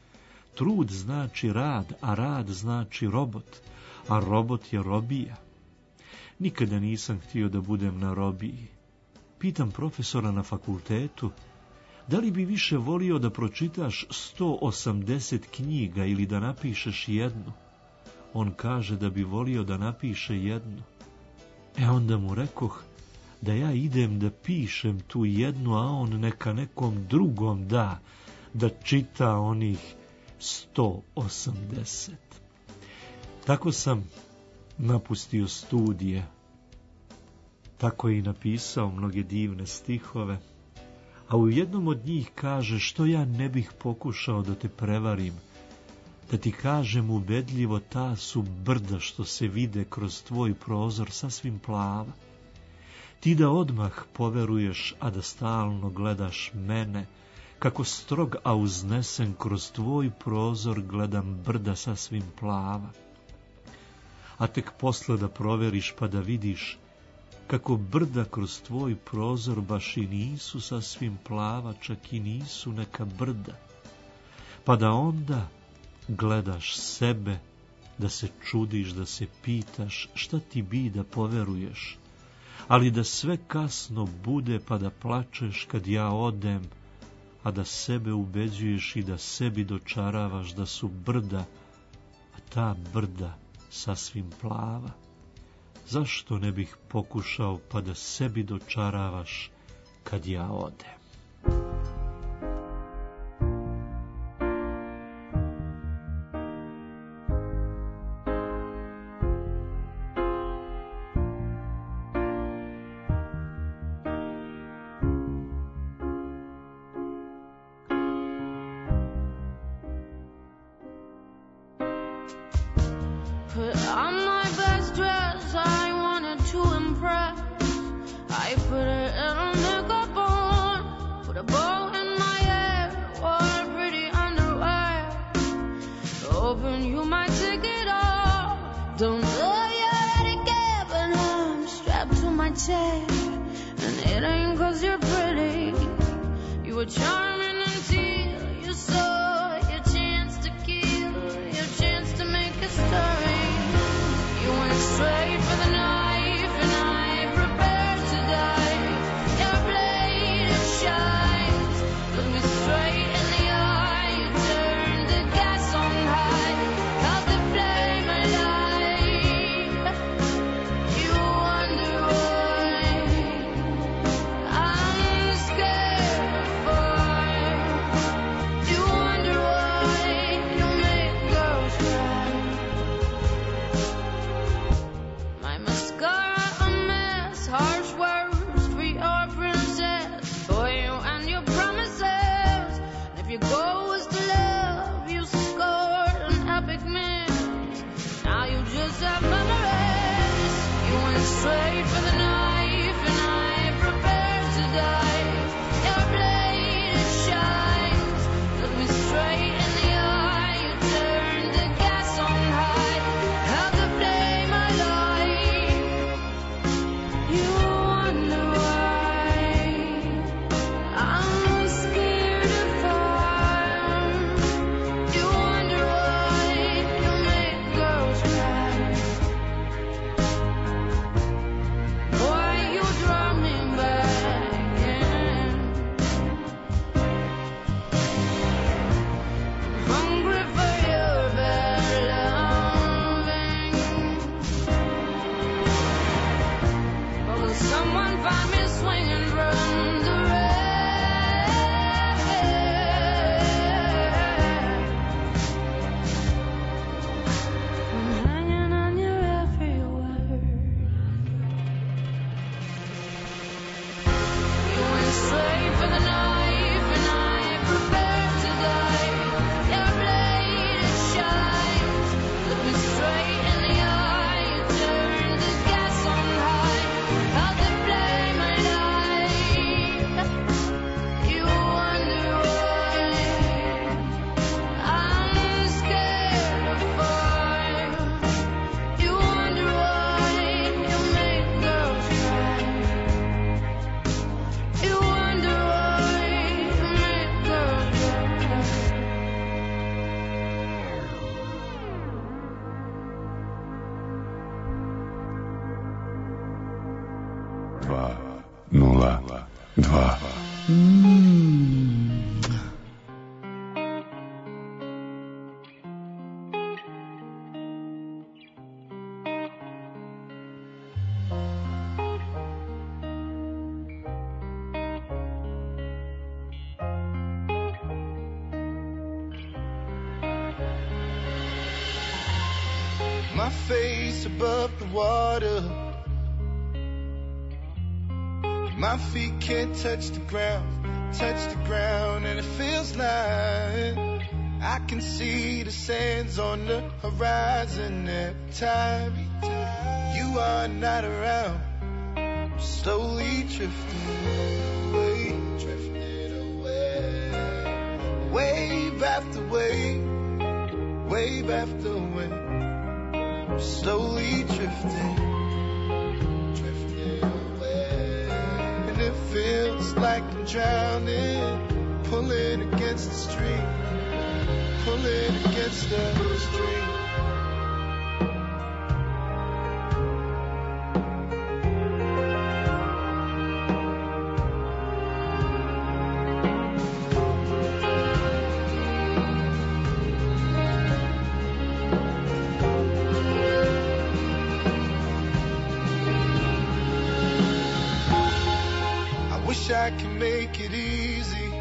Trud znači rad, a rad znači robot, a robot je robija. Nikada nisam htio da budem na robiji. Pitam profesora na fakultetu, da li bi više volio da pročitaš 180 knjiga ili da napišeš jednu? On kaže da bi volio da napiše jednu. Onda mu rekoh da ja idem da pišem tu jednu, a on neka nekom drugom da čita onih 180. Tako sam napustio studije. Tako je i napisao mnoge divne stihove, a u jednom od njih kaže: što ja ne bih pokušao da te prevarim, da ti kažem ubedljivo, ta su brda što se vide kroz tvoj prozor sasvim plava. Ti da odmah poveruješ, a da stalno gledaš mene, kako strog a uznesen kroz tvoj prozor gledam brda sasvim plava. A tek posle da proveriš pa da vidiš kako brda kroz tvoj prozor baš i nisu sasvim plava, čak i nisu neka brda. Pa da onda gledaš sebe, da se čudiš, da se pitaš šta ti bi da poveruješ, ali da sve kasno bude pa da plačeš kad ja odem, a da sebe ubeđuješ i da sebi dočaravaš da su brda, a ta brda sasvim plava. Zašto ne bih pokušao pa da sebi dočaravaš kad ja odem? Hoping you might take it off. Don't know you already chair. And it ain't 'cause you're pretty. You were charming until you saw your chance to kill, your chance to make a story. You went straight for the knife, and I prepared to die. Your blade it shines, look me straight in the eye. You turned the gas on high, held the flame alive. You wonder why I'm scared of fire. You wonder why you make girls cry. My mascara a mess, harsh words for your princess, for you and your promises. And if your goal was to love, you scored an epic miss. Now you just have memories. You went straight for the knife, and I prepared to die. Your blade it shines, look me straight in the eye. You turned the gas on high, held the flame alive. You wonder why I'm scared of fire. You wonder why you make girls cry. Boy, you draw me back in. Hungry for your bad loving. But will someone find me swinging from the rain? I'm hanging on your every word. You went straight for the knife, and I prepared to die. Your blade it shines, look me straight in the eye. You turned the gas on high, held the flame alive. You wonder why I'm scared of fire. You wonder why you make girls cry. You wonder why you make girls cry. 202. My face above the water. My feet can't touch the ground, and it feels like I can see the sands on the horizon every time you are not around. I'm slowly drifting away, wave after wave, wave after wave. I'm slowly drifting away, and it feels like I'm drowning, pulling against the stream, pulling against the stream. I can make it easy,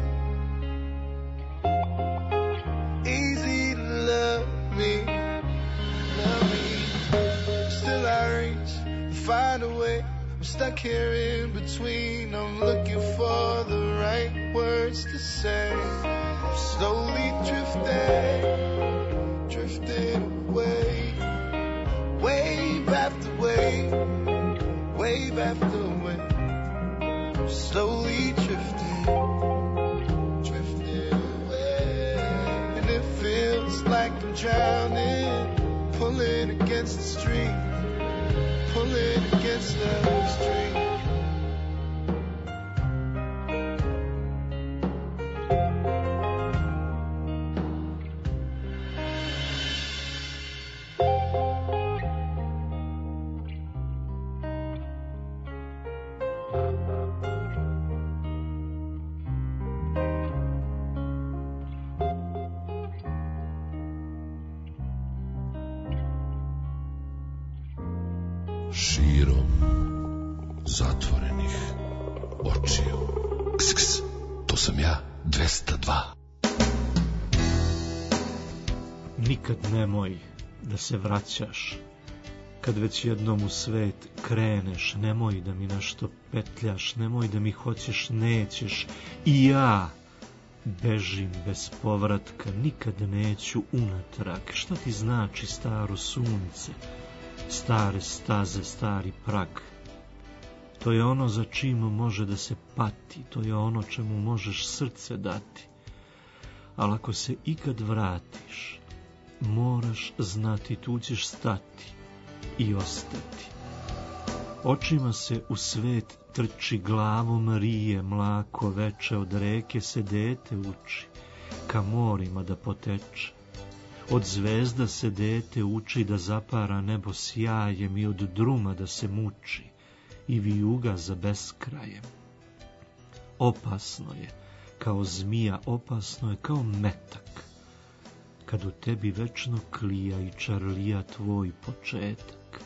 easy to love me. Still I reach and find a way. I'm stuck here in between. I'm looking for the right words to say. I'm slowly drifting away, wave after wave, wave after wave. Slowly drifting away, and it feels like I'm drowning, pulling against the stream, pull it against the string. Širom zatvorenih očiju. Ks, to sam ja, 202. Nikad nemoj da se vraćaš. Kad već jednom u svet kreneš, nemoj da mi nešto petljaš, nemoj da mi hoćeš, nećeš. I ja bežim bez povratka, nikad neću unatrag. Šta ti znači staro sunce? Stare staze, stari prag. To je ono za čim može da se pati, to je ono čemu možeš srce dati. Ali ako se ikad vratiš, moraš znati, tu ćeš stati i ostati. Očima se u svet trči, glavom rije, mlako veče, od reke se dete uči, ka morima da poteče. Od zvezda se dete uči da zapara nebo sjajem i od druma da se muči i vijuga za beskrajem. Opasno je kao zmija, opasno je kao metak, kad u tebi večno klija i čarlija tvoj početak.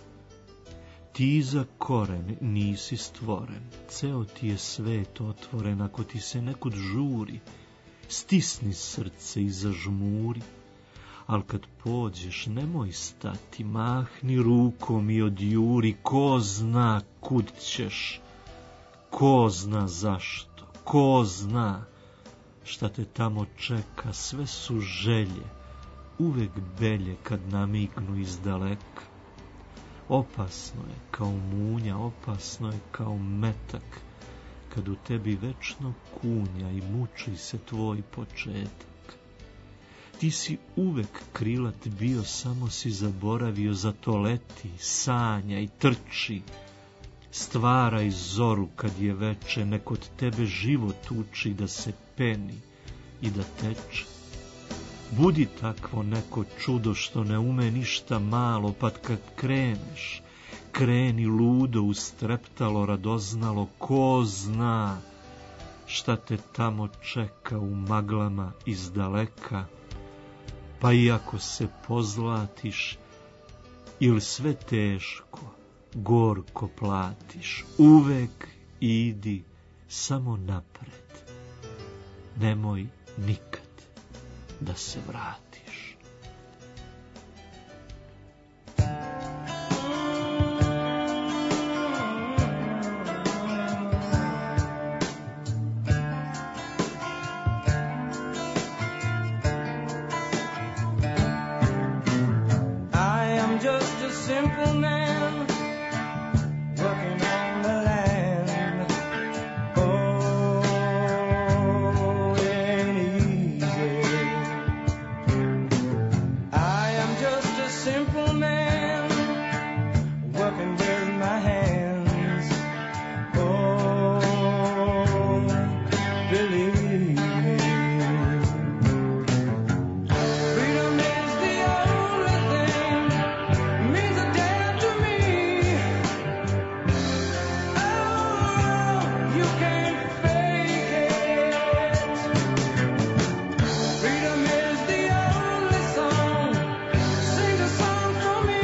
Ti za koren nisi stvoren, ceo ti je svet otvoren, ako ti se nekud žuri, stisni srce i zažmuri. Al kad pođeš, nemoj stati, mahni rukom i odjuri, ko zna kud ćeš, ko zna zašto, ko zna šta te tamo čeka, sve su želje, uvek belje kad namignu iz daleka. Opasno je kao munja, opasno je kao metak, kad u tebi večno kunja i muči se tvoj početak. Ti si uvek krilat bio, samo si zaboravio, zato leti, sanja i trči. Stvaraj zoru kad je veče, nek od tebe život uči da se peni i da teče. Budi takvo neko čudo što ne ume ništa malo, pa kad kreneš, kreni ludo, ustreptalo, radoznalo, ko zna šta te tamo čeka u maglama iz daleka. Pa i ako se pozlatiš ili sve teško, gorko platiš, uvek idi samo napred. Nemoj nikad da se vratiš. Just a simple man working on the land. Oh, ain't easy. I am just a simple man working with my hands. Oh, believe me. Freedom is the only thing means a damn to me. Oh, you can't fake it. Freedom is the only song. Sing a song for me.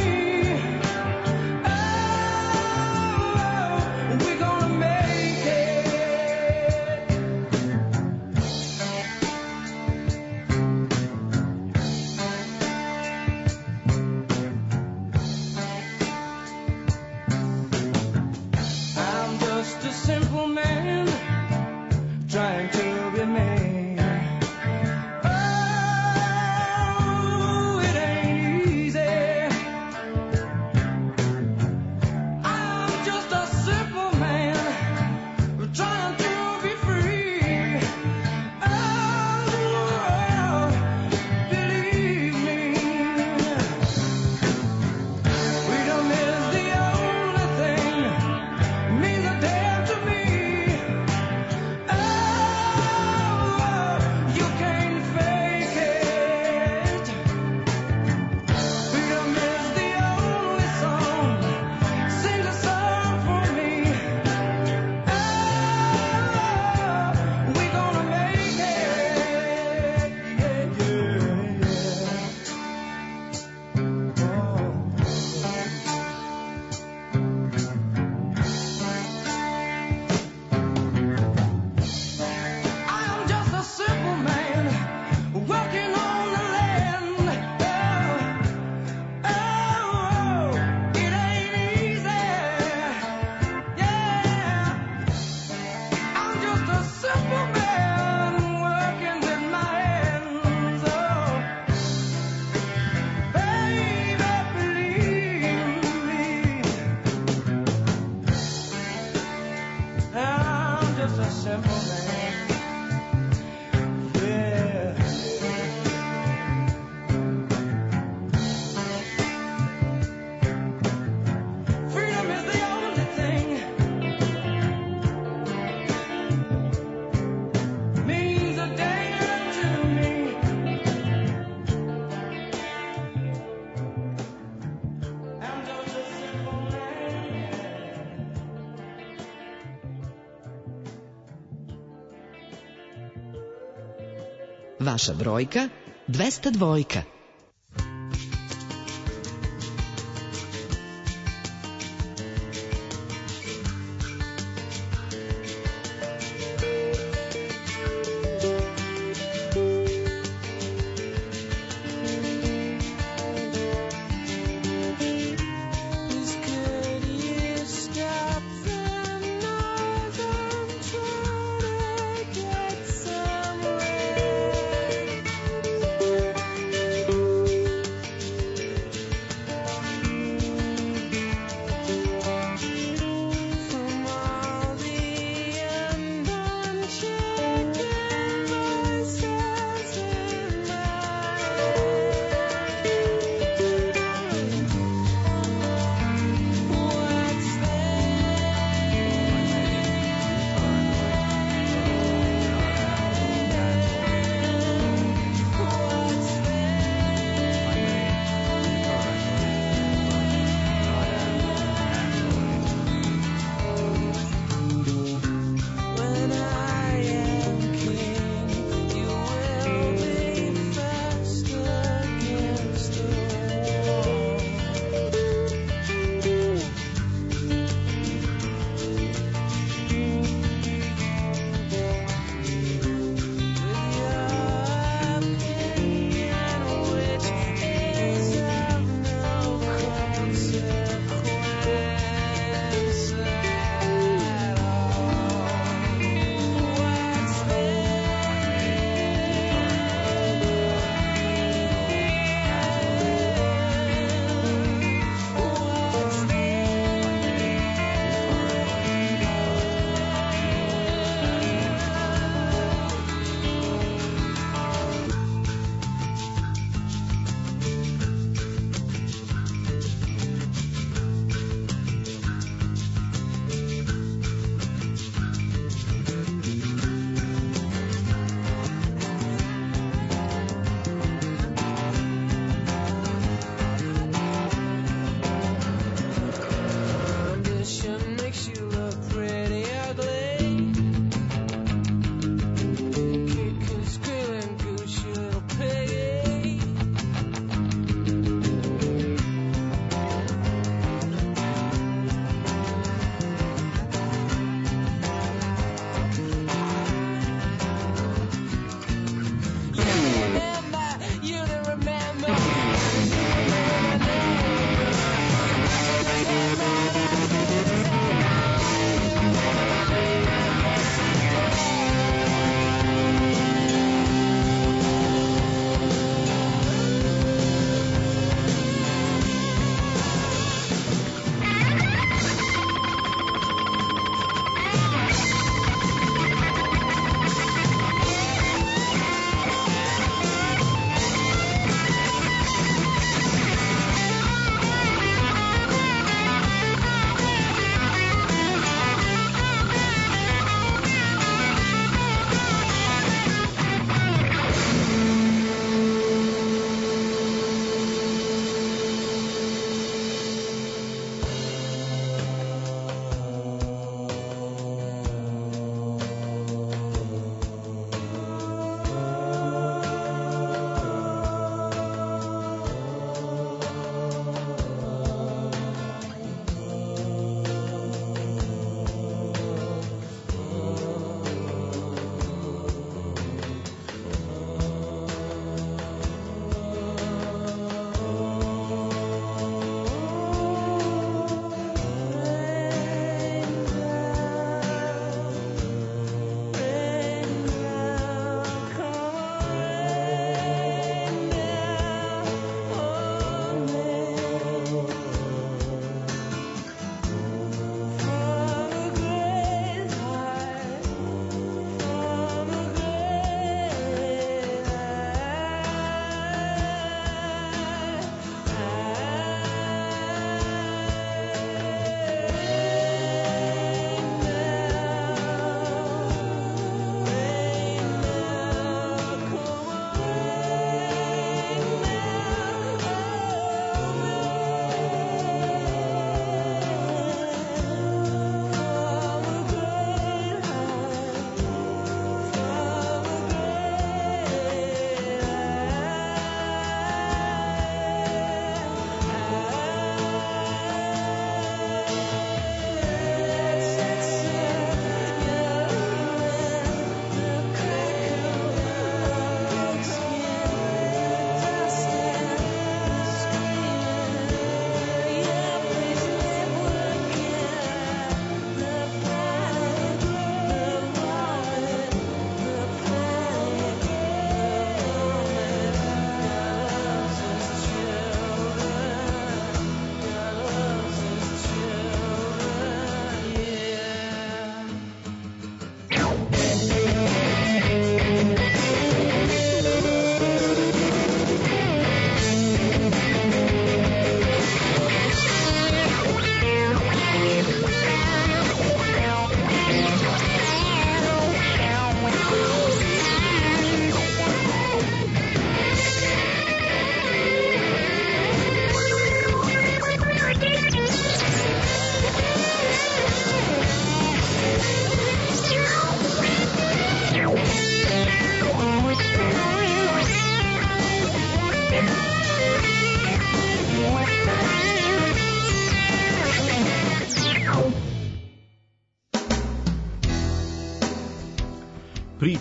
Vaša brojka 202.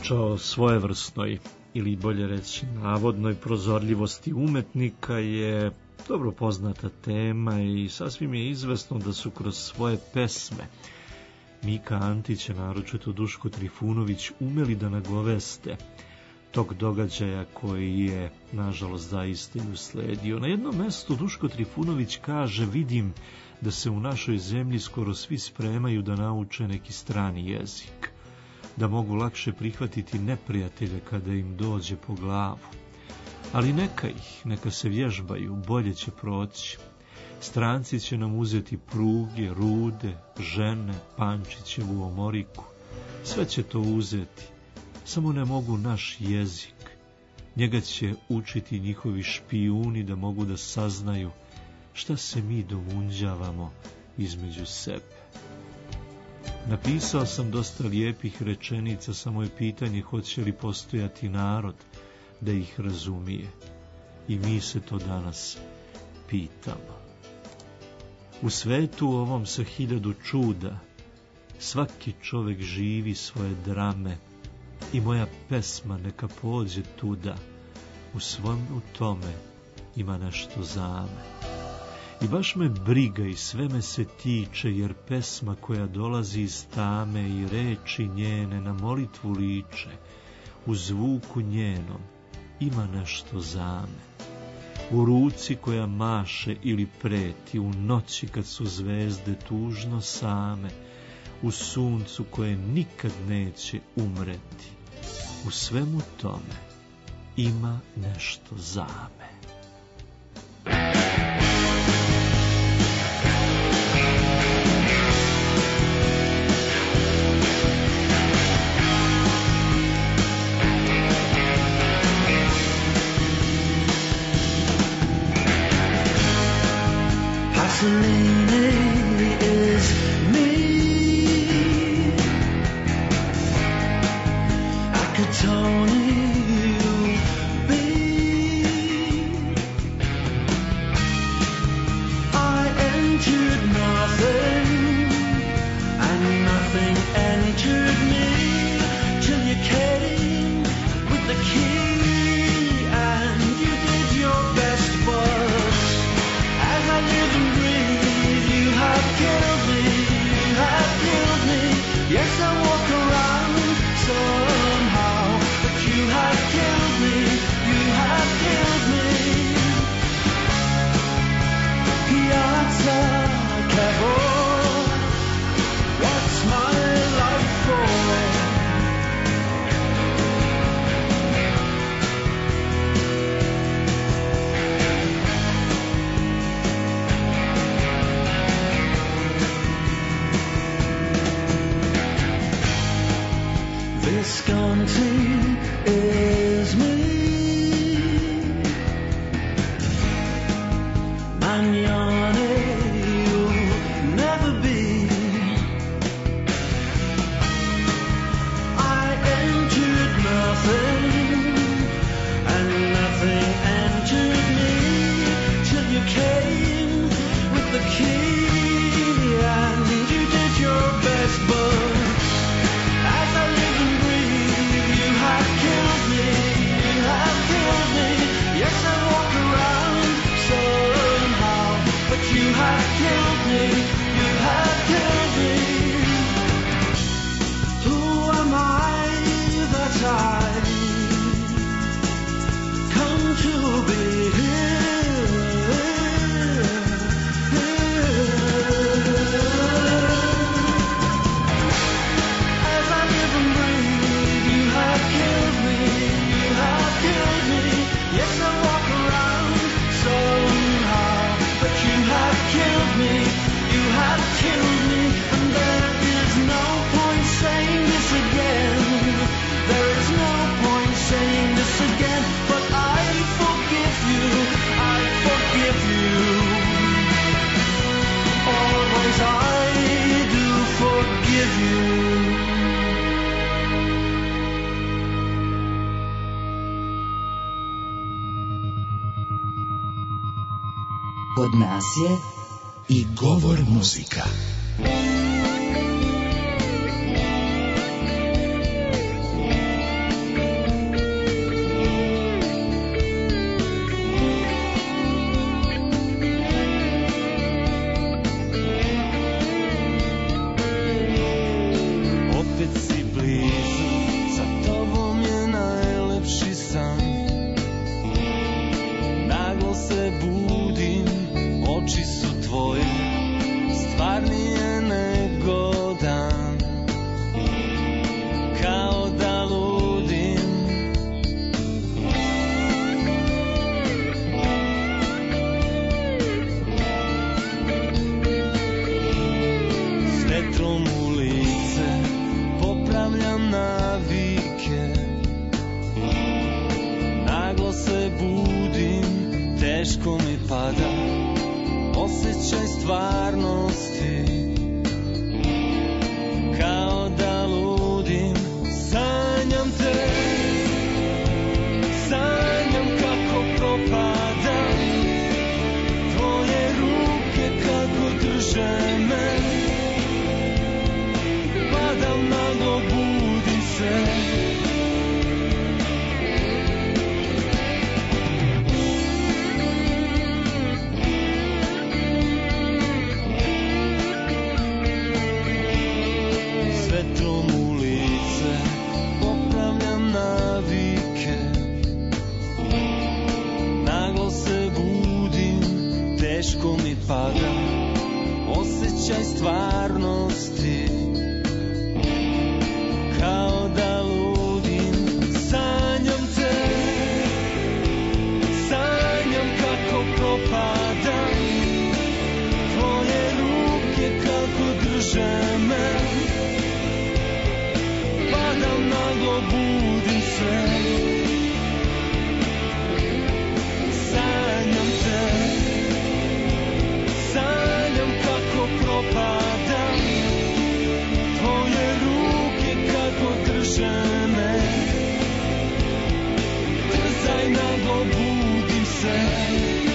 Priča o svojevrsnoj, ili bolje reći navodnoj prozorljivosti umetnika je dobro poznata tema i sasvim je izvesno da su kroz svoje pesme Mika Antić, naročito Duško Trifunović, umeli da nagoveste tog događaja koji je, nažalost, zaista i usledio. Na jednom mestu Duško Trifunović kaže: vidim da se u našoj zemlji skoro svi spremaju da nauče neki strani jezik, da mogu lakše prihvatiti neprijatelje kada im dođe po glavu. Ali neka se vježbaju, bolje će proći. Stranci će nam uzeti pruge, rude, žene, Pančićevu omoriku. Sve će to uzeti, samo ne mogu naš jezik. Njega će učiti njihovi špijuni da mogu da saznaju šta se mi domunđavamo između sebe. Napisao sam dosta lijepih rečenica, samo je pitanje hoće li postojati narod da ih razumije. I mi se to danas pitamo. U svetu ovom sa 1000 čuda svaki čovek živi svoje drame i moja pesma neka pođe tuda, u svom tome ima nešto za me. I baš me briga i sve me se tiče, jer pesma koja dolazi iz tame i reči njene na molitvu liče, u zvuku njenom ima nešto za me. U ruci koja maše ili preti, u noći kad su zvezde tužno same, u suncu koje nikad neće umreti, u svemu tome ima nešto za me. Pasolini is me. Akatoni you be. I entered nothing, and nothing entered me, till you came with the key, and you did your best, but as I live and breathe, you have killed me, you have killed me. Yes, I walk around somehow, but you have killed me, you have killed me. Piazza Cavour, what's my life for? Visconti is me. Magnani you'll never be. I entered nothing, and nothing entered me, till you came with the key, and you did your best, but as I live and breathe, you have killed me, you have killed me. Yes, I walk around somehow, but you have killed me, you have killed me. Who am I that I come to be here? As I live and breathe, you have killed me, you have killed me. Yes, I walk around somehow, but you have killed me, you have killed me. And there is no point saying this again, there is no point saying this again, but I forgive you, I forgive you. Always I do forgive you. Kod nas je i govor muzika. mi pada, osjećaj stvarnosti, kao da ludim, sanjam te, sanjam kako propadam, tvoje ruke kako drže me, padam naglo, budim se. Teško mi pada, osjećaj stvarnosti, kao da ludim, sanjam te, sanjam kako propadam, tvoje ruke kako drže me, padam naglo, budim se, sanjam te. Sanjam kako propadam, tvoje ruke kako drže me, trzaj naglo, budim se.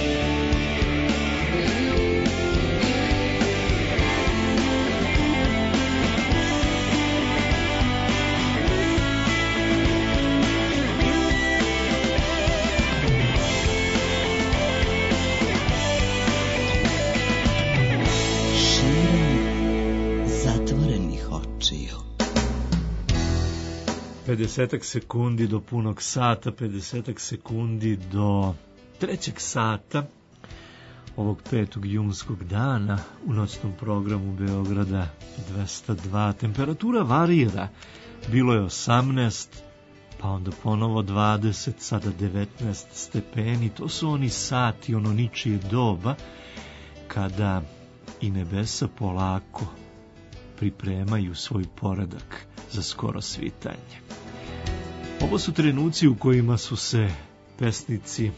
Pedesetak sekundi do punog sata, 50 sekundi do 3. sata ovog 5. junskog dana u noćnom programu Beograda 202. Temperatura varira, bilo je 18, pa onda ponovo 20, sada 19 stepeni. To su oni sati, ono ničije doba, kada i nebesa polako pripremaju svoj poredak za skoro svitanje. Ovo su trenuci u kojima su se pesnici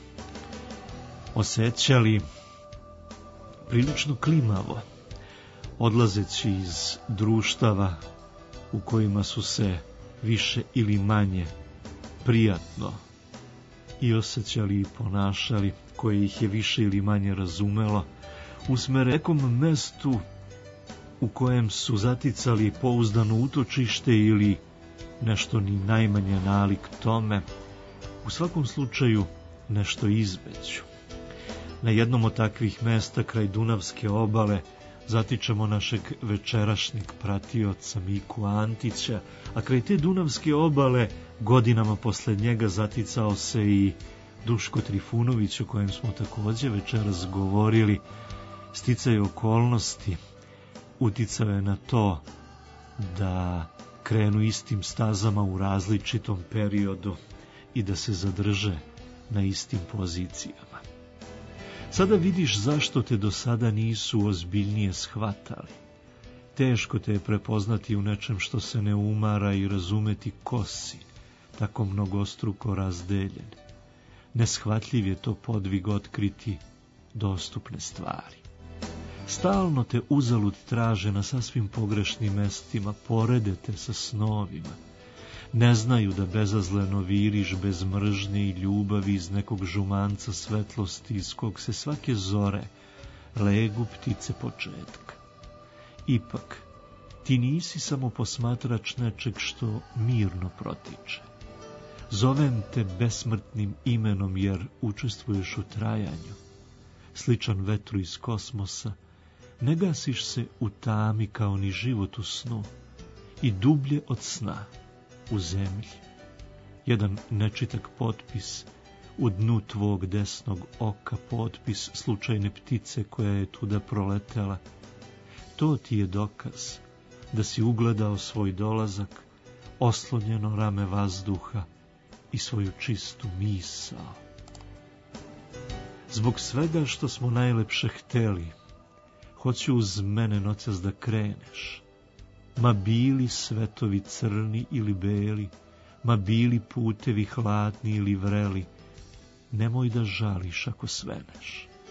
osjećali prilično klimavo, odlazeći iz društava u kojima su se više ili manje prijatno i osjećali i ponašali, koje ih je više ili manje razumelo, usmere nekom mestu u kojem su zaticali pouzdano utočište ili nešto ni najmanje nalik tome, u svakom slučaju nešto između. Na jednom od takvih mesta kraj Dunavske obale zatičemo našeg večerašnjeg pratioca Miku Antića, a kraj te Dunavske obale godinama posle njega zaticao se i Duško Trifunović, o kojem smo također večeras govorili. Sticaj okolnosti uticao je na to da krenu istim stazama u različitom periodu i da se zadrže na istim pozicijama. Sada vidiš zašto te do sada nisu ozbiljnije shvatali. Teško te je prepoznati u nečem što se ne umara i razumeti ko si, tako mnogostruko razdeljen. Neshvatljiv je to podvig otkriti dostupne stvari. Stalno te uzalud traže na sasvim pogrešnim mestima, porede te sa snovima. Ne znaju da bezazleno viriš bez mržnje i ljubavi iz nekog žumanca svetlosti iz kog se svake zore legu ptice početka. Ipak, ti nisi samo posmatrač nečeg što mirno protiče. Zovem te besmrtnim imenom jer učestvuješ u trajanju. Sličan vetru iz kosmosa, ne gasiš se u tami kao ni život u snu i dublje od sna u zemlji. Jedan nečitak potpis u dnu tvog desnog oka, potpis slučajne ptice koja je tuda proletela. To ti je dokaz da si ugledao svoj dolazak, oslonjeno rame vazduha i svoju čistu misao. Zbog svega što smo najlepše hteli, hoću uz mene noćas da kreneš. Ma bili svetovi crni ili beli, ma bili putevi hladni ili vreli, nemoj da žališ ako sveneš.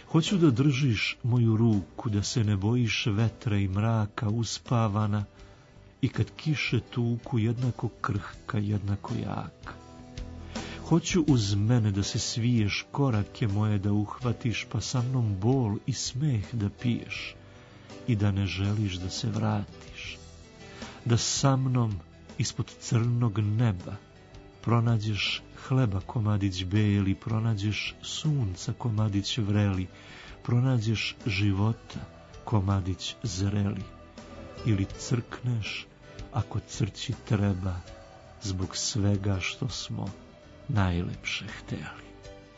Hoću da držiš moju ruku, da se ne bojiš vetra i mraka uspavana i kad kiše tuku jednako krhka, jednako jaka. Hoću uz mene da se sviješ, korake moje da uhvatiš, pa sa mnom bol i smeh da piješ i da ne želiš da se vratiš. Da sa mnom ispod crnog neba pronađeš hleba komadić beli, pronađeš sunca komadić vreli, pronađeš života komadić zreli, ili crkneš ako crći treba zbog svega što smo najlepše hteli.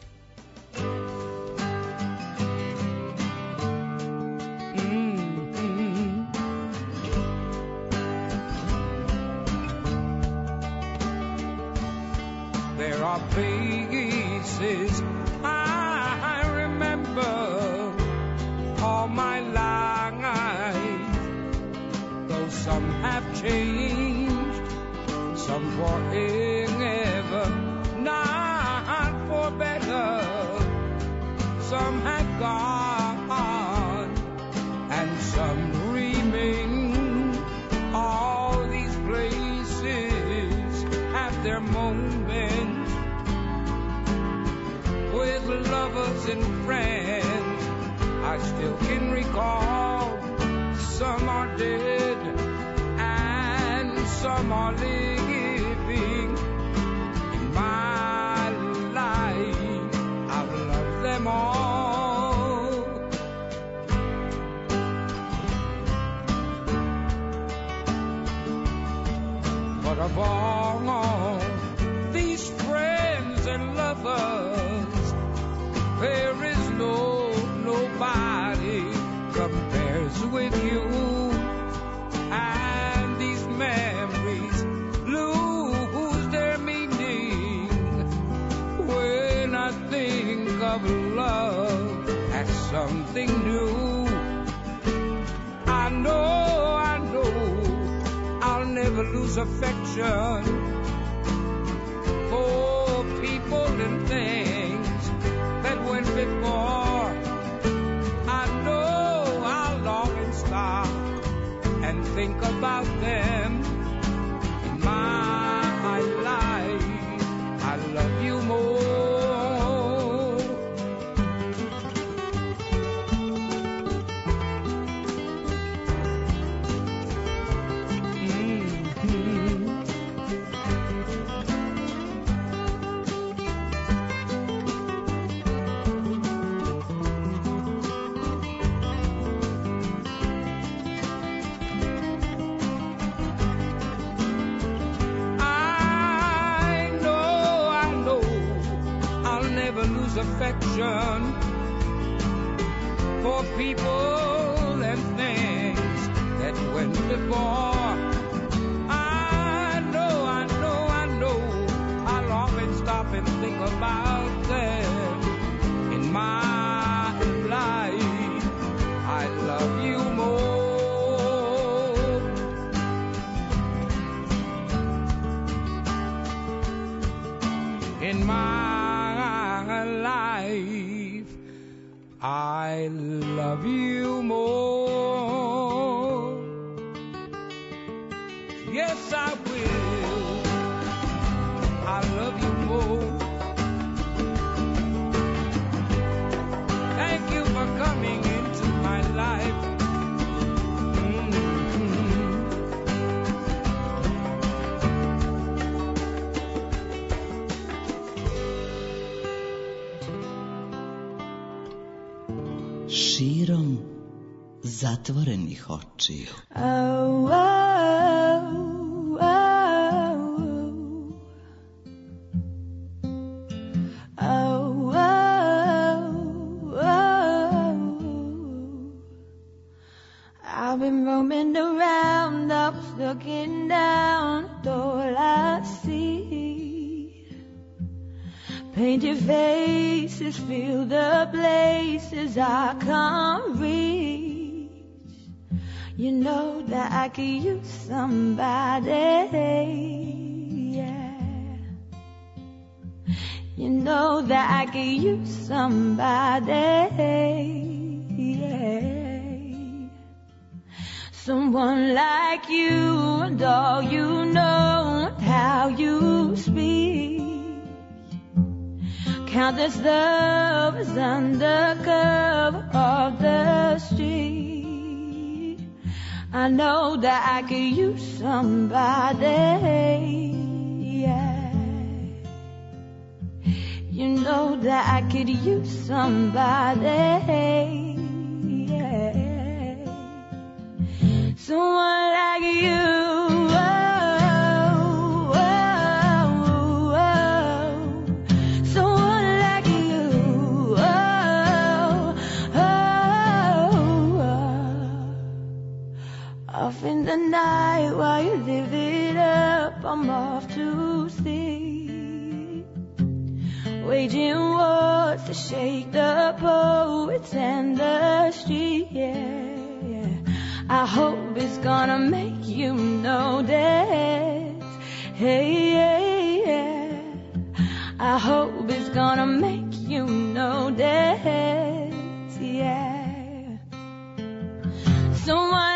There are faces I remember all my life, though some have changed, some forever, not for better. Some have gone and some remain. All these places have their moments with lovers and friends. I still can recall. Some are dead and some are living. In my life, I've loved them all. But of all these friends and lovers, there is nobody compares with you. And these memories lose their meaning when I think of love as something new. I know I'll never lose affection for people and things that went before. I know I'll often stop and think about them. In my life, I love you more. Affection for people and things that went before. I know I'll always stop and think about them. In my life, I love you more. In my life, I love you more. Yes, I will. I love you more. Thank you for coming into my life. Širom zatvorenih očiju. Oh, oh, oh, oh, oh, oh. I've been roaming around, I was looking down at all I see. Painted faces fill the places I can't reach. You know that I could use somebody, yeah. You know that I could use somebody. someone like you, and all you know, and how you speak. Countless lovers under cover of the street. I know that I could use somebody, yeah. You know that I could use somebody, yeah. Someone like you. Off in the night while you live it up, I'm off to sleep, waging wars to shake the poets and the street, yeah. I hope it's gonna make you notice, hey, hey, yeah. I hope it's gonna make you notice, yeah. Someone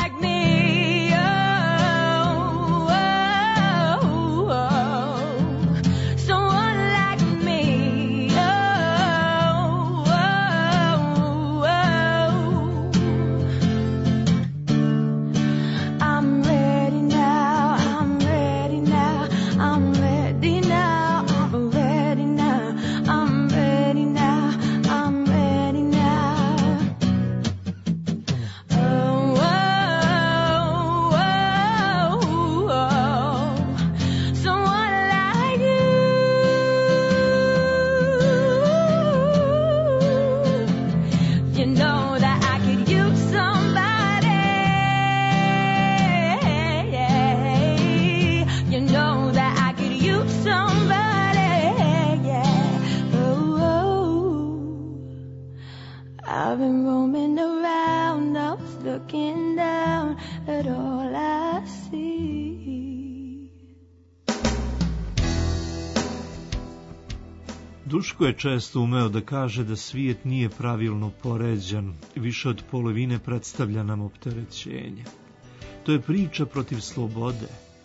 Duško je često umeo da kaže da svijet nije pravilno poređan, više od polovine predstavlja nam opterećenje. To je priča protiv slobode.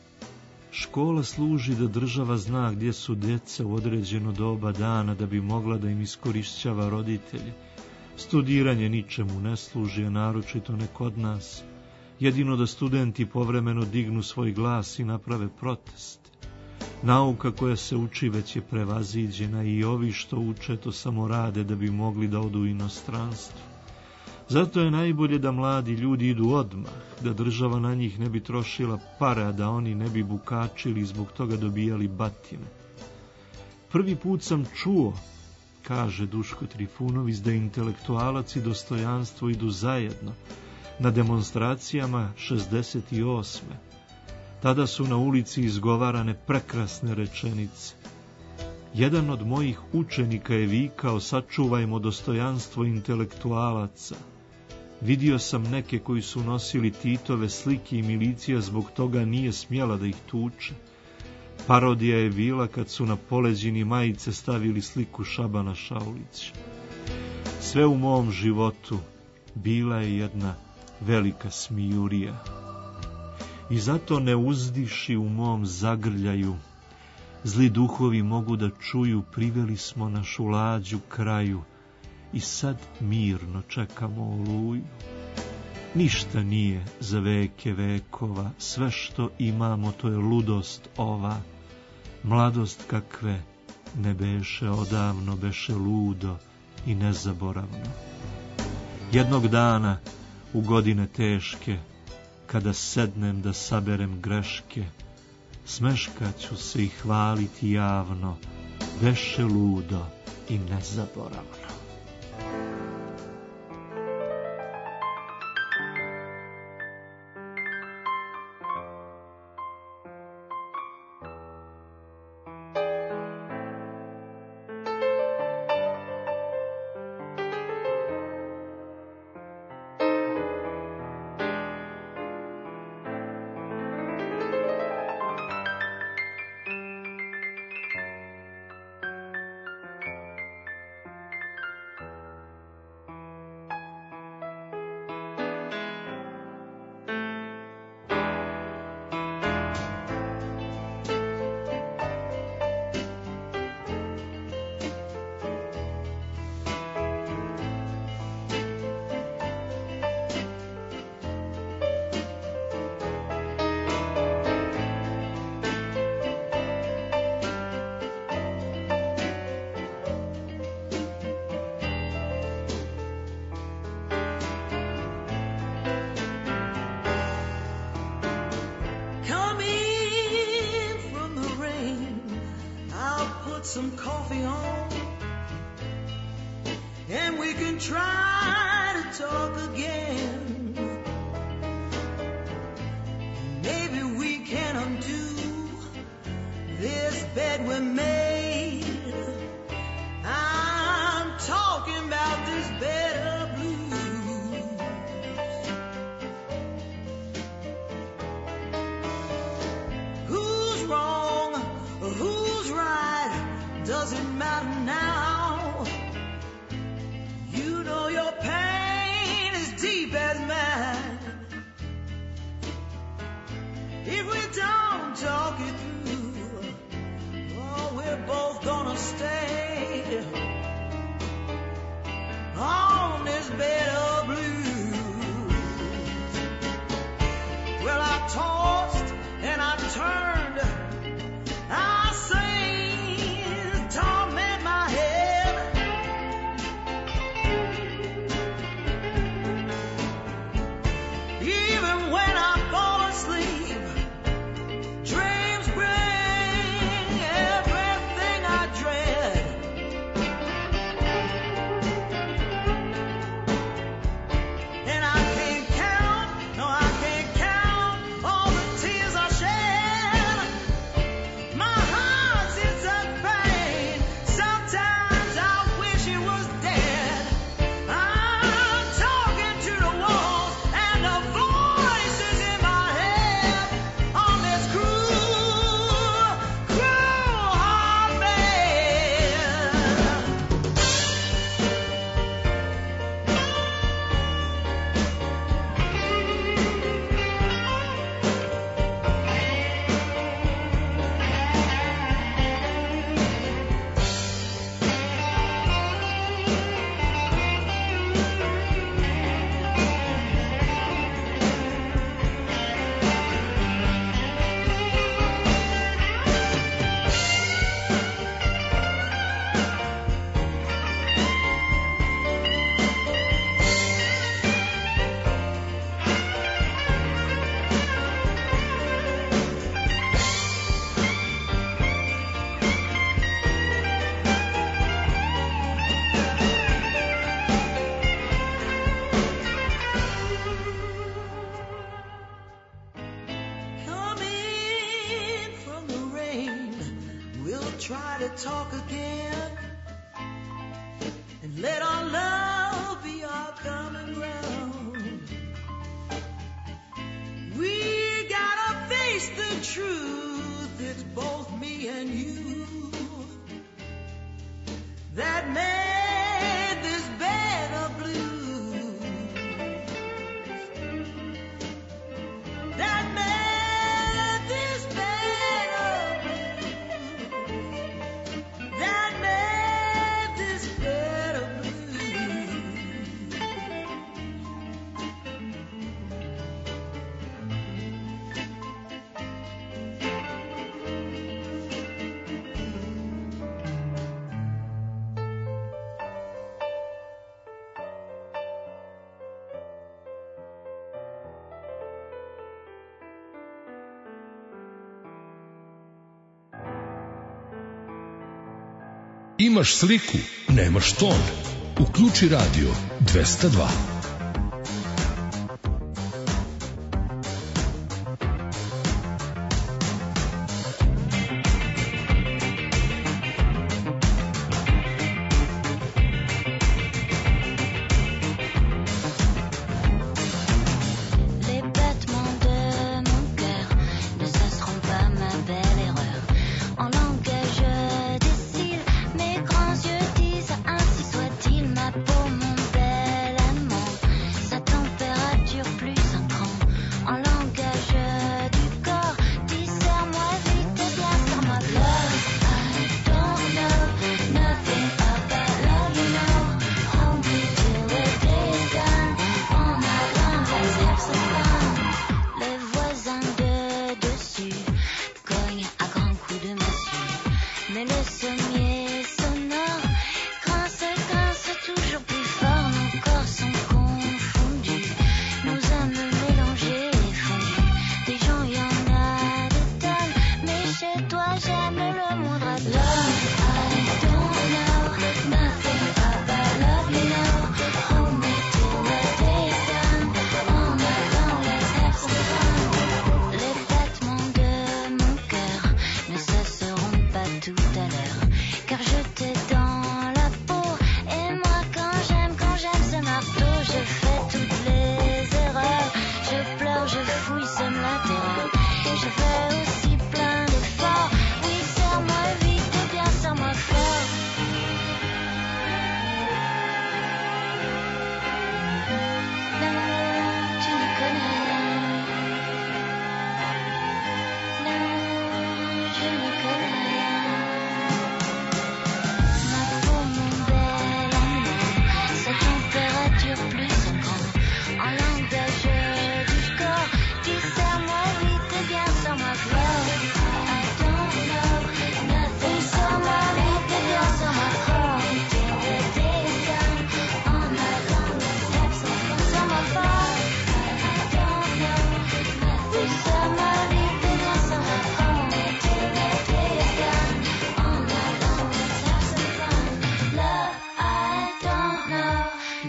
Škola služi da država zna gdje su djeca u određeno doba dana da bi mogla da im iskorišćava roditelje. Studiranje ničemu ne služi, a naročito ne kod nas. Jedino da studenti povremeno dignu svoj glas i naprave protest. Nauka koja se uči već je prevaziđena i ovi što uče to samo rade da bi mogli da odu u inostranstvo. Zato je najbolje da mladi ljudi idu odmah, da država na njih ne bi trošila pare, a da oni ne bi bukačili i zbog toga dobijali batine. Prvi put sam čuo, kaže Duško Trifunović, da intelektualac i dostojanstvo idu zajedno na demonstracijama 68. Tada su na ulici izgovarane prekrasne rečenice. Jedan od mojih učenika je vikao: sačuvajmo dostojanstvo intelektualaca. Vidio sam neke koji su nosili Titove slike i milicija zbog toga nije smjela da ih tuče. Parodija je bila kad su na poleđini majice stavili sliku Šabana Šaulića. Sve u mom životu bila je jedna velika smijurija. I zato ne uzdiši u mom zagrljaju. Zli duhovi mogu da čuju, priveli smo našu lađu kraju i sad mirno čekamo oluju. Ništa nije za veke vekova, sve što imamo to je ludost ova. Mladost kakve ne beše odavno, beše ludo i nezaboravno. Jednog dana u godine teške, kada sednem da saberem greške, smeškaću se i hvaliti javno, beše ludo i nezaboravno. try to talk again. Maybe we can undo this bed we made. I'm talking about this bed of blues. Who's wrong or who's right doesn't matter now. You know your pain is deep as mine. If we don't talk it through, oh, we're both gonna stay on this bed of blues. Well, I tossed and I turned, I sang, torment my head. Even when I fall asleep, dreams bring everything I dread. And I can't count, no, I can't count all the tears I shed. My heart sits in pain. Sometimes I wish it was dead. I'm talking to the walls and the voices in my head on this cruel, cruel hard bed. Come in from the rain, we'll try to talk again, and let our love be our common ground. We gotta face the truth, it's both me and you that made this bed of blues. That made this bed of blues. That made this bed of blues. Imaš sliku, nemaš ton. Uključi radio 202. Les battements de mon cœur ne cesseront pas ma belle erreur. En langage décile, mes grands yeux disent ainsi soit-il, ma peau, mon bel amant.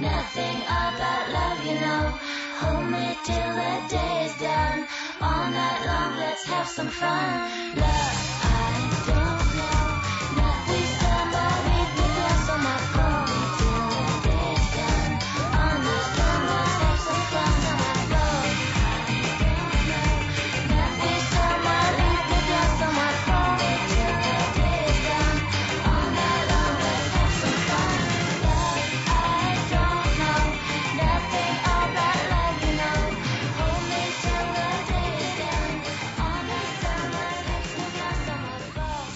nothing about love, you know. Hold me till the day is done. All night long, let's have some fun. Love, I don't know. Nothing, somebody put glass on my phone till the day is done. All night long, let's have some fun. Love, I don't know. Nothing, somebody put glass on my phone till the day is done. All night long, let's have some fun. Love, I don't know. Nothing about love, you know. Hold me till the day is done. All night long, let's have some glass on my phone.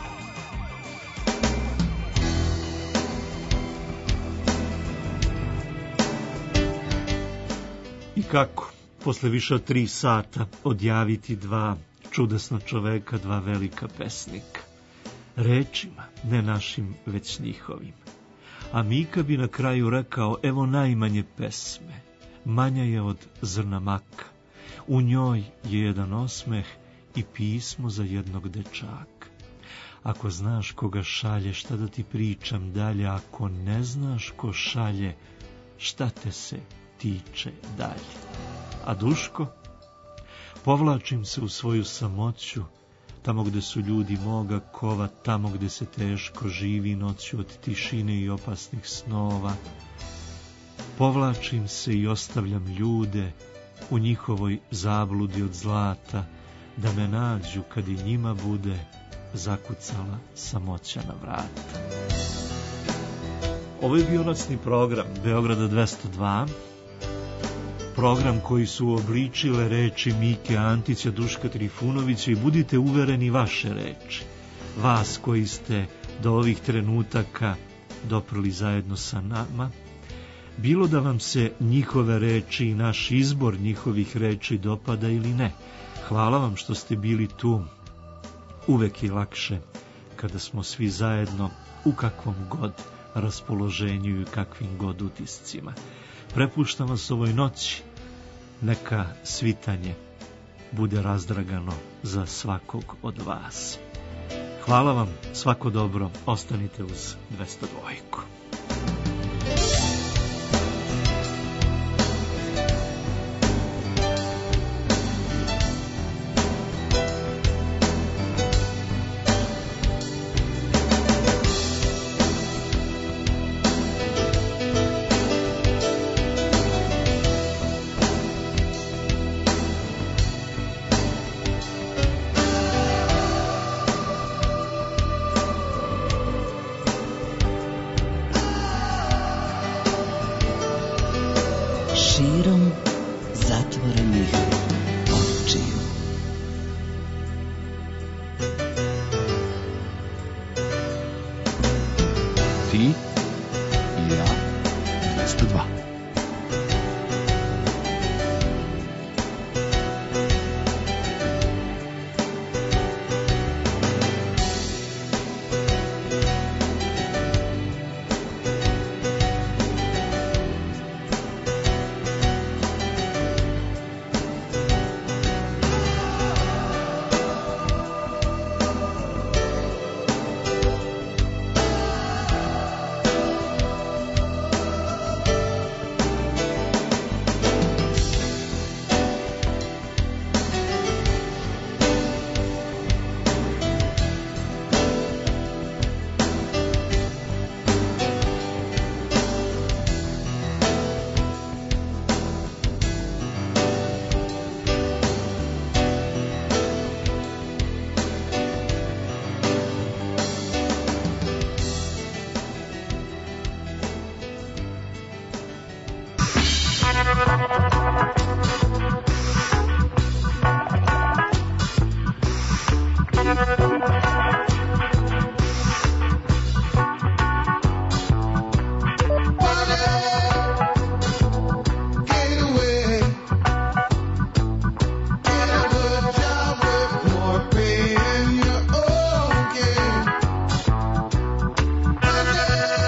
I kako, posle više od 3 sata, odjaviti 2 čudesna čoveka, 2 velika pesnika. Rečima, ne našim, već njihovim. A Mika bi na kraju rekao, evo najmanje pesme, manja je od zrna maka. U njoj je jedan osmeh i pismo za jednog dečaka. Ako znaš koga šalje, šta da ti pričam dalje, ako ne znaš ko šalje, šta te se tiče dalje. A Duško? Povlačim se u svoju samoću, tamo gde su ljudi moga kova, tamo gde se teško živi noću od tišine i opasnih snova. Povlačim se i ostavljam ljude u njihovoj zabludi od zlata, da me nađu kad i njima bude zakucala samoća na vrata. Ovo je bio nocni program Beograda 202, program koji su obličile reči Mike Antića, Duška Trifunovića i budite uvereni vaše reči. Vas koji ste do ovih trenutaka doprli zajedno sa nama, bilo da vam se njihove reči i naš izbor njihovih reči dopada ili ne. Hvala vam što ste bili tu. Uvek je lakše kada smo svi zajedno u kakvom god raspoloženju i kakvim god utiscima. Prepuštam vas ovoj noći, neka svitanje bude razdragano za svakog od vas. Hvala vam, svako dobro, ostanite uz 202. Širom zatvorenih očiju. Ti i ja 202.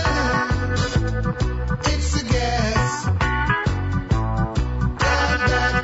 It's a gas.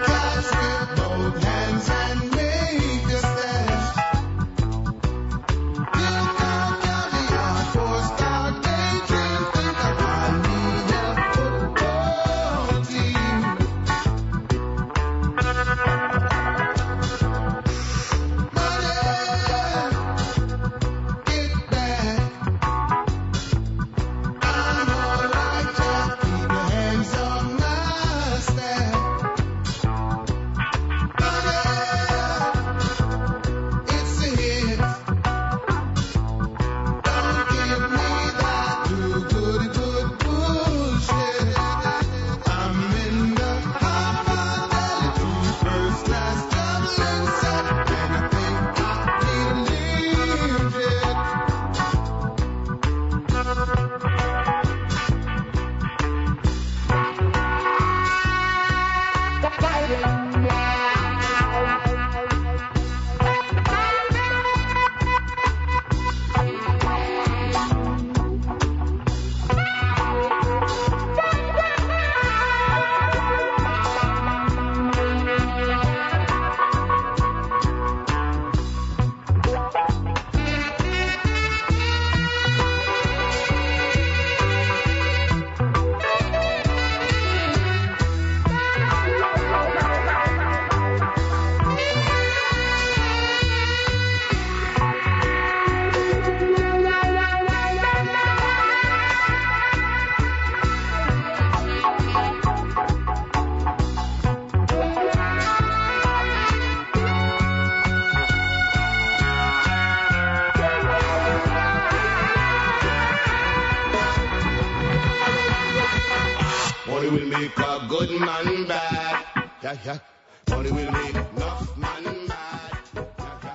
Money will make a good man bad. Yeah, yeah. Money will make enough man mad.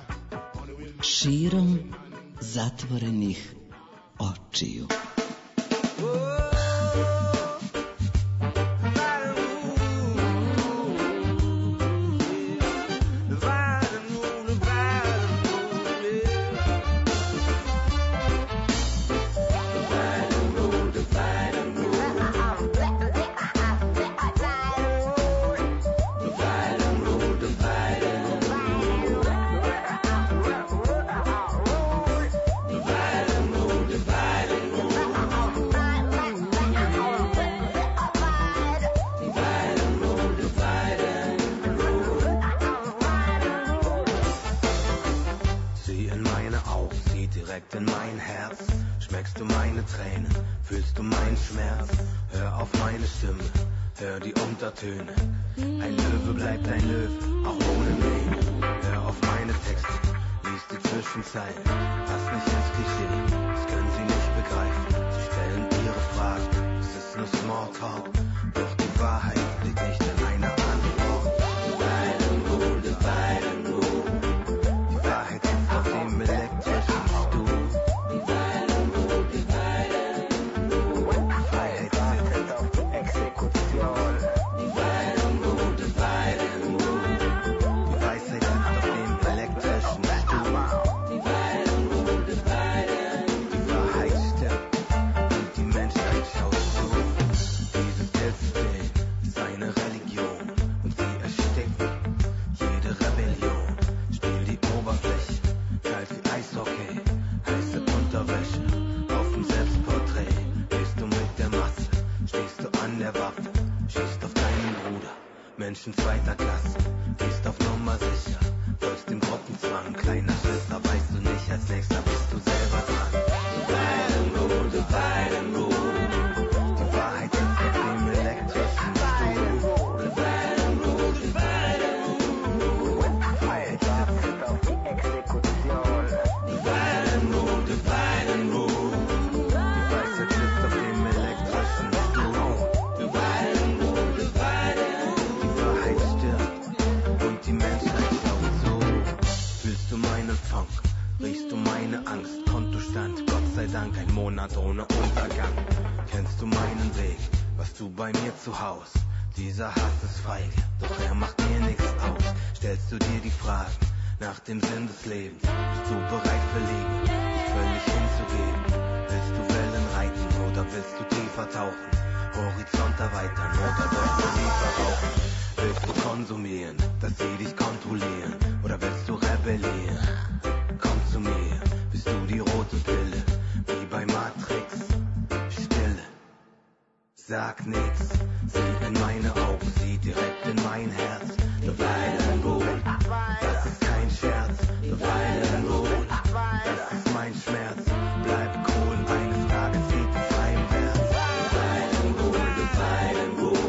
Širom zatvorenih očiju. In mein Herz schmeckst du meine Tränen, fühlst du meinen Schmerz. Hör auf meine Stimme, hör die Untertöne. Ein Löwe bleibt ein Löwe, auch ohne Mähne. Hör auf meine Texte, lies die Zwischenzeilen. Pass nicht ins Klischee, das können sie nicht begreifen. Sie stellen ihre Fragen, es ist nur Smalltalk. Doch die Wahrheit liegt nicht in einer Antwort. Divide and rule, divide and rule. Die Wahrheit sitzt auf dem elektrischen Menschen zweiter Klasse, gehst auf Nummer sicher, folgst dem Gruppenzwang, kleiner Schisser, weißt du nicht, als nächster bist du selber dran. Divide and rule, divide and rule. Die Wahrheit sitzt auf dem elektrischen Stuhl. Divide and rule, divide and rule. Die Freiheit sitzt auf die Exekution. Divide and rule, divide and rule. Die Weisheit sitzt auf dem elektrischen Stuhl. Divide and rule, divide and rule. Die Menschheit schaut so. Fühlst du meinen Funk? Riechst du meine Angst? Kontostand, Gott sei Dank ein Monat ohne Untergang. Kennst du meinen Weg? Warst du bei mir zu Haus? Dieser Hass ist feige, doch er macht mir nichts aus. Stellst du dir die Fragen nach dem Sinn des Lebens? Bist du bereit für Liebe, dich völlig hinzugeben? Willst du Wellen reiten oder willst du tiefer tauchen? Horizont erweitern oder sollst du lieber rauchen? Willst du konsumieren, dass sie dich kontrollieren? Oder willst du rebellieren? Komm zu mir, bist du die rote Pille, wie bei Matrix? Stille, sag nix, sieh in meine Augen, sieh direkt in mein Herz. Divide and rule, das ist kein Scherz. Divide and rule, das ist mein Schmerz. Bleib cool, eines Tages geht es heimwärts. Divide and rule, divide and rule.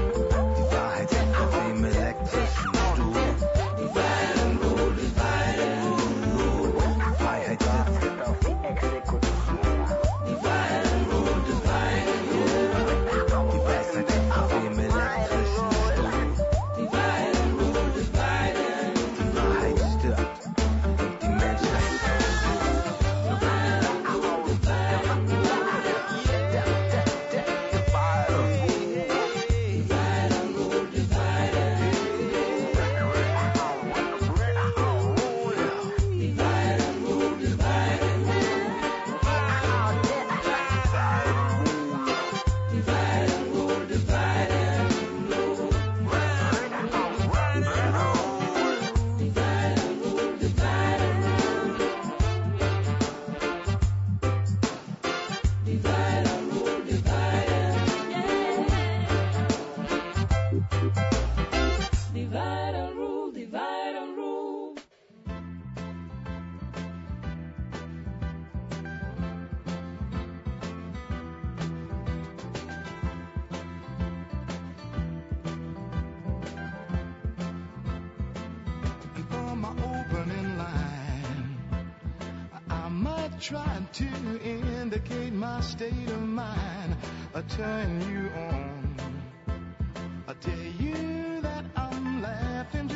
Trying to indicate my state of mind, turn you on.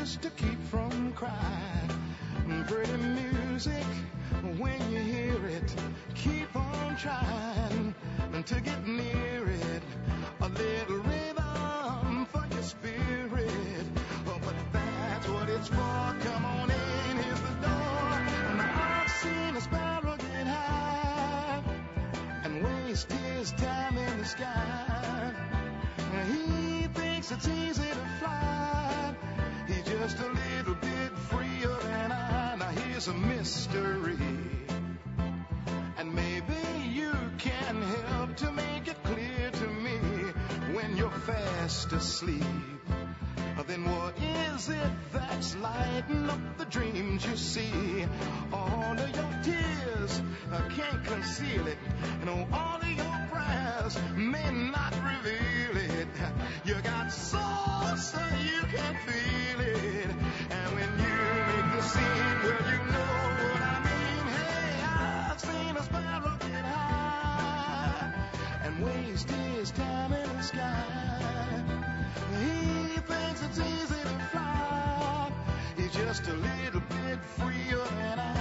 just to keep from crying. Pretty music, when you hear it, keep on trying to get near it. A little rhythm for your spirit. Oh, but that's what it's for. Come on in, here's the door. Now I've seen a sparrow get high and waste his time in the sky. He thinks it's easy to fly. He's just a little bit freer than I. Now here's a mystery, and maybe you can help to make it clear to me. When you're fast asleep, then what is it that's lighting up the dreams you see? All of your tears can't conceal it, and all of your prayers may not reveal it. You got soul so you can feel it, and when you make the scene, well, you know what I mean. Hey, I've seen a sparrow get high and waste his time in the sky. He thinks it's easy to fly. He's just a little bit freer than I.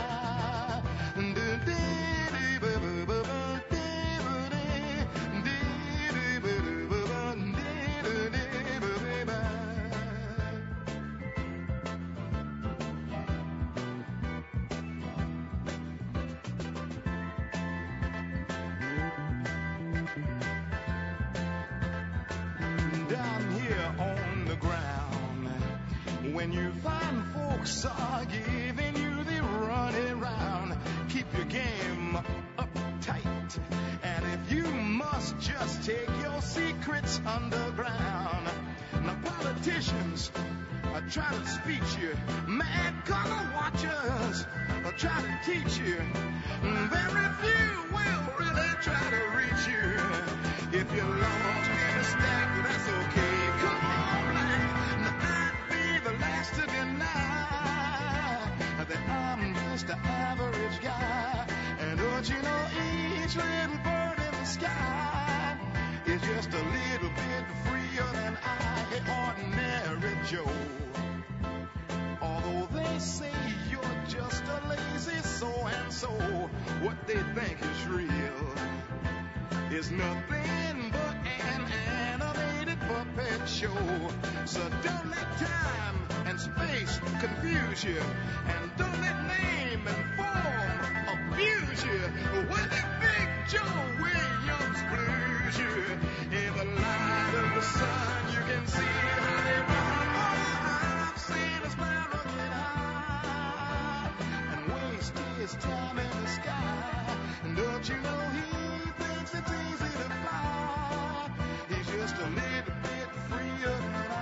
When you find folks are giving you the runaround, keep your game uptight. And if you must just take your secrets underground. Now politicians try to speech you, mad color watchers try to teach you. Very few will really try to reach you. If you're lost in a stack, that's okay. Come on back. The last to deny that I'm just an average guy. And don't you know each little bird in the sky is just a little bit freer than I, ordinary Joe. Although they say you're just a lazy so-and-so, what they think is real is nothing but an animated puppet show. So don't let time and space confuse you, and don't let name and form abuse you. When the Big Joe Williams blues you, in the light of the sun you can see how they run. I've seen a sparrow get high and waste his time in the sky. And don't you know he thinks it's easy to fly? He's just a little bit freer than I.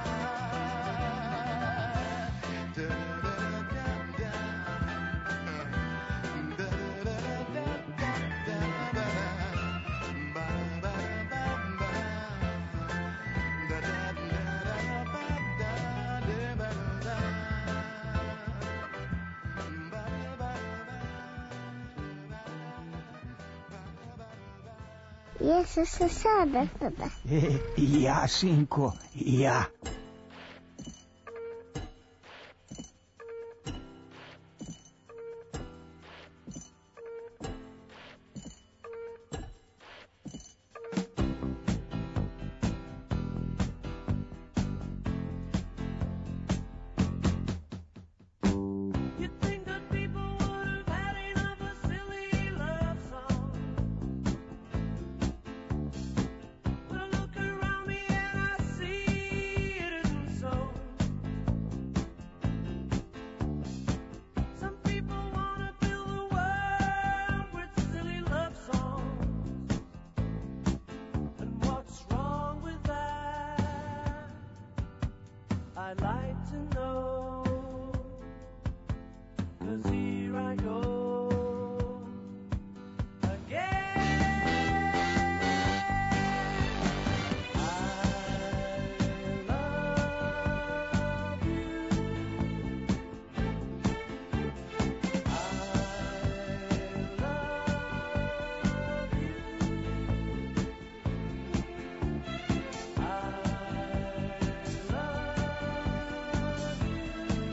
Jezus se sada tada. Ja, sinko, ja. I'd like to know, 'cause here I go again. I love you. I love you.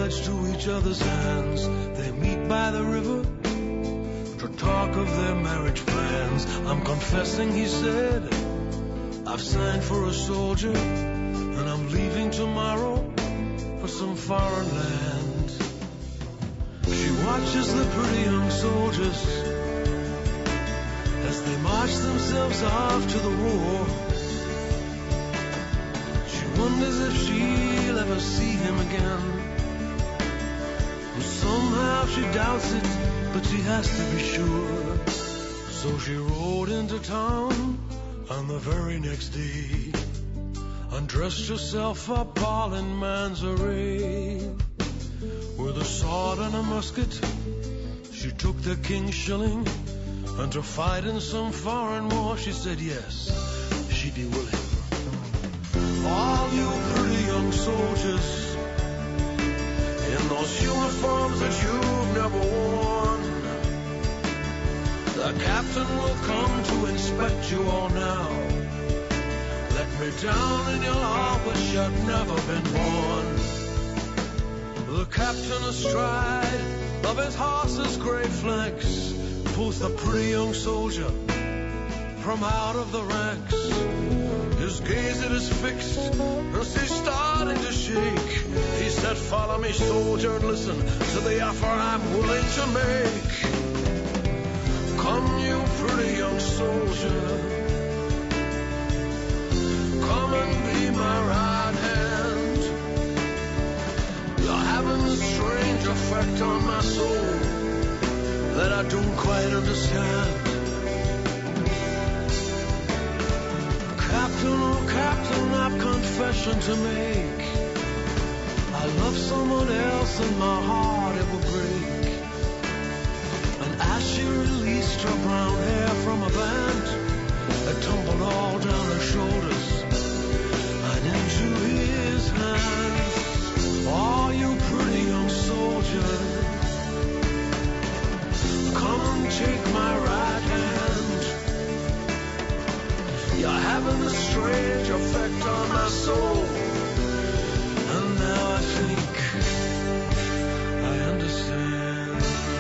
pledged to each other's hands. They meet by the river to talk of their marriage plans. I'm confessing, he said, I've signed for a soldier, and I'm leaving tomorrow for some foreign land. She watches the pretty young soldiers as they march themselves off to the war. She wonders if she'll ever see him again. Somehow she doubts it, but she has to be sure. So she rode into town on the very next day, undressed herself for Parlin man's array. With a sword and a musket, she took the king's shilling, and to fight in some foreign war, she said yes, she'd be willing. All you pretty young soldiers in those uniforms that you've never worn, the captain will come to inspect you all now. Let me down and you'll all wish you'd never been born. The captain astride of his horse's grey flanks pulls the pretty young soldier from out of the ranks. His gaze it is fixed as he's starting to shake. He said, follow me, soldier, and listen to the offer I'm willing to make. Come, you pretty young soldier, come and be my right hand. You're having a strange effect on my soul that I don't quite understand. Captain, oh Captain, I've confession to make. I love someone else and my heart it will break. And as she released her brown hair from a band, it tumbled all down her shoulders and into his hands. Oh, you pretty young soldier, come and take my right hand. You're having a strange effect on my soul, and now I think I understand.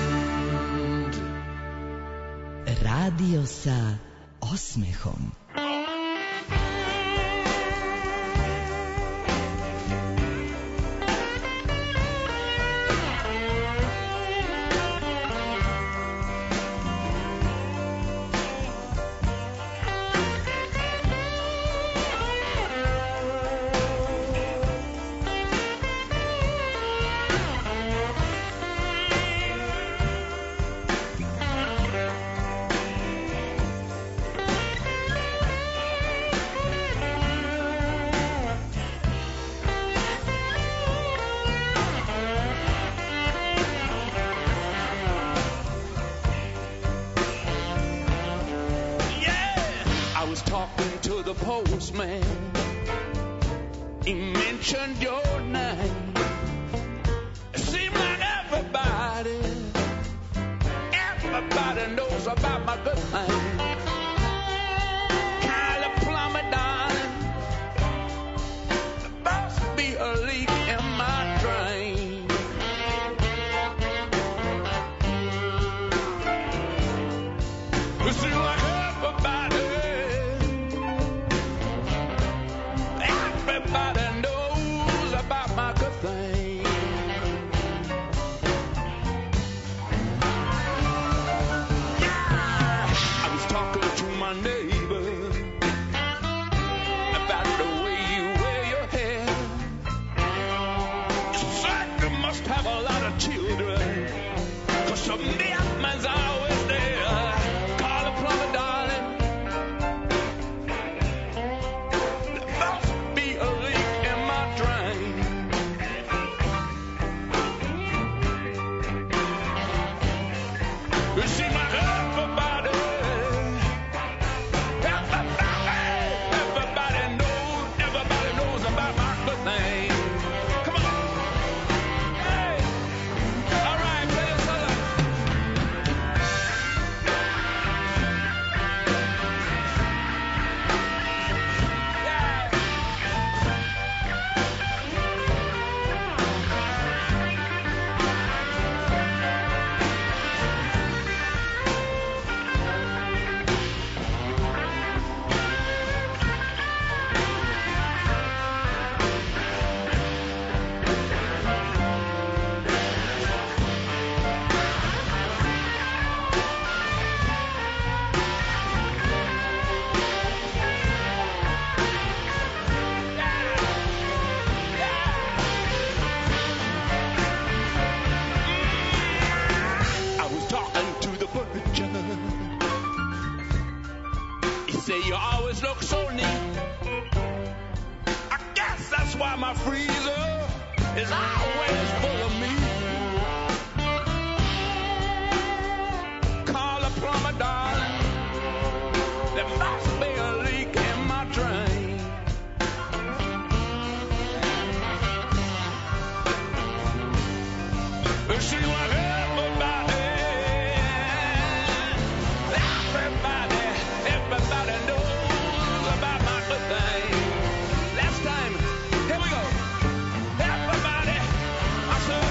Radio sa osmehom. Postman, he mentioned your name. It seemed like everybody knows about my good thing. Kylie Plummer, darling, there must be a leak in my drain. It seemed like everybody knows about my good thing. Yeah, I was talking to my neighbor about the way you wear your hair. You said you must have a lot of children, 'cause your man's always there. Call a plumber, darling. It seems like everybody knows about my good thing. Come on. Hey. All right, play us a lot. Yeah. why my freezer is always full of me. Call a plumber, darling. There must be a leak in my drain. See what everybody knows about my good thing. Last time, here we go. Everybody, I said,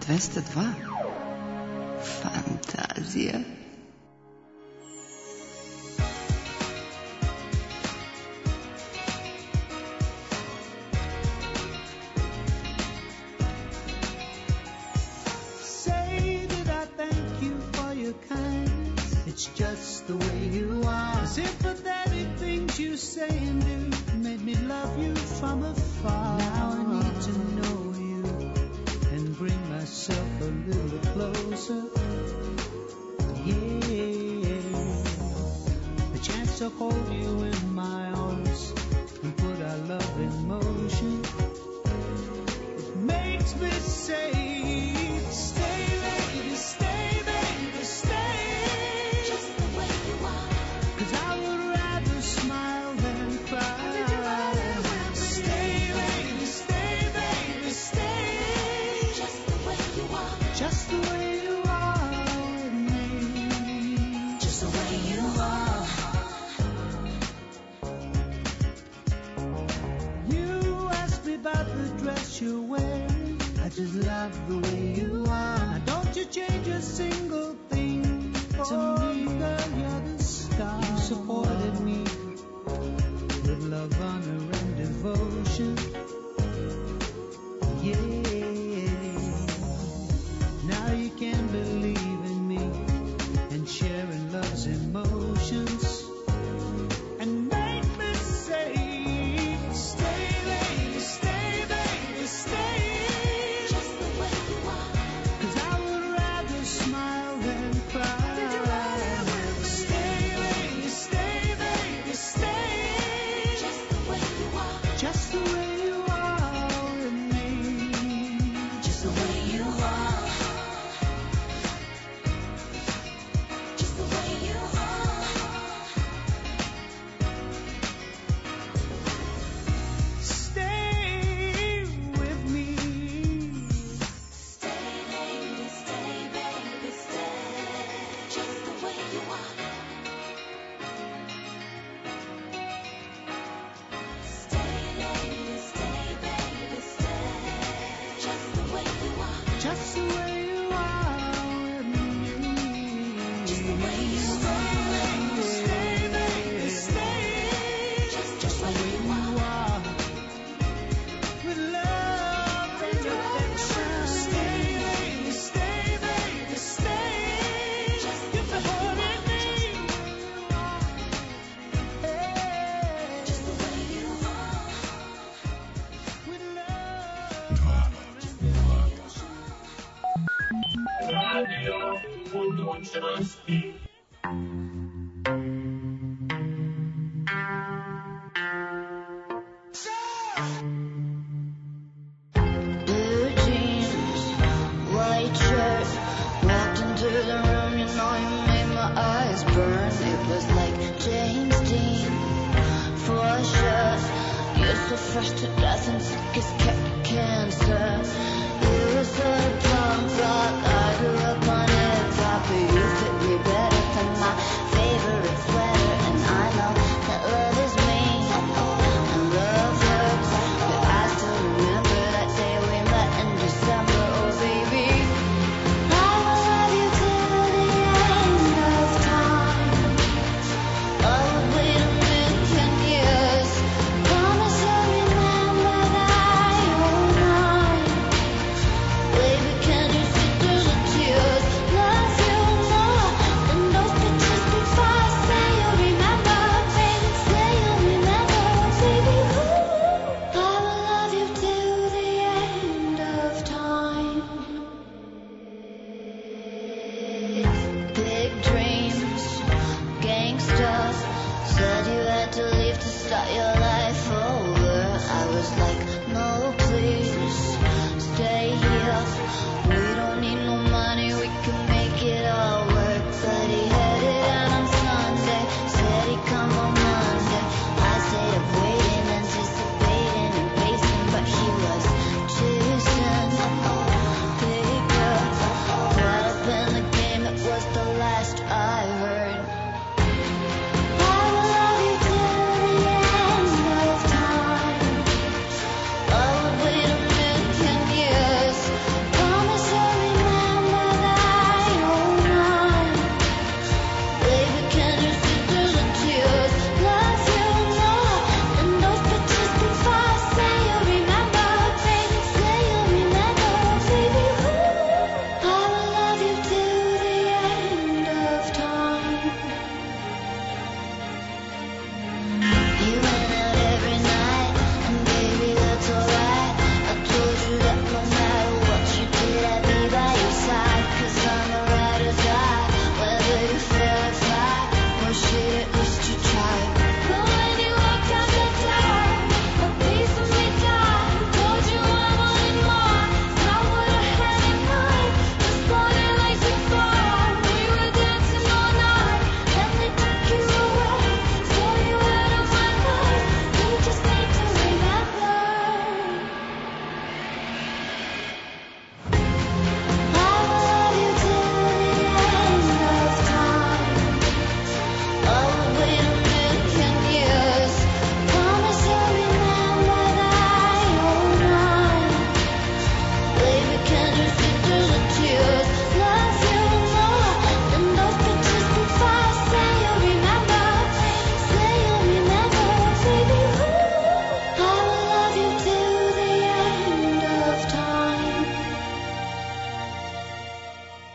202. Fantazija. Say that I thank you for your kindness. It's just the way you are. Sympathetic things you say and do made me love you from afar. Now I need to know you and bring myself a little closer. Yeah, the chance to hold you in my arms and put our love in motion. It makes me say, stay, baby, stay, baby, stay. Just the way you are. 'Cause I would rather smile than cry. Stay, baby, stay, baby, stay. Just the way you are. Just the way you are with me. Just the way you are. You asked me about the dress you're wearing. I just love the way you are. Now don't you change a single thing to me, girl, you're the star. You supported me with love, honor, and devotion. Yeah, now you can believe in me and sharing love's emotions. And make me say, stay, baby, stay, baby, stay. Just the way you are. 'Cause I would rather smile than cry. Stay, baby, stay, baby, stay. Just the way you are. Just the way you are with me. Just the way you are. Just the way you are. Stay with me. Stay, baby, stay, baby, stay. Just the way you are. Stay, baby, stay, baby, stay. Just the way you are. Just the way you are with me. Just the way you are. Stay, baby, stay. Just the way you are. With love and affection. Stay, baby, stay, baby, stay. You're supporting me. Hey. Just the way you are. With love. Radio Unschriften. Blue jeans, white shirt. Walked into the room, you know you made my eyes burn. It was like James Dean, for sure. You're so fresh to death and sick as cancer. You were so punk rock, I grew up on hip hop. You fit me better than my favorite sweater, and I know that love is mean and love hurts, but I still remember that day we met in December. Oh baby, I will love you till the end of time. I would wait a million years. Promise you'll remember that you're mine. Baby, can you see through the tears?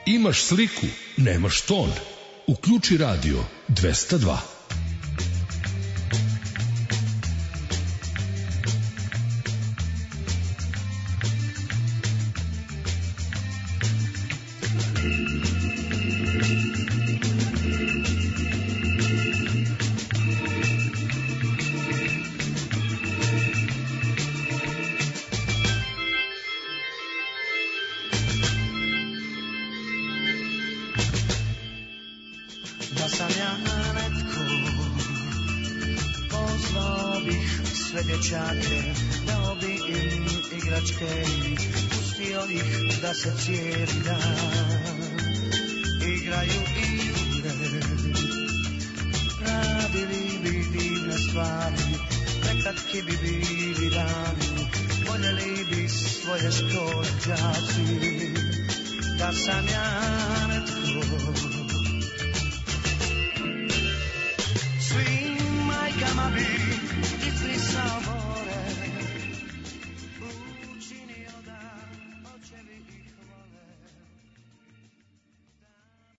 Imaš sliku, nemaš ton. Uključi radio 202. Da sam ja netko, pozvao bih sve dječake, dao bi im igračke i pustio ih da se cijeli dan igraju igre. Radili bi divne stvari, nekatki bi bili dani, voljeli bi svoje škole đaci. Da sam ja